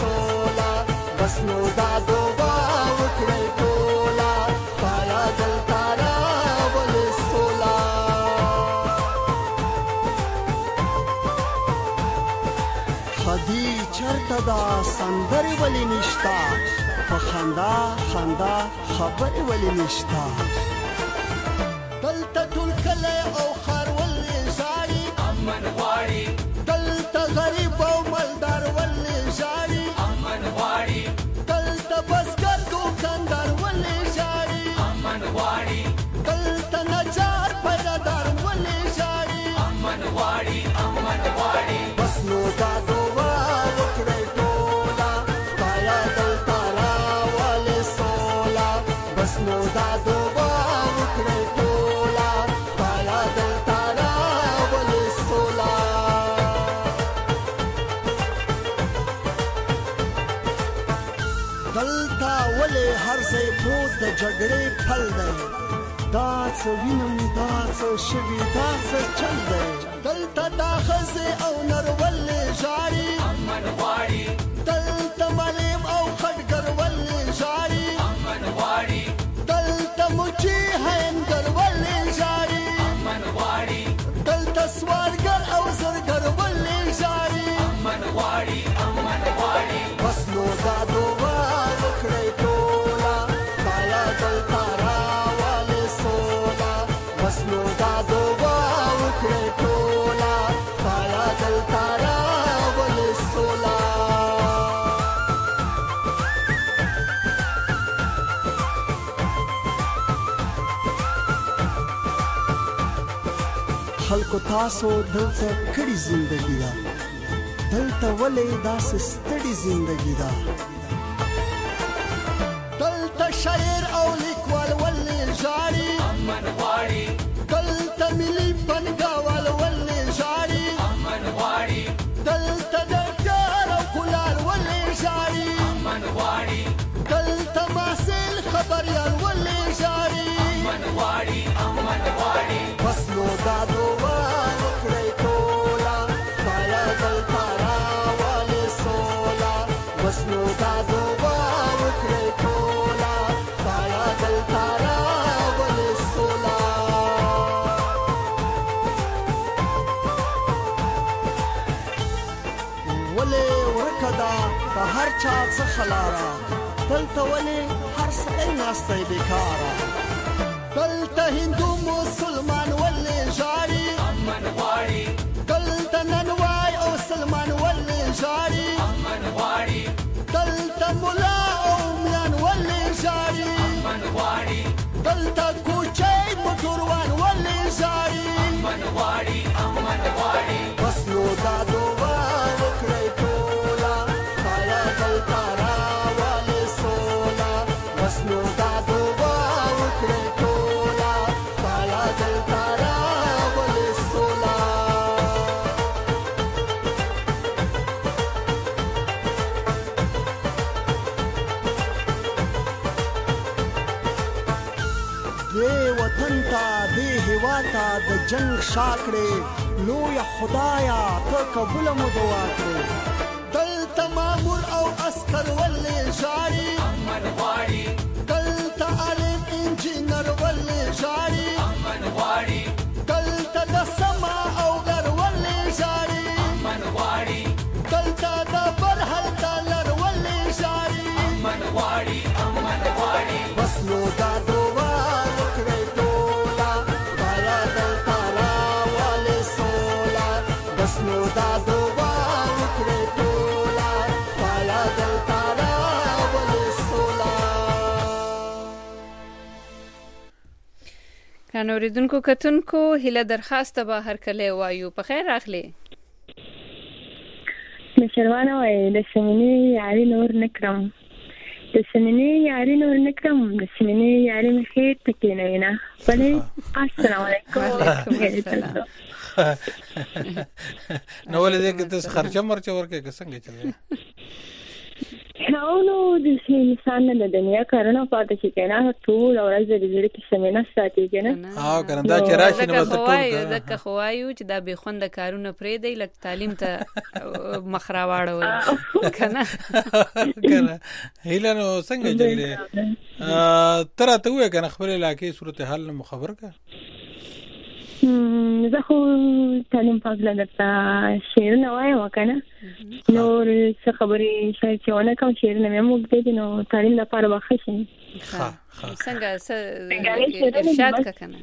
S14: Snow da do ba, ukre tola, para del چرته دا سندرې ولې نشتا په خندا خندا خبرې ولې نشتا دلته ټول کلی او ښار ولې ژاړي امن غواړي دلته غریب او مالدار ولې ژاړي امن غواړي دلته بزګر دوکاندار ولې ژاړي امن غواړي دلته نجار پیدادار ولې ژاړي امن غواړي امن غواړي بس نو دا دعا وکړئ ټوله خدایه دلته راولې سوله بس نو دا دعا وکړئ ټوله خدایه دلته راولې سوله دلته ولې هر ځای بود د جګړې پل دی دا څه وینم دا څه شوي دا څه چل دی دلته دا ښځې او نر ولې ژاړي امن غواړي دلته معلم او خټګر ولې ژاړي امن غواړي دلته مچي هینګر ولې ژاړي امن غواړي دلته سوالګر او زرګر ولې ژاړي امن غواړي امن غواړي بس نو دا دعا وکړئ ټوله خدایه دلته راولې سوله بس نو دا دعا وکړئ ټوله خدایه دلته راولې سوله خلکو تاسو دلته کړي زندګي ده دلته ولې داسې ستړي زندګي ده دلته شاعر او لیکوال ولې ژاړي امن غواړي دلته ملي پنګاوال ولې ژاړي امن غواړي دلته ډاکټر او کولار ولې ژاړي امن غواړي دلته محصل خبريال ولې ژاړي امن غواړي امن غواړي بس نو دا دعا وکړئ ټوله خدایه دلته راولې سوله بس نو دا دعا وکړئ ټوله خدایه دلته راولې سوله ولې ورکه ده په هر چا څخه لاره دلته ولې هر سړی ناستی بېکاره دلته هندو مسلمان ولې ژاړي امن غواړي دلته ننوای او سلمان ولې ژاړي امن غواړي دلته ملا او میان ولې ژاړي امن غواړي دلته کوچی موټروان ولې ژاړي امن غواړي امن غواړي بس نو دا دعا وکړئ ټوله خدایه دلته راولې سوله بس نو دا دعا وکړئ ټوله خدایه دلته راولې سوله دې وطن ته دې هېواد ته د جنګ شا کړې لویه خدایه ته قبوله مو دعا کړې دلته مامور او عسکر ولې ژاړي امن غواړي دلته عالم انجینر ولې ژاړي امن غواړي دلته د سما او غر ولې ژاړي امن غواړي دلته د برحل ډالر ولې ژاړي امن غواړي امن غواړي بس نو دا دعا وکړئ ټوله خدایه دلته راولې سوله بس نو دا دعا وکړئ ټوله خدایه دلته راولې سوله
S1: ګران اوریدونکو کتونکو هیله درخواست به هر کله وایو په خیر راغلی
S15: مشروانه وای د سمینې یاري نور نکرم د سمینې یاري نور نکرم د سمینې یاري مخې تکې نه وینا بلې السلام علیکم
S2: نو ولې دې کې تاسو خرچه مرچه ورکې څنګه چلې
S15: نو نو د انسان د دنیا کارونه پاتې شي کنه ټول ورځ د دې کې سمینه ساتي کنه
S2: ها کنه دا چې راشي نو ته ټول
S1: ځکه خوایو چې دا به خوند کارونه پرې دی لکه تعلیم ته مخراواړه وي کنه
S2: کنه هیله نو څنګه چلې تر ته وې کنه خبرې لاکې صورت حال نو خبر کا
S15: زه خو تعلیم په اړه درته شعرونه وایم کنه نور څه خبرې شاید چې ونه کوم شعرونه مې موږ دې نو تعلیم لپاره واخښ شي
S1: ها څنګه څه ارشاد کا کنه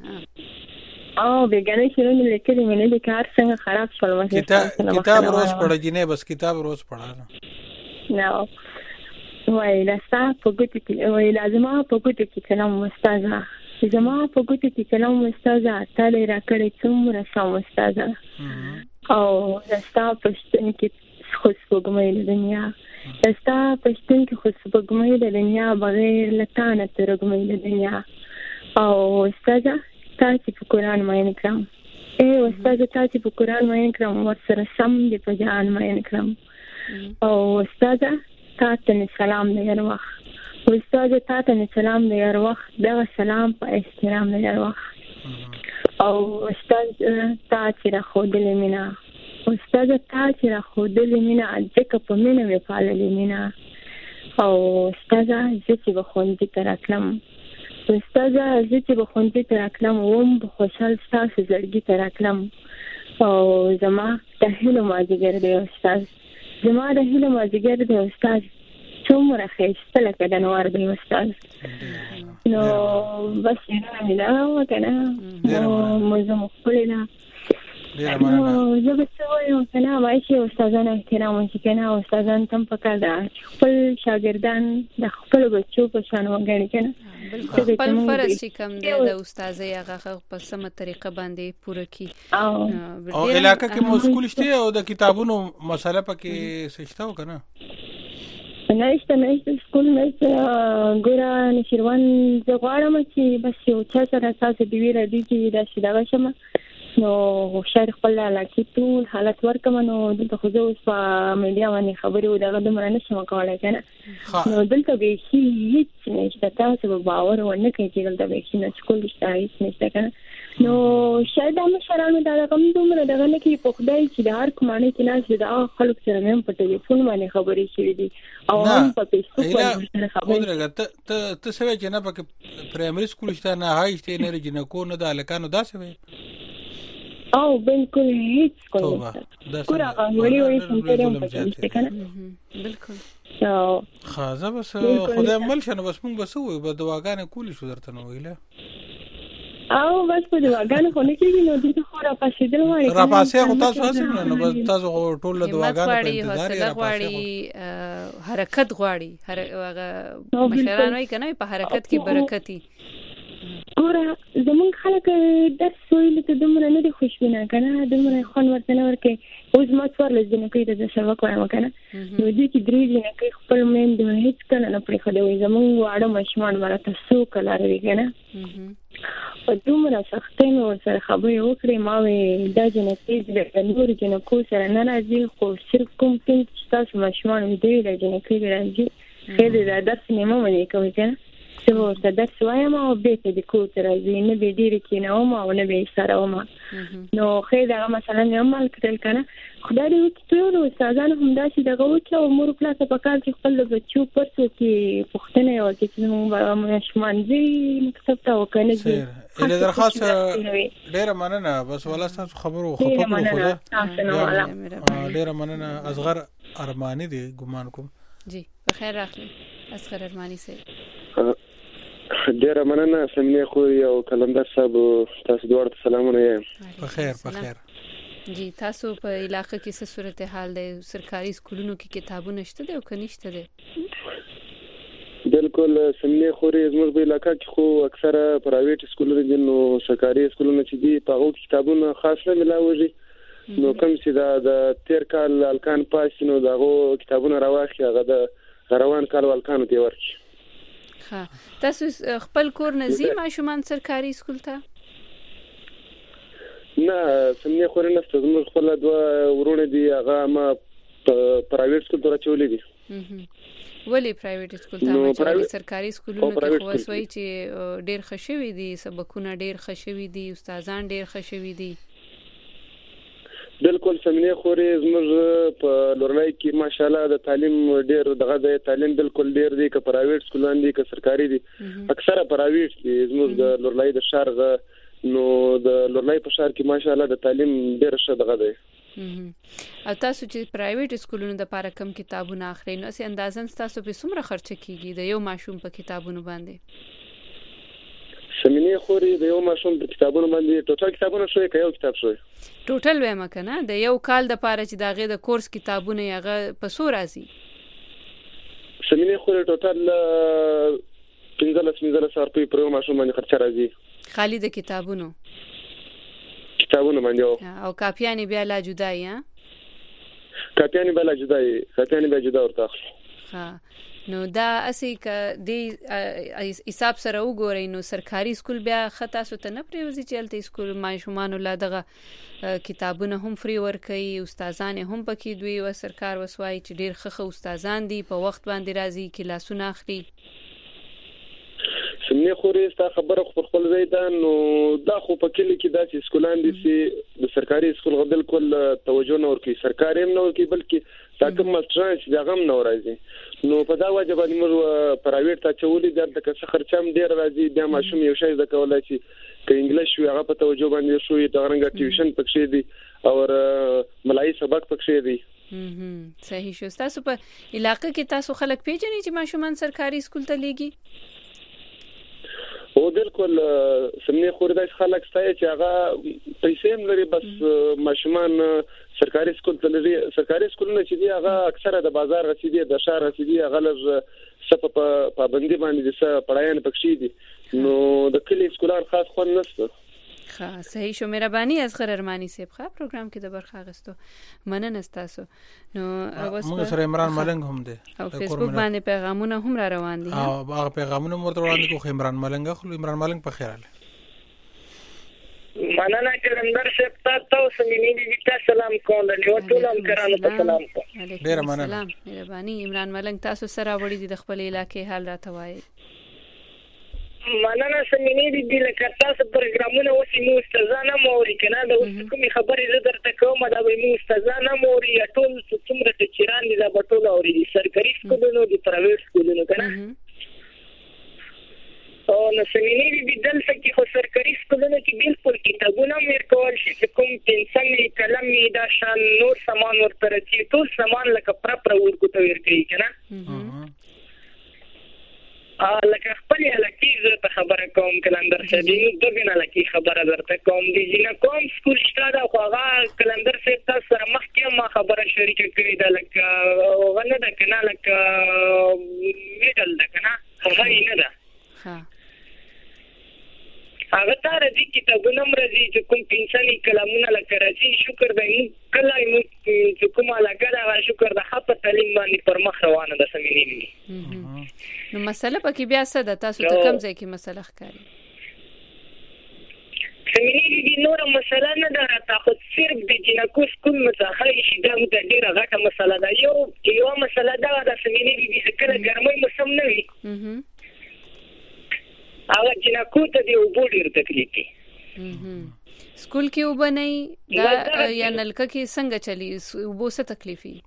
S15: او بیگانه شعرونه لیکلي مې نه دي کار څنګه خراب شول واسه
S2: کتاب روز پڑھا جنې بس کتاب روز پڑھا
S15: نو وای لاستا په ګوتو کې وای لازمه په ګوتو کې کلام استاذه زما په ګوتو کې کلام استاذه تعالی را کړې څومره سم استاذه او لاستا په ستن کې خو سپوږمۍ د دنیا لاستا په ستن کې خو سپوږمۍ د دنیا بغیر لتانه ترګمۍ د دنیا او استاذه تاسو په قران مې نکرم اے استاذه تاسو په قران مې نکرم ورسره سم دې په ځان مې نکرم او استاذه تاسو سلام دې هر وخت استاد تاسو سلام دې هر وخت دا سلام په احترام دې هر وخت او استاد تاسو را خو دې مینا استاد تاسو را خو دې مینا ځکه په مینه وی پاللې مینا او استاد چې به خوندې ترکلم استاد چې به خوندې ترکلم ووم په خوشحال تاسو زړګي ترکلم او زما ته هلو ماجګر دې استاد زما د هلو ماجګر دې استاد څومره ښایسته لکه د انوار دی استاد نو بس نه مې دا وکنه نو موږ مخکې نه نو زه به څه وایم کنه وایي چې استادانو احترام وشي کنه استادان تم پکار ده خپل شاګردان د خپل بچو په شان وګڼي کنه
S1: خپل فرض چې کوم دی د استادۍ هغه په سمه طریقه باندې پوره کی
S2: او علاقه کې مو سکول شته او د کتابونو مسله پکې سشته وکنه
S15: نهشته نهشته سکول نهشته ګوره نشیروان زه غواړم چې بس یو چا سره تاسو دی ویره دي چې دا شي دا شمه نو شاید خپل علاقې ټول حالت ورکم نو دلته خو زه اوس په میډیا باندې خبرې و دغه دومره نشم کولی کنه نو دلته بیخي هیڅ نشته تاسو به باور ونه کوئ چې دلته بیخي نه سکول شته هیڅ نشته کنه نو شاید هم مشرانو دا رقم دومره دغه نه کوي په خدای چې د هر کمانې کې ناست د خلک سره مې هم په ټلیفون باندې خبرې شوي دي او هم په فیسبوک باندې خبرې
S2: ته ته سوي چې نه پکې پرایمري سکول شته نه هاي شته نه رجنکو نه د هلکانو داسې وي
S15: او بالکل هیڅ کوم نشته ګوره غوړي وړي څنګه هم پکې کنه
S1: بالکل
S15: او
S2: خازه بس خدای مل شنه بس موږ بس وي په دواګانې کولی شو درته نو ویله
S15: او بس په دواګانې خو نه کېږي نو دغه خو را پاسې درواړي
S2: را پاسې خو تاسو هڅه نو بس تاسو ټول دواګانې په انتظار
S1: یې را پاسې حرکت غواړي هغه مشران وایي کنه په حرکت کې برکت
S15: ګوره زمونږ خلک درس ویلو ته دومره نه دي خوشبینه کنه دومره خوند ورته نه ورکوي اوس ما څوارلس جنکۍ ته زه سبق وایم کنه نو دوی چې درې جنکۍ خپل میندې هېڅ کله نه پرېښودی وایي زمونږ واړه ماشومان به راته څو کاله روي کنه په دومره سختۍ مې ورسره خبرې وکړې ما وایي دا جنکۍ د نورو جنکو سره نه راځي خو صرف کوم ټیم چې ستاسو ماشومان وي دوی د جنکۍ دې راځي خیر دې دا درس مې مه منې کوئ کنه زه به ورته درس وایم او بېرته دې کور ته راځي نه به یې ډېرې کښېنوم او نه به یې ایساروم نو خیر دغه مسله مې هم حل کړل که نه خدای دې وکړي ټولو استادانو همداسې دغه وکړي او مور پلار ته پکار چې خپل د بچو پرسو کې پوښتنه یې وکړي چې زموږ ماشومان ځي مکتب ته او که نه ځي
S2: هیله درخواست ډېره مننه بس والله ستاسو خبرو خفه کړو خو ډېره مننه اصغر ارماني دی ګمان کوم
S1: جی بخیر راغلی اصغر ارماني صاحب
S16: ډیره مننه سمینه خو یو کلندر صاحب تاسو دوړ ته سلامونه یم
S2: بخیر بخیر
S1: جی تاسو په علاقې کې څه صورتحال دی سرکاري سکولونو کې کتابونه شته دي او که نشته دي
S16: بالکل سمینه خو زموږ په علاقې کې خو اکثره پرایویټ سکولونه دي نو سرکاري سکولونه چې دي په هغو کتابونه خاص نه ملاويږي نو کوم چې دا د تیر کال الکان پاس نو دغه کتابونه راوخی هغه د روان کال الکانو دی ورکی
S1: ها تاسو خپل کور نزي ماشومان سرکاري سکول ته
S16: نه سمنه خو نه ستاسو موږ خپل دوه ورونه دي هغه ما پرایویټ سکول ته راچولې دي
S1: ولی پرایویټ سکول ته ما سرکاري سکولونو کې خو وسوي چې ډېر خشوي دي سبقونه ډېر خشوي دي استادان ډېر خشوي دي
S16: بالکل سمینه خوري زموږ په لورلای کې ماشاءالله د تعلیم ډیر دغه د تعلیم بالکل ډیر دي که پرایویټ سکولان دي که سرکاري دي اکثره پرایویټ دي زموږ د لورلای د شارغه نو د لورلای په شهر کې ماشاءالله د تعلیم ډیر ښه دغه دی.
S1: او تاسو چې پرایویټ سکولونو د پاره کم کتابونه اخلي نو سي اندازن تاسو په څومره خرچ کیږي د یو ماشوم په کتابونو باندې؟
S16: سمینه خوري د یو ماشوم په کتابونو باندې ټوټل کتابونه شوي که یو کتاب شوي؟
S1: ټوټل وایم کنه د یو کال د پاره چې داغه د کورس کتابونه یغه په سو راځي.
S16: سمینه خوري ټوټل پنځلس پنځلس هزار روپۍ پر یو ماشوم باندې خرچ راځي
S1: خالي د کتابونو
S16: کتابونه باندې.
S1: او کاپیانې بیا لا جدای ها
S16: کاپیانې بیا لا جدای کاپیانې بیا جدا ورته اخلي.
S1: ها نو دا اسی ک د حساب سره وګورئ نو سرکاري سکول بیا خطا سوت نه پریوزي چلته سکول ماشومان لا دغه کتابونه هم فری ورکي استادان هم پکې دوی او سرکار وسوای چې ډیر خخه استادان دي په وخت باندې راځي کلاسونه اخلي.
S16: سمنه خوري ستا خبره خو خپل ځای ده نو دا خو په کلی کې داسې سکولان دي چې د سرکاري سکول غدل کول توجه نه ورکي سرکاري هم نه ورکي بلکې تاکم ماستران چې دا غم نه راځي نو په دا وجه باندې موږ پرایویټ ته چولې درته که څه خرچام ډیر راځي بیا ماشوم یو شی د کولای شي که انګلیش وي هغه په توجه باندې شوې د غرنګ ټیوشن پکې دي او ملایي سبق پکې دي.
S1: صحیح شو. تاسو په علاقې کې تاسو خلک پیژنئ چې ماشومان سرکاري سکول ته لېږي؟
S16: او بالکل سمنه خوري داس خلک ستای چې هغه پیسې هم لري بس ماشومان سرکاري سکول ته لري. سرکاري سکولونه چې دی هغه اکثره د بازار رسیدي د شهر رسیدي هغه لږ صف په پابندي باندې د څه پړایان پکې دي نو د کلی سکولار خاص خون نشته.
S1: ښه صحیح شو. مهرباني از خیر ارمانی صاحب ښه پروګرام کې د برخه غستو مننه تاسو. نو
S2: موږ سره عمران ملنګ هم دی
S1: او فیسبوک باندې پیغامونه هم را روان دي.
S2: او هغه پیغامونه مرته روان دي خو عمران ملنګ خو عمران ملنګ په خیر اله
S17: مننه کلندر صاحب تاسو مینې دي تاسو سلام کوم له ټول هم کرانو ته سلام کوم.
S2: ډیر مننه.
S1: سلام مهرباني. عمران ملنګ تاسو سره وړي دي د خپل علاقې حال راته وایي.
S17: مننه سمینې دي لکه تاسو پروګرامونه اوسې مو استادانه موري کنه د اوس کومې خبرې زه درته کوم دا به مو استادانه موري ټول څومره چې چیران دي دا ټول اوري سرکاري سکولونو دي پرایویټ سکولونو کنه او نو سمینې دي دلته کې خو سرکاري سکولونو کې بالکل کتابونه مې کول شي چې کوم پنسل قلم دا شان نور سامان ورته راځي ټول سامان لکه پر پر ورکو ته ورکړي کنه ا لکه خپل علاقې زه ته خبره کوم کلندر صاحب نو دغه نه لکه خبره درته کوم دي چې کوم سکول شته دا خو هغه کلندر صاحب تاسو سره مخکې ما خبره شریک کړې ده لکه غنه ده کنه لکه میډل ده کنه هغه نه ده ها هغه تر دې کتابونه مرزي چې کوم پنسل کلمونه لکه راځي شکر دی کله یو چې کومه لګا دا شکر د خپل تعلیم باندې پر مخ روانه ده سمینې
S1: نو مسله پکې بیا څه ده تاسو ته کوم ځای کې مسله ښکاري؟
S17: سمینې دي نور مسله نه ده تاسو صرف د جنکو سکول مڅخه شي دا د ډیره غټه مسله ده یو یو مسله ده د سمینې دي چې کله ګرمۍ موسم نه وي هغه جنکو ته دی وبو ډیر تکلیف دي.
S1: سکول کې وبنئ دا یا نلکه کې څنګه چلی وبو څه تکلیف وي؟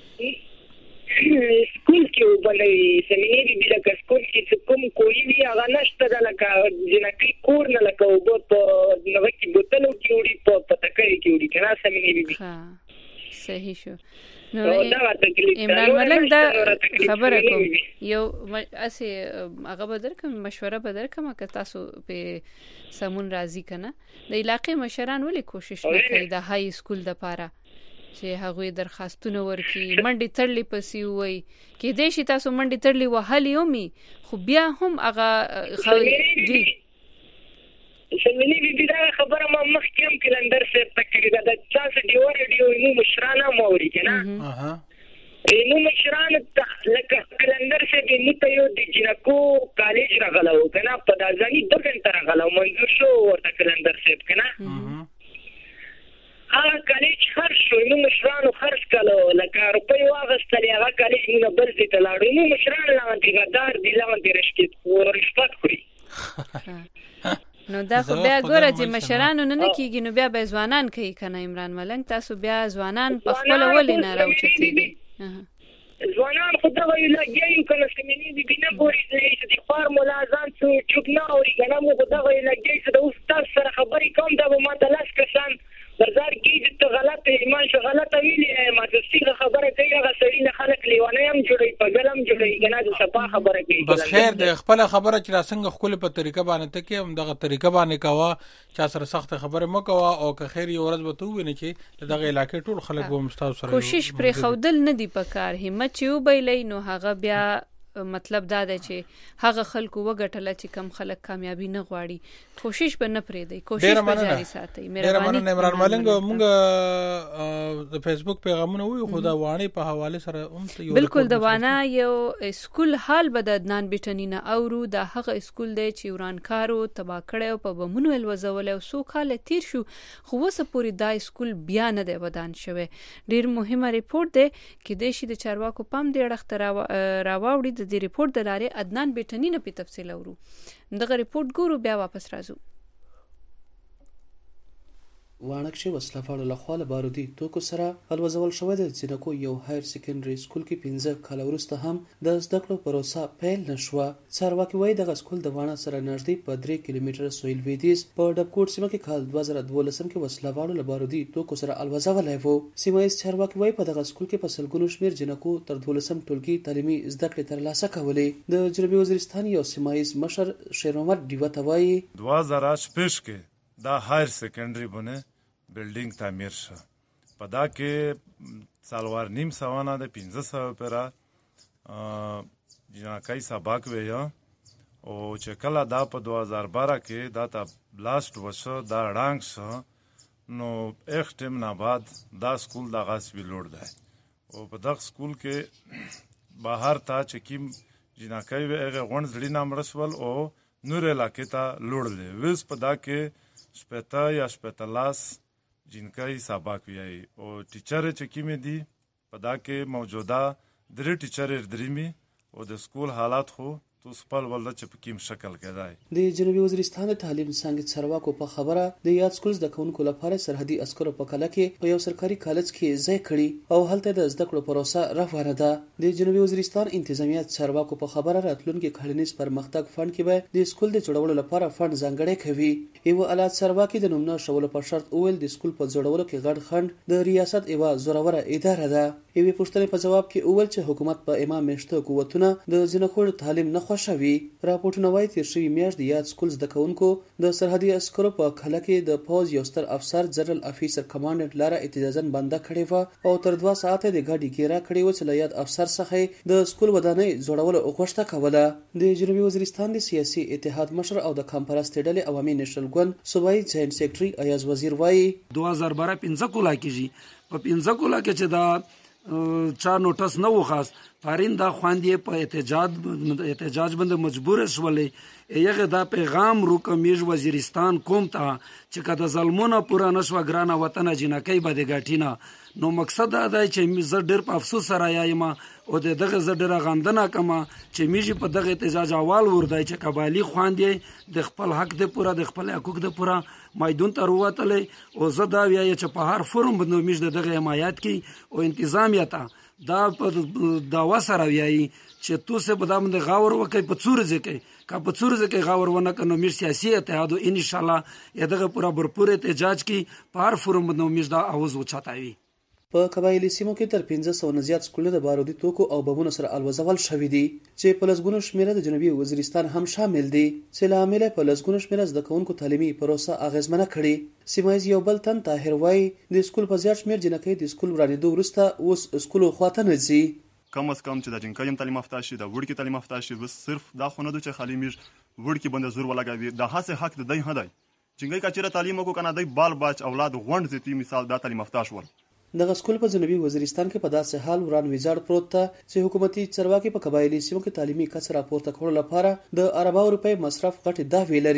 S17: سکول کې وبنئ سمینې دي لکه سکول کې کوم کوی وی هغه نشته د لکه جنکی کور نه لکه وبو په نو کې بوتلو کې وړي په پټکې کې وړي کنه سمینې دي.
S1: ها صحیح شو. نو عمران ملنګ دا خبره کوم یو اسی هغه بدر کوم مشوره بدر کوم که تاسو په سمون راضی کنه د علاقې مشران ولې کوشش نه کوي د های سکول د پاره چې هغه درخواستونه ورکي منډي تړلې پسې وای کې دې شي تاسو منډي تړلې وهلې اومي خو بیا هم هغه خو دي
S17: سمینې دي دا خبره ما مخکې هم کلندر صاحب تکړه دا چې ډیو ریډیو نو مشرانه موري کنه اها نو مشران لکه کلندر صاحب نو ته یو د جنکو کالج راغلو کنه په دازاني دغه تر راغلو منځور شو ورته کلندر صاحب کنه هغه کالج خرج شو نو مشرانو خرج کړو لکه روپۍ واغستل هغه کالج نو بل دې تلاړو نو مشران لاندې غدار دي لاندې رشکت خو رشوت خوري
S1: نو دا خو بیا ګوره چې مشرانو نه نه کیږي نو بیا به ځوانان کوي کنه عمران ملنګ تاسو بیا ځوانان په خپل ولې نه راوچتي دي
S17: ځوانان خو دغه یو لګیا یو کنه سیمینی دی بنا ګوري چې د فارمولا ځان څو چوک نه اوري کنه موږ دغه یو لګیا چې د استاد سره خبرې کوم دا به ماته لاس کسان بازار کې چې غلط ایمان شو غلطه ویلې ما د سیغه خبره کوي هغه سړی نه خلک لیوانه هم جوړي په ګلم جوړي کنه د صفه خبره کوي
S2: بس خیر د خپل خبره چې راسنګ خپل په طریقه باندې ته کې هم دغه طریقه باندې کاوه چې سره سخت خبره مکوا او که خیر یو ورځ به تو ویني چې دغه علاقې ټول خلک به مستاو سره
S1: کوشش پر خودل نه دی پکار همت چې وبېلې نو هغه بیا مطلب دا دی چې هغه خلکو وګټل چې کم خلک کامیابی نه غواړي کوشش به نه پرېږدي کوشش به جاری ساتي
S2: مهرباني عمران ملنګ موږ د فیسبوک پیغامونه وی خو دا وانی په حواله سره هم ته یو
S1: بالکل د وانا یو سکول حال به د عدنان بیٹنینا اورو دا هغه سکول دی چې ورانکارو تبا کړو په بمونو الوزول او سو کال تیر شو خو وسه پوری دا سکول بیا نه دی ودان شوی ډیر مهمه ریپورت دی کې د شي د چارواکو پام دی رخت راوړي د ریپورت د لارې عدنان بیٹنینا په تفصیل اورو دغه ریپورت ګورو بیا واپس راځو
S18: وانکشي وسلفاړو لخوا له بارودي توکو سره الوزول شوی د جنکو یو هایر سیکنډري سکول کې پنځه کال وروسته هم د زده کړو پروسه پیل نشوه چارواکي وایي دغه سکول د واڼه سره نږدې په درې کیلومتره سویل ویدیز په ډبکوټ سیمه کې کال دوه زره دولسم کې وسلفاړو له بارودي توکو سره الوزولای وو سیمه ییز چارواکي وایي په دغه سکول کې په سلګونو شمېر جنکو تر دولسم ټولګي تعلیمي زده کړې ترلاسه کولې د جنوبي وزیرستان یو سیمه ییز مشر شیر محمد ډیوته وایي
S19: دوه زره شپږ کې دا هایر سیکنډري بونه بلډینګ تعمیر شو په دا کې سالوار نیم سوانه د پنځه سوه پیرا جنکای سبق ویو او چې کله دا په دوه هزار بارہ کې دا ته بلاست وشو دا ړانګ شو نو ایک ټیم نه بعد دا سکول د غاسبي لوړ دی او په دغه سکول کې بهر تا چې کیم جنکای ویغه غون زړی نام رسول او نور علاقې ته لوړ دی وس په دا کې شپتا یا شپتا لاس جنکای سبق ویای او ټیچر چې کیمه دی په دا کې موجوده درې ټیچر درېمي او د سکول حالات خو تو سپال ولدا چې په کوم شکل کې دی
S18: د جنوبي وزیرستان د تعلیم څنګه چارواکو په خبره د یاد سکول د کونکو لپاره سرحدي عسکرو په کله کې په یو سرکاري کالج کې ځای کړي او هلته د زده کړو پروسه روانه ده د جنوبي وزیرستان انتظامیه چارواکو په خبره راتلونکي کلنیز پرمختګ فند کې به د سکول د جوړولو لپاره فند ځانګړی کوي یو اعلی چارواکي د نومونه شولو په شرط اول د سکول په جوړولو کې غړ خند د ریاست ایوا زوروره اداره ده یوې پوښتنې په جواب کې اول چې حکومت په امام مشته قوتونه د جنکو تعلیم نه خوښوي راپورټونه وایي تیر شوی میاشت د یاد سکول زده کوونکو د سرحدي عسکرو په کله کې د پوز یو ستر افسر جنرال افیسر کمانډنټ لاره اعتراضن بنده کړې و او تر دوه ساعته د ګاډي ګیرا کړې و چې یاد افسر څخه د سکول ودانۍ جوړولو غوښتنه کوله د جنوبي وزیرستان د سیاسي اتحاد مشر او د کمپرست ډلې عوامي نېشنل ګوند صوبایي جاینټ سیکریټري ایاز وزیر وایي
S20: دوه هزار بارہ پنځه کولا کېږي په پنځه کولا کې چې دا چا نوټس نه و خاص پاریندا خواندې په احتجاج احتجاج باندې مجبور شولې یغه دا پیغام روکمیج وزیرستان کوم ته چې کده ظلمونه پورا نشو ګرانه وطن جنکای بده غټینا نو مقصد دا دی چې زه ډېر په افسوس سره یایم او دغه زه ډېر غندنه کما چې میږي په دغه احتجاج اول وردای چې قبایلی خواندې د خپل حق د پورا د خپل حقوق د پورا میدان ته وروتلې او زه دا وایي چې په هر فورم باندې میږي دغه حمایت کی او انتظامیه ته دا په داوا سره وایي چې تو سه په دامن غاور وکي په څور ځکه کا په څور ځکه غاور ونه کنو میر سیاسي اتحاد ان شاء الله یدغه پورا برپور احتجاج کی په هر فورم باندې میږي دا आवाज وچاتاوي
S18: په قبایلی سیمو کې تر پنځه سوه نه زیات سکولونه د بارودي توکو او بمونو سره الوزول شوي دي چې په لسګونو شمېره د جنوبي وزیرستان هم شامل دي چې له امله په لسګونو شمېره زده کوونکو تعلیمي پروسه اغیزمنه کړي سیمه ییز یو بل تن طاهر وایي د سکول په زیات شمېر جنکۍ د سکول ورانېدو وروسته اوس سکولو خواته نه ځي
S21: کم از کم چې د جنکۍ هم تعلیم یافته شي د وړکي تعلیم یافته شي بس صرف دا خو نه ده چې خالي میږ وړکي باندې زور ولګوي د هڅې حق د دی نه دی جنکۍ که چېرې تعلیم وکړو که نه دی بال باچ اولاد غونډ زیاتي مثال دا تعلیم یافته شول
S18: دغه سکول په جنوبي وزیرستان کې په داسې حال وران ویجاړ پروت ته چې حکومتي چارواکي په قبایلی سیمو کې تعلیمي کچه راپورته کولو لپاره د ارباو روپۍ مصرف غټې دعوې لري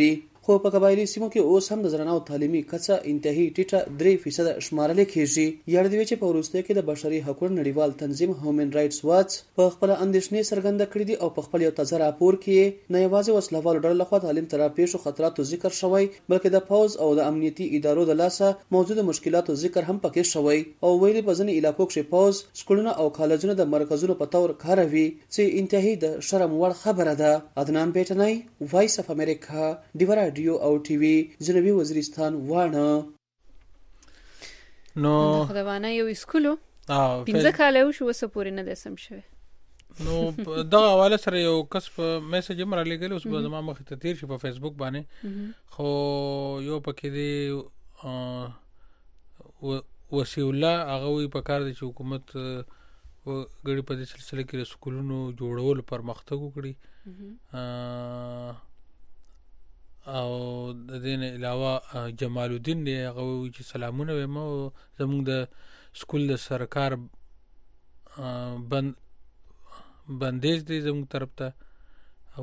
S18: خو په قبایلی سیمو کې اوس هم د زنانو تعلیمي کچه انتهایی ټیټه درې فیصد شمارل کېږي. یاد دی چې په وروستیو کې د بشري حقوقو نړیوال تنظیم هیومن رائټس واچ په خپل اندېښنې څرګنده کړې دي او په خپل یو تازه راپور کې نه یوازې وسلوالو ډلو لخوا تعلیم ته راپېښو خطراتو ذکر شوی بلکې د پوز او د امنیتي ادارو د لاسه موجوده مشکلاتو ذکر هم پکې شوی او ویلي په ځینې علاقو کې پوز سکولونه او کالجونه د مرکزونو په تور کاروي چې انتهایی د شرم وړ خبره ده. عدنان بیٹنای، وایس اف امریکا، دیو رادیو او ټي وي، جنوبي وزیرستان وانه.
S1: نو خدوانه یو اسکولو پنځه کاله شو وسه پورې نه دسم شوی.
S2: نو دا حواله سره یو کس په میسج مر لګل اوس به ما مخ ته تیر شي په فیسبوک باندې خو یو پکې دی وسی الله هغه وی په کار دی چې حکومت غړي په دې سلسله کې سکولونو جوړول پر مختګ وکړي او د دې نه علاوه جمال الدین دی هغه وی چې سلامونه وایم زموږ د سکول د سرکار بند بندیز دی زموږ طرف ته او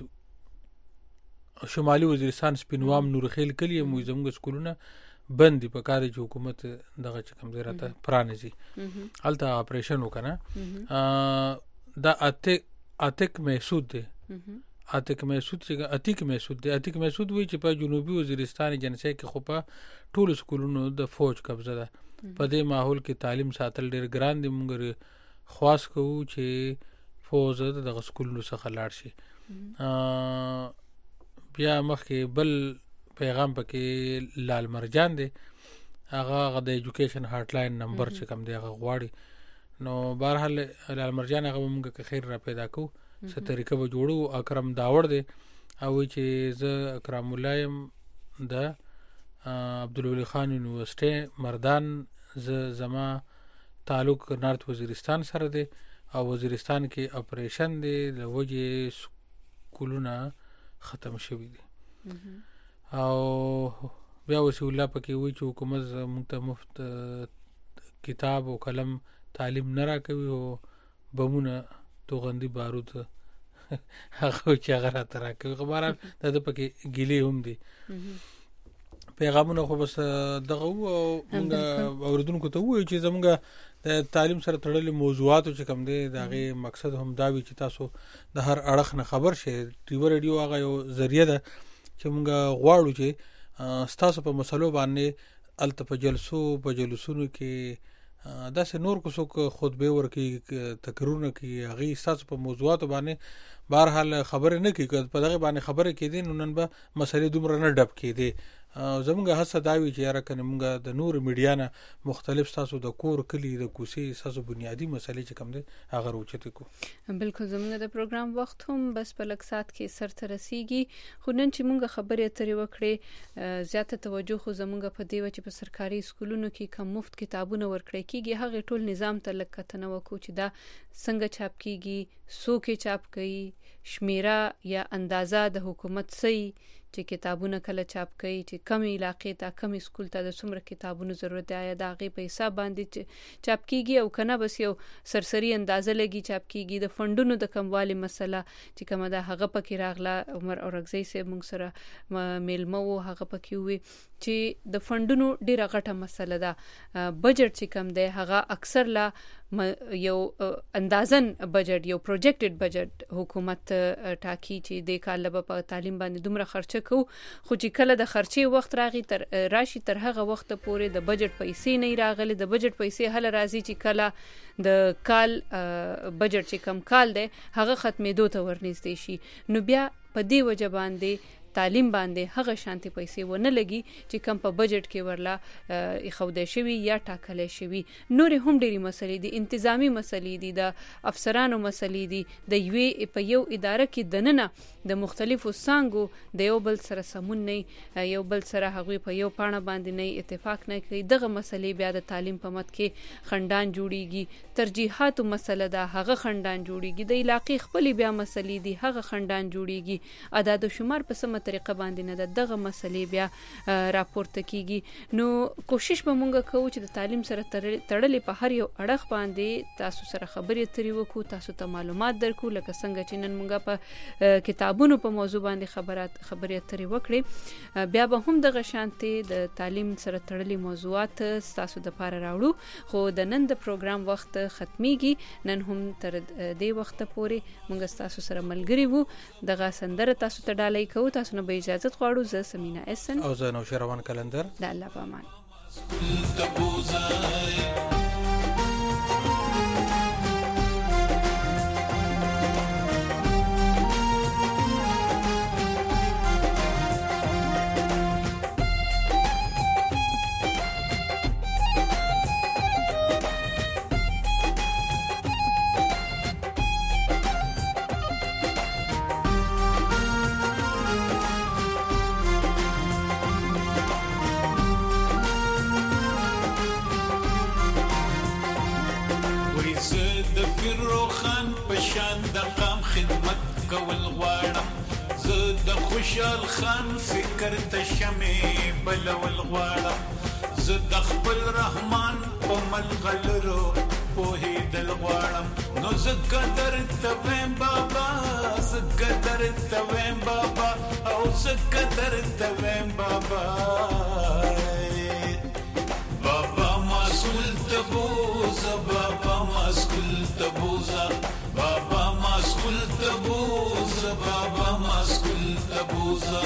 S2: شمالي وزیرستان سپینوام نورخیل کلی مو زموږ سکولونه بند دی په کار چې حکومت دغه کم دی راته پرانیزي هلته اپریشن وکنه دا اتک اتک محسود دی اتک محسود چې اتک محسود دی اتک محسود وی چې په جنوبي وزیرستان جنسي کې خو په ټول سکولونو د فوج قبضه ده. په دې ماحول کې تعلیم ساتل ډیر ګران دي. موږ خواست کوو چې فوج د سکولونو څخه لاړ شي. بیا مخکې بل پیغام پکې لال مرجان دی هغه د ایجوکیشن هارت لاین نمبر چې کوم دی هغه غواړي. نو بهرحال لال مرجان هغه موږ که خیر را پیدا کو څه طریقه به جوړو. اکرم داوړ دی او چې زه اکرم ولایم د عبدالولی خان یونیورسټي مردان زه زما تعلق نارت وزیرستان سره دی او وزیرستان کې اپریشن دی د وجې سکولونه ختم شوي دي او بیا وسی الله پکې وی چې حکومت موږ ته مفت کتاب او قلم تعلیم نه راکوي او بمونه توغندي بارود هغه چې هغه راته راکوي. خبره دا د پکې ګیلې هم دي. پیغامونه خو بس دغه او موږ اوردونکو ته وایو چې زموږ د تعلیم سره تړلې موضوعات چې کوم دي دغه مقصد هم دا وي چې تاسو د هر اړخ نه خبر شئ. ټیو رادیو هغه یو ذریعہ ده چې موږ غواړو چې ستاسو په مسلو باندې الته په جلسو په جلسونو کې داسې نور کو څوک خطبه ورکي تقریرونه کوي هغه ستاسو په موضوعات باندې بهرحال خبره نه کوي په دغه باندې خبره کېدي نو نن به مسلې دومره نه ډب کېدي. زموږ هڅه دا وي چې یاره کنه موږ د نور میډیا نه مختلف تاسو د کور کلی د کوسي تاسو بنیادی مسلې چې کوم دي هغه روچته کو.
S1: بالکل زموږ د پروګرام وخت هم بس په لږ سات کې سر ته رسیږي. خو نن چې موږ خبرې اترې وکړې زیاته توجه خو زموږ په دی و چې په سرکاري سکولونو کې کم مفت کتابونه ورکړي کیږي هغه ټول نظام ته لکه تنه وکړو چې دا څنګه چاپ کیږي څوک چاپ کوي شمیره یا اندازه د حکومت سي چې کتابونه کله چاپ کوي چې کم علاقې ته کم سکول ته د څومره کتابونو ضرورت دی دا غي په حساب باندې چاپ کیږي او کنه بس یو سرسری اندازه لګي چاپ کیږي. د فندونو د کموالي مسله چې کومه ده هغه پکې راغله. عمر اورغزی سه موږ سره میلمه وو هغه پکې وي چې د فندونو ډیره غټه مسله ده. بجټ چې کم دی هغه اکثر لا یو اندازن بجټ یو پروجیکټډ بجټ حکومت ټاکی چې د کال په تعلیم باندې دومره خرچه کو خو چې کله د خرچې وخت راغی تر راشي تر هغه وخت پورې د بجټ پیسې نه راغلي. د بجټ پیسې هل راځي چې کله د کال بجټ چې کم کال دی هغه ختمېدو ته ورنږدې شي نو بیا په دې وجه باندې تعلیم باندې هغه شانتي پیسې ونه لګي چې کم په بجټ کې ورلا خوده شوی یا ټاکل شوی. نور هم ډېری مسلې دي انتظامی مسلې دي د افسرانو مسلې دي د یوې په یو اداره کې دننه د مختلفو څانګو د یو بل سره سمون نه یو بل سره هغه په یو پاڼه باندې نه اتفاق نه کوي. دغه مسلې بیا د تعلیم په مت کې خندان جوړیږي. ترجیحاتو مسله ده هغه خندان جوړیږي. د علاقې خپل بیا مسلې دي هغه خندان جوړیږي. عدد و شمار په سم طریقه باندې نه دغه مسلې بیا راپورته کیږي. نو کوشش به مونږ کوو چې د تعلیم سره تړلې په هر یو اړخ باندې تاسو سره خبرې اترې وکړو، تاسو ته معلومات درکو، لکه څنګه چې نن مونږ په کتابونو په موضوع باندې خبرات خبرې اترې وکړې. بیا به هم دغه شانتي د تعلیم سره تړلې موضوعات تاسو د پاره راوړو. خو د نن د پروګرام وخت ختميږي. نن هم تر دې وخت پورې مونږ تاسو سره ملګری وو. دغه سندره تاسو ته ډالۍ کوو. تاسو نه به اجازه غواړو. زه سمینا احسن
S2: او زه نوشروان کلندر.
S1: د الله په امان.
S3: خوشال خان فکر ته شمه بلول غواړم، زه د خپل رحمان په ملغلرو په دل غواړم. نو زه قدر ته ویم بابا، زه قدر ته ویم بابا، او زه قدر ته ویم بابا. بابا مسئول ته بوزه، بابا مسئول ته بوزه، بابا مسئول ته بوزه، بابا مسئول ته بوزه.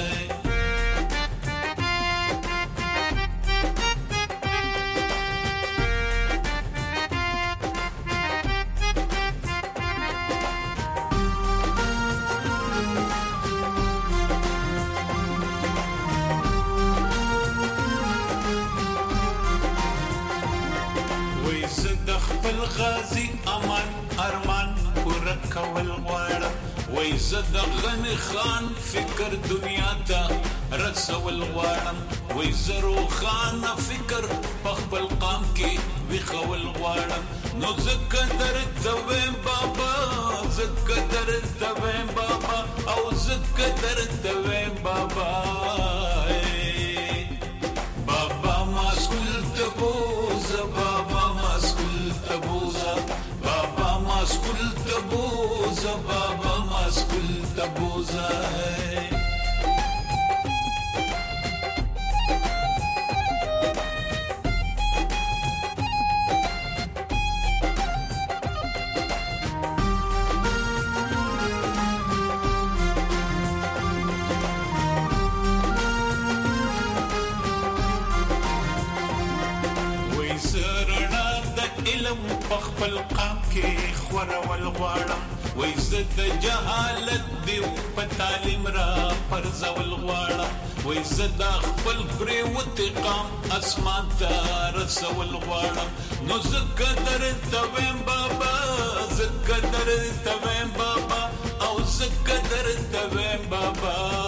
S3: وای زه د خپل غازی امان ارمان پوره کول غواړم، وای زه د غنی خان فکر دنیا ته رسول غواړم، وای زه روښانه فکر په خپل قام کې ویښول غواړم. نو زه قدر ته ویم بابا، زه قدر ته ویم بابا، او زه قدر ته ویم بابا. بابا مسئول ته بوزه، بابا مسئول ته بوزه، بابا مسئول ته بوزه، بابا مسئول ته بوزه. په خپل قام کې خورول غواړم، وای زه د جهالت دی په تعلیم را پرځول غواړم، وای زه د خپل پریوتي قام اسمان ته رسول غواړم. نو زه قدر ته ویم بابا، زه قدر ته ویم بابا، او زه قدر ته ویم بابا.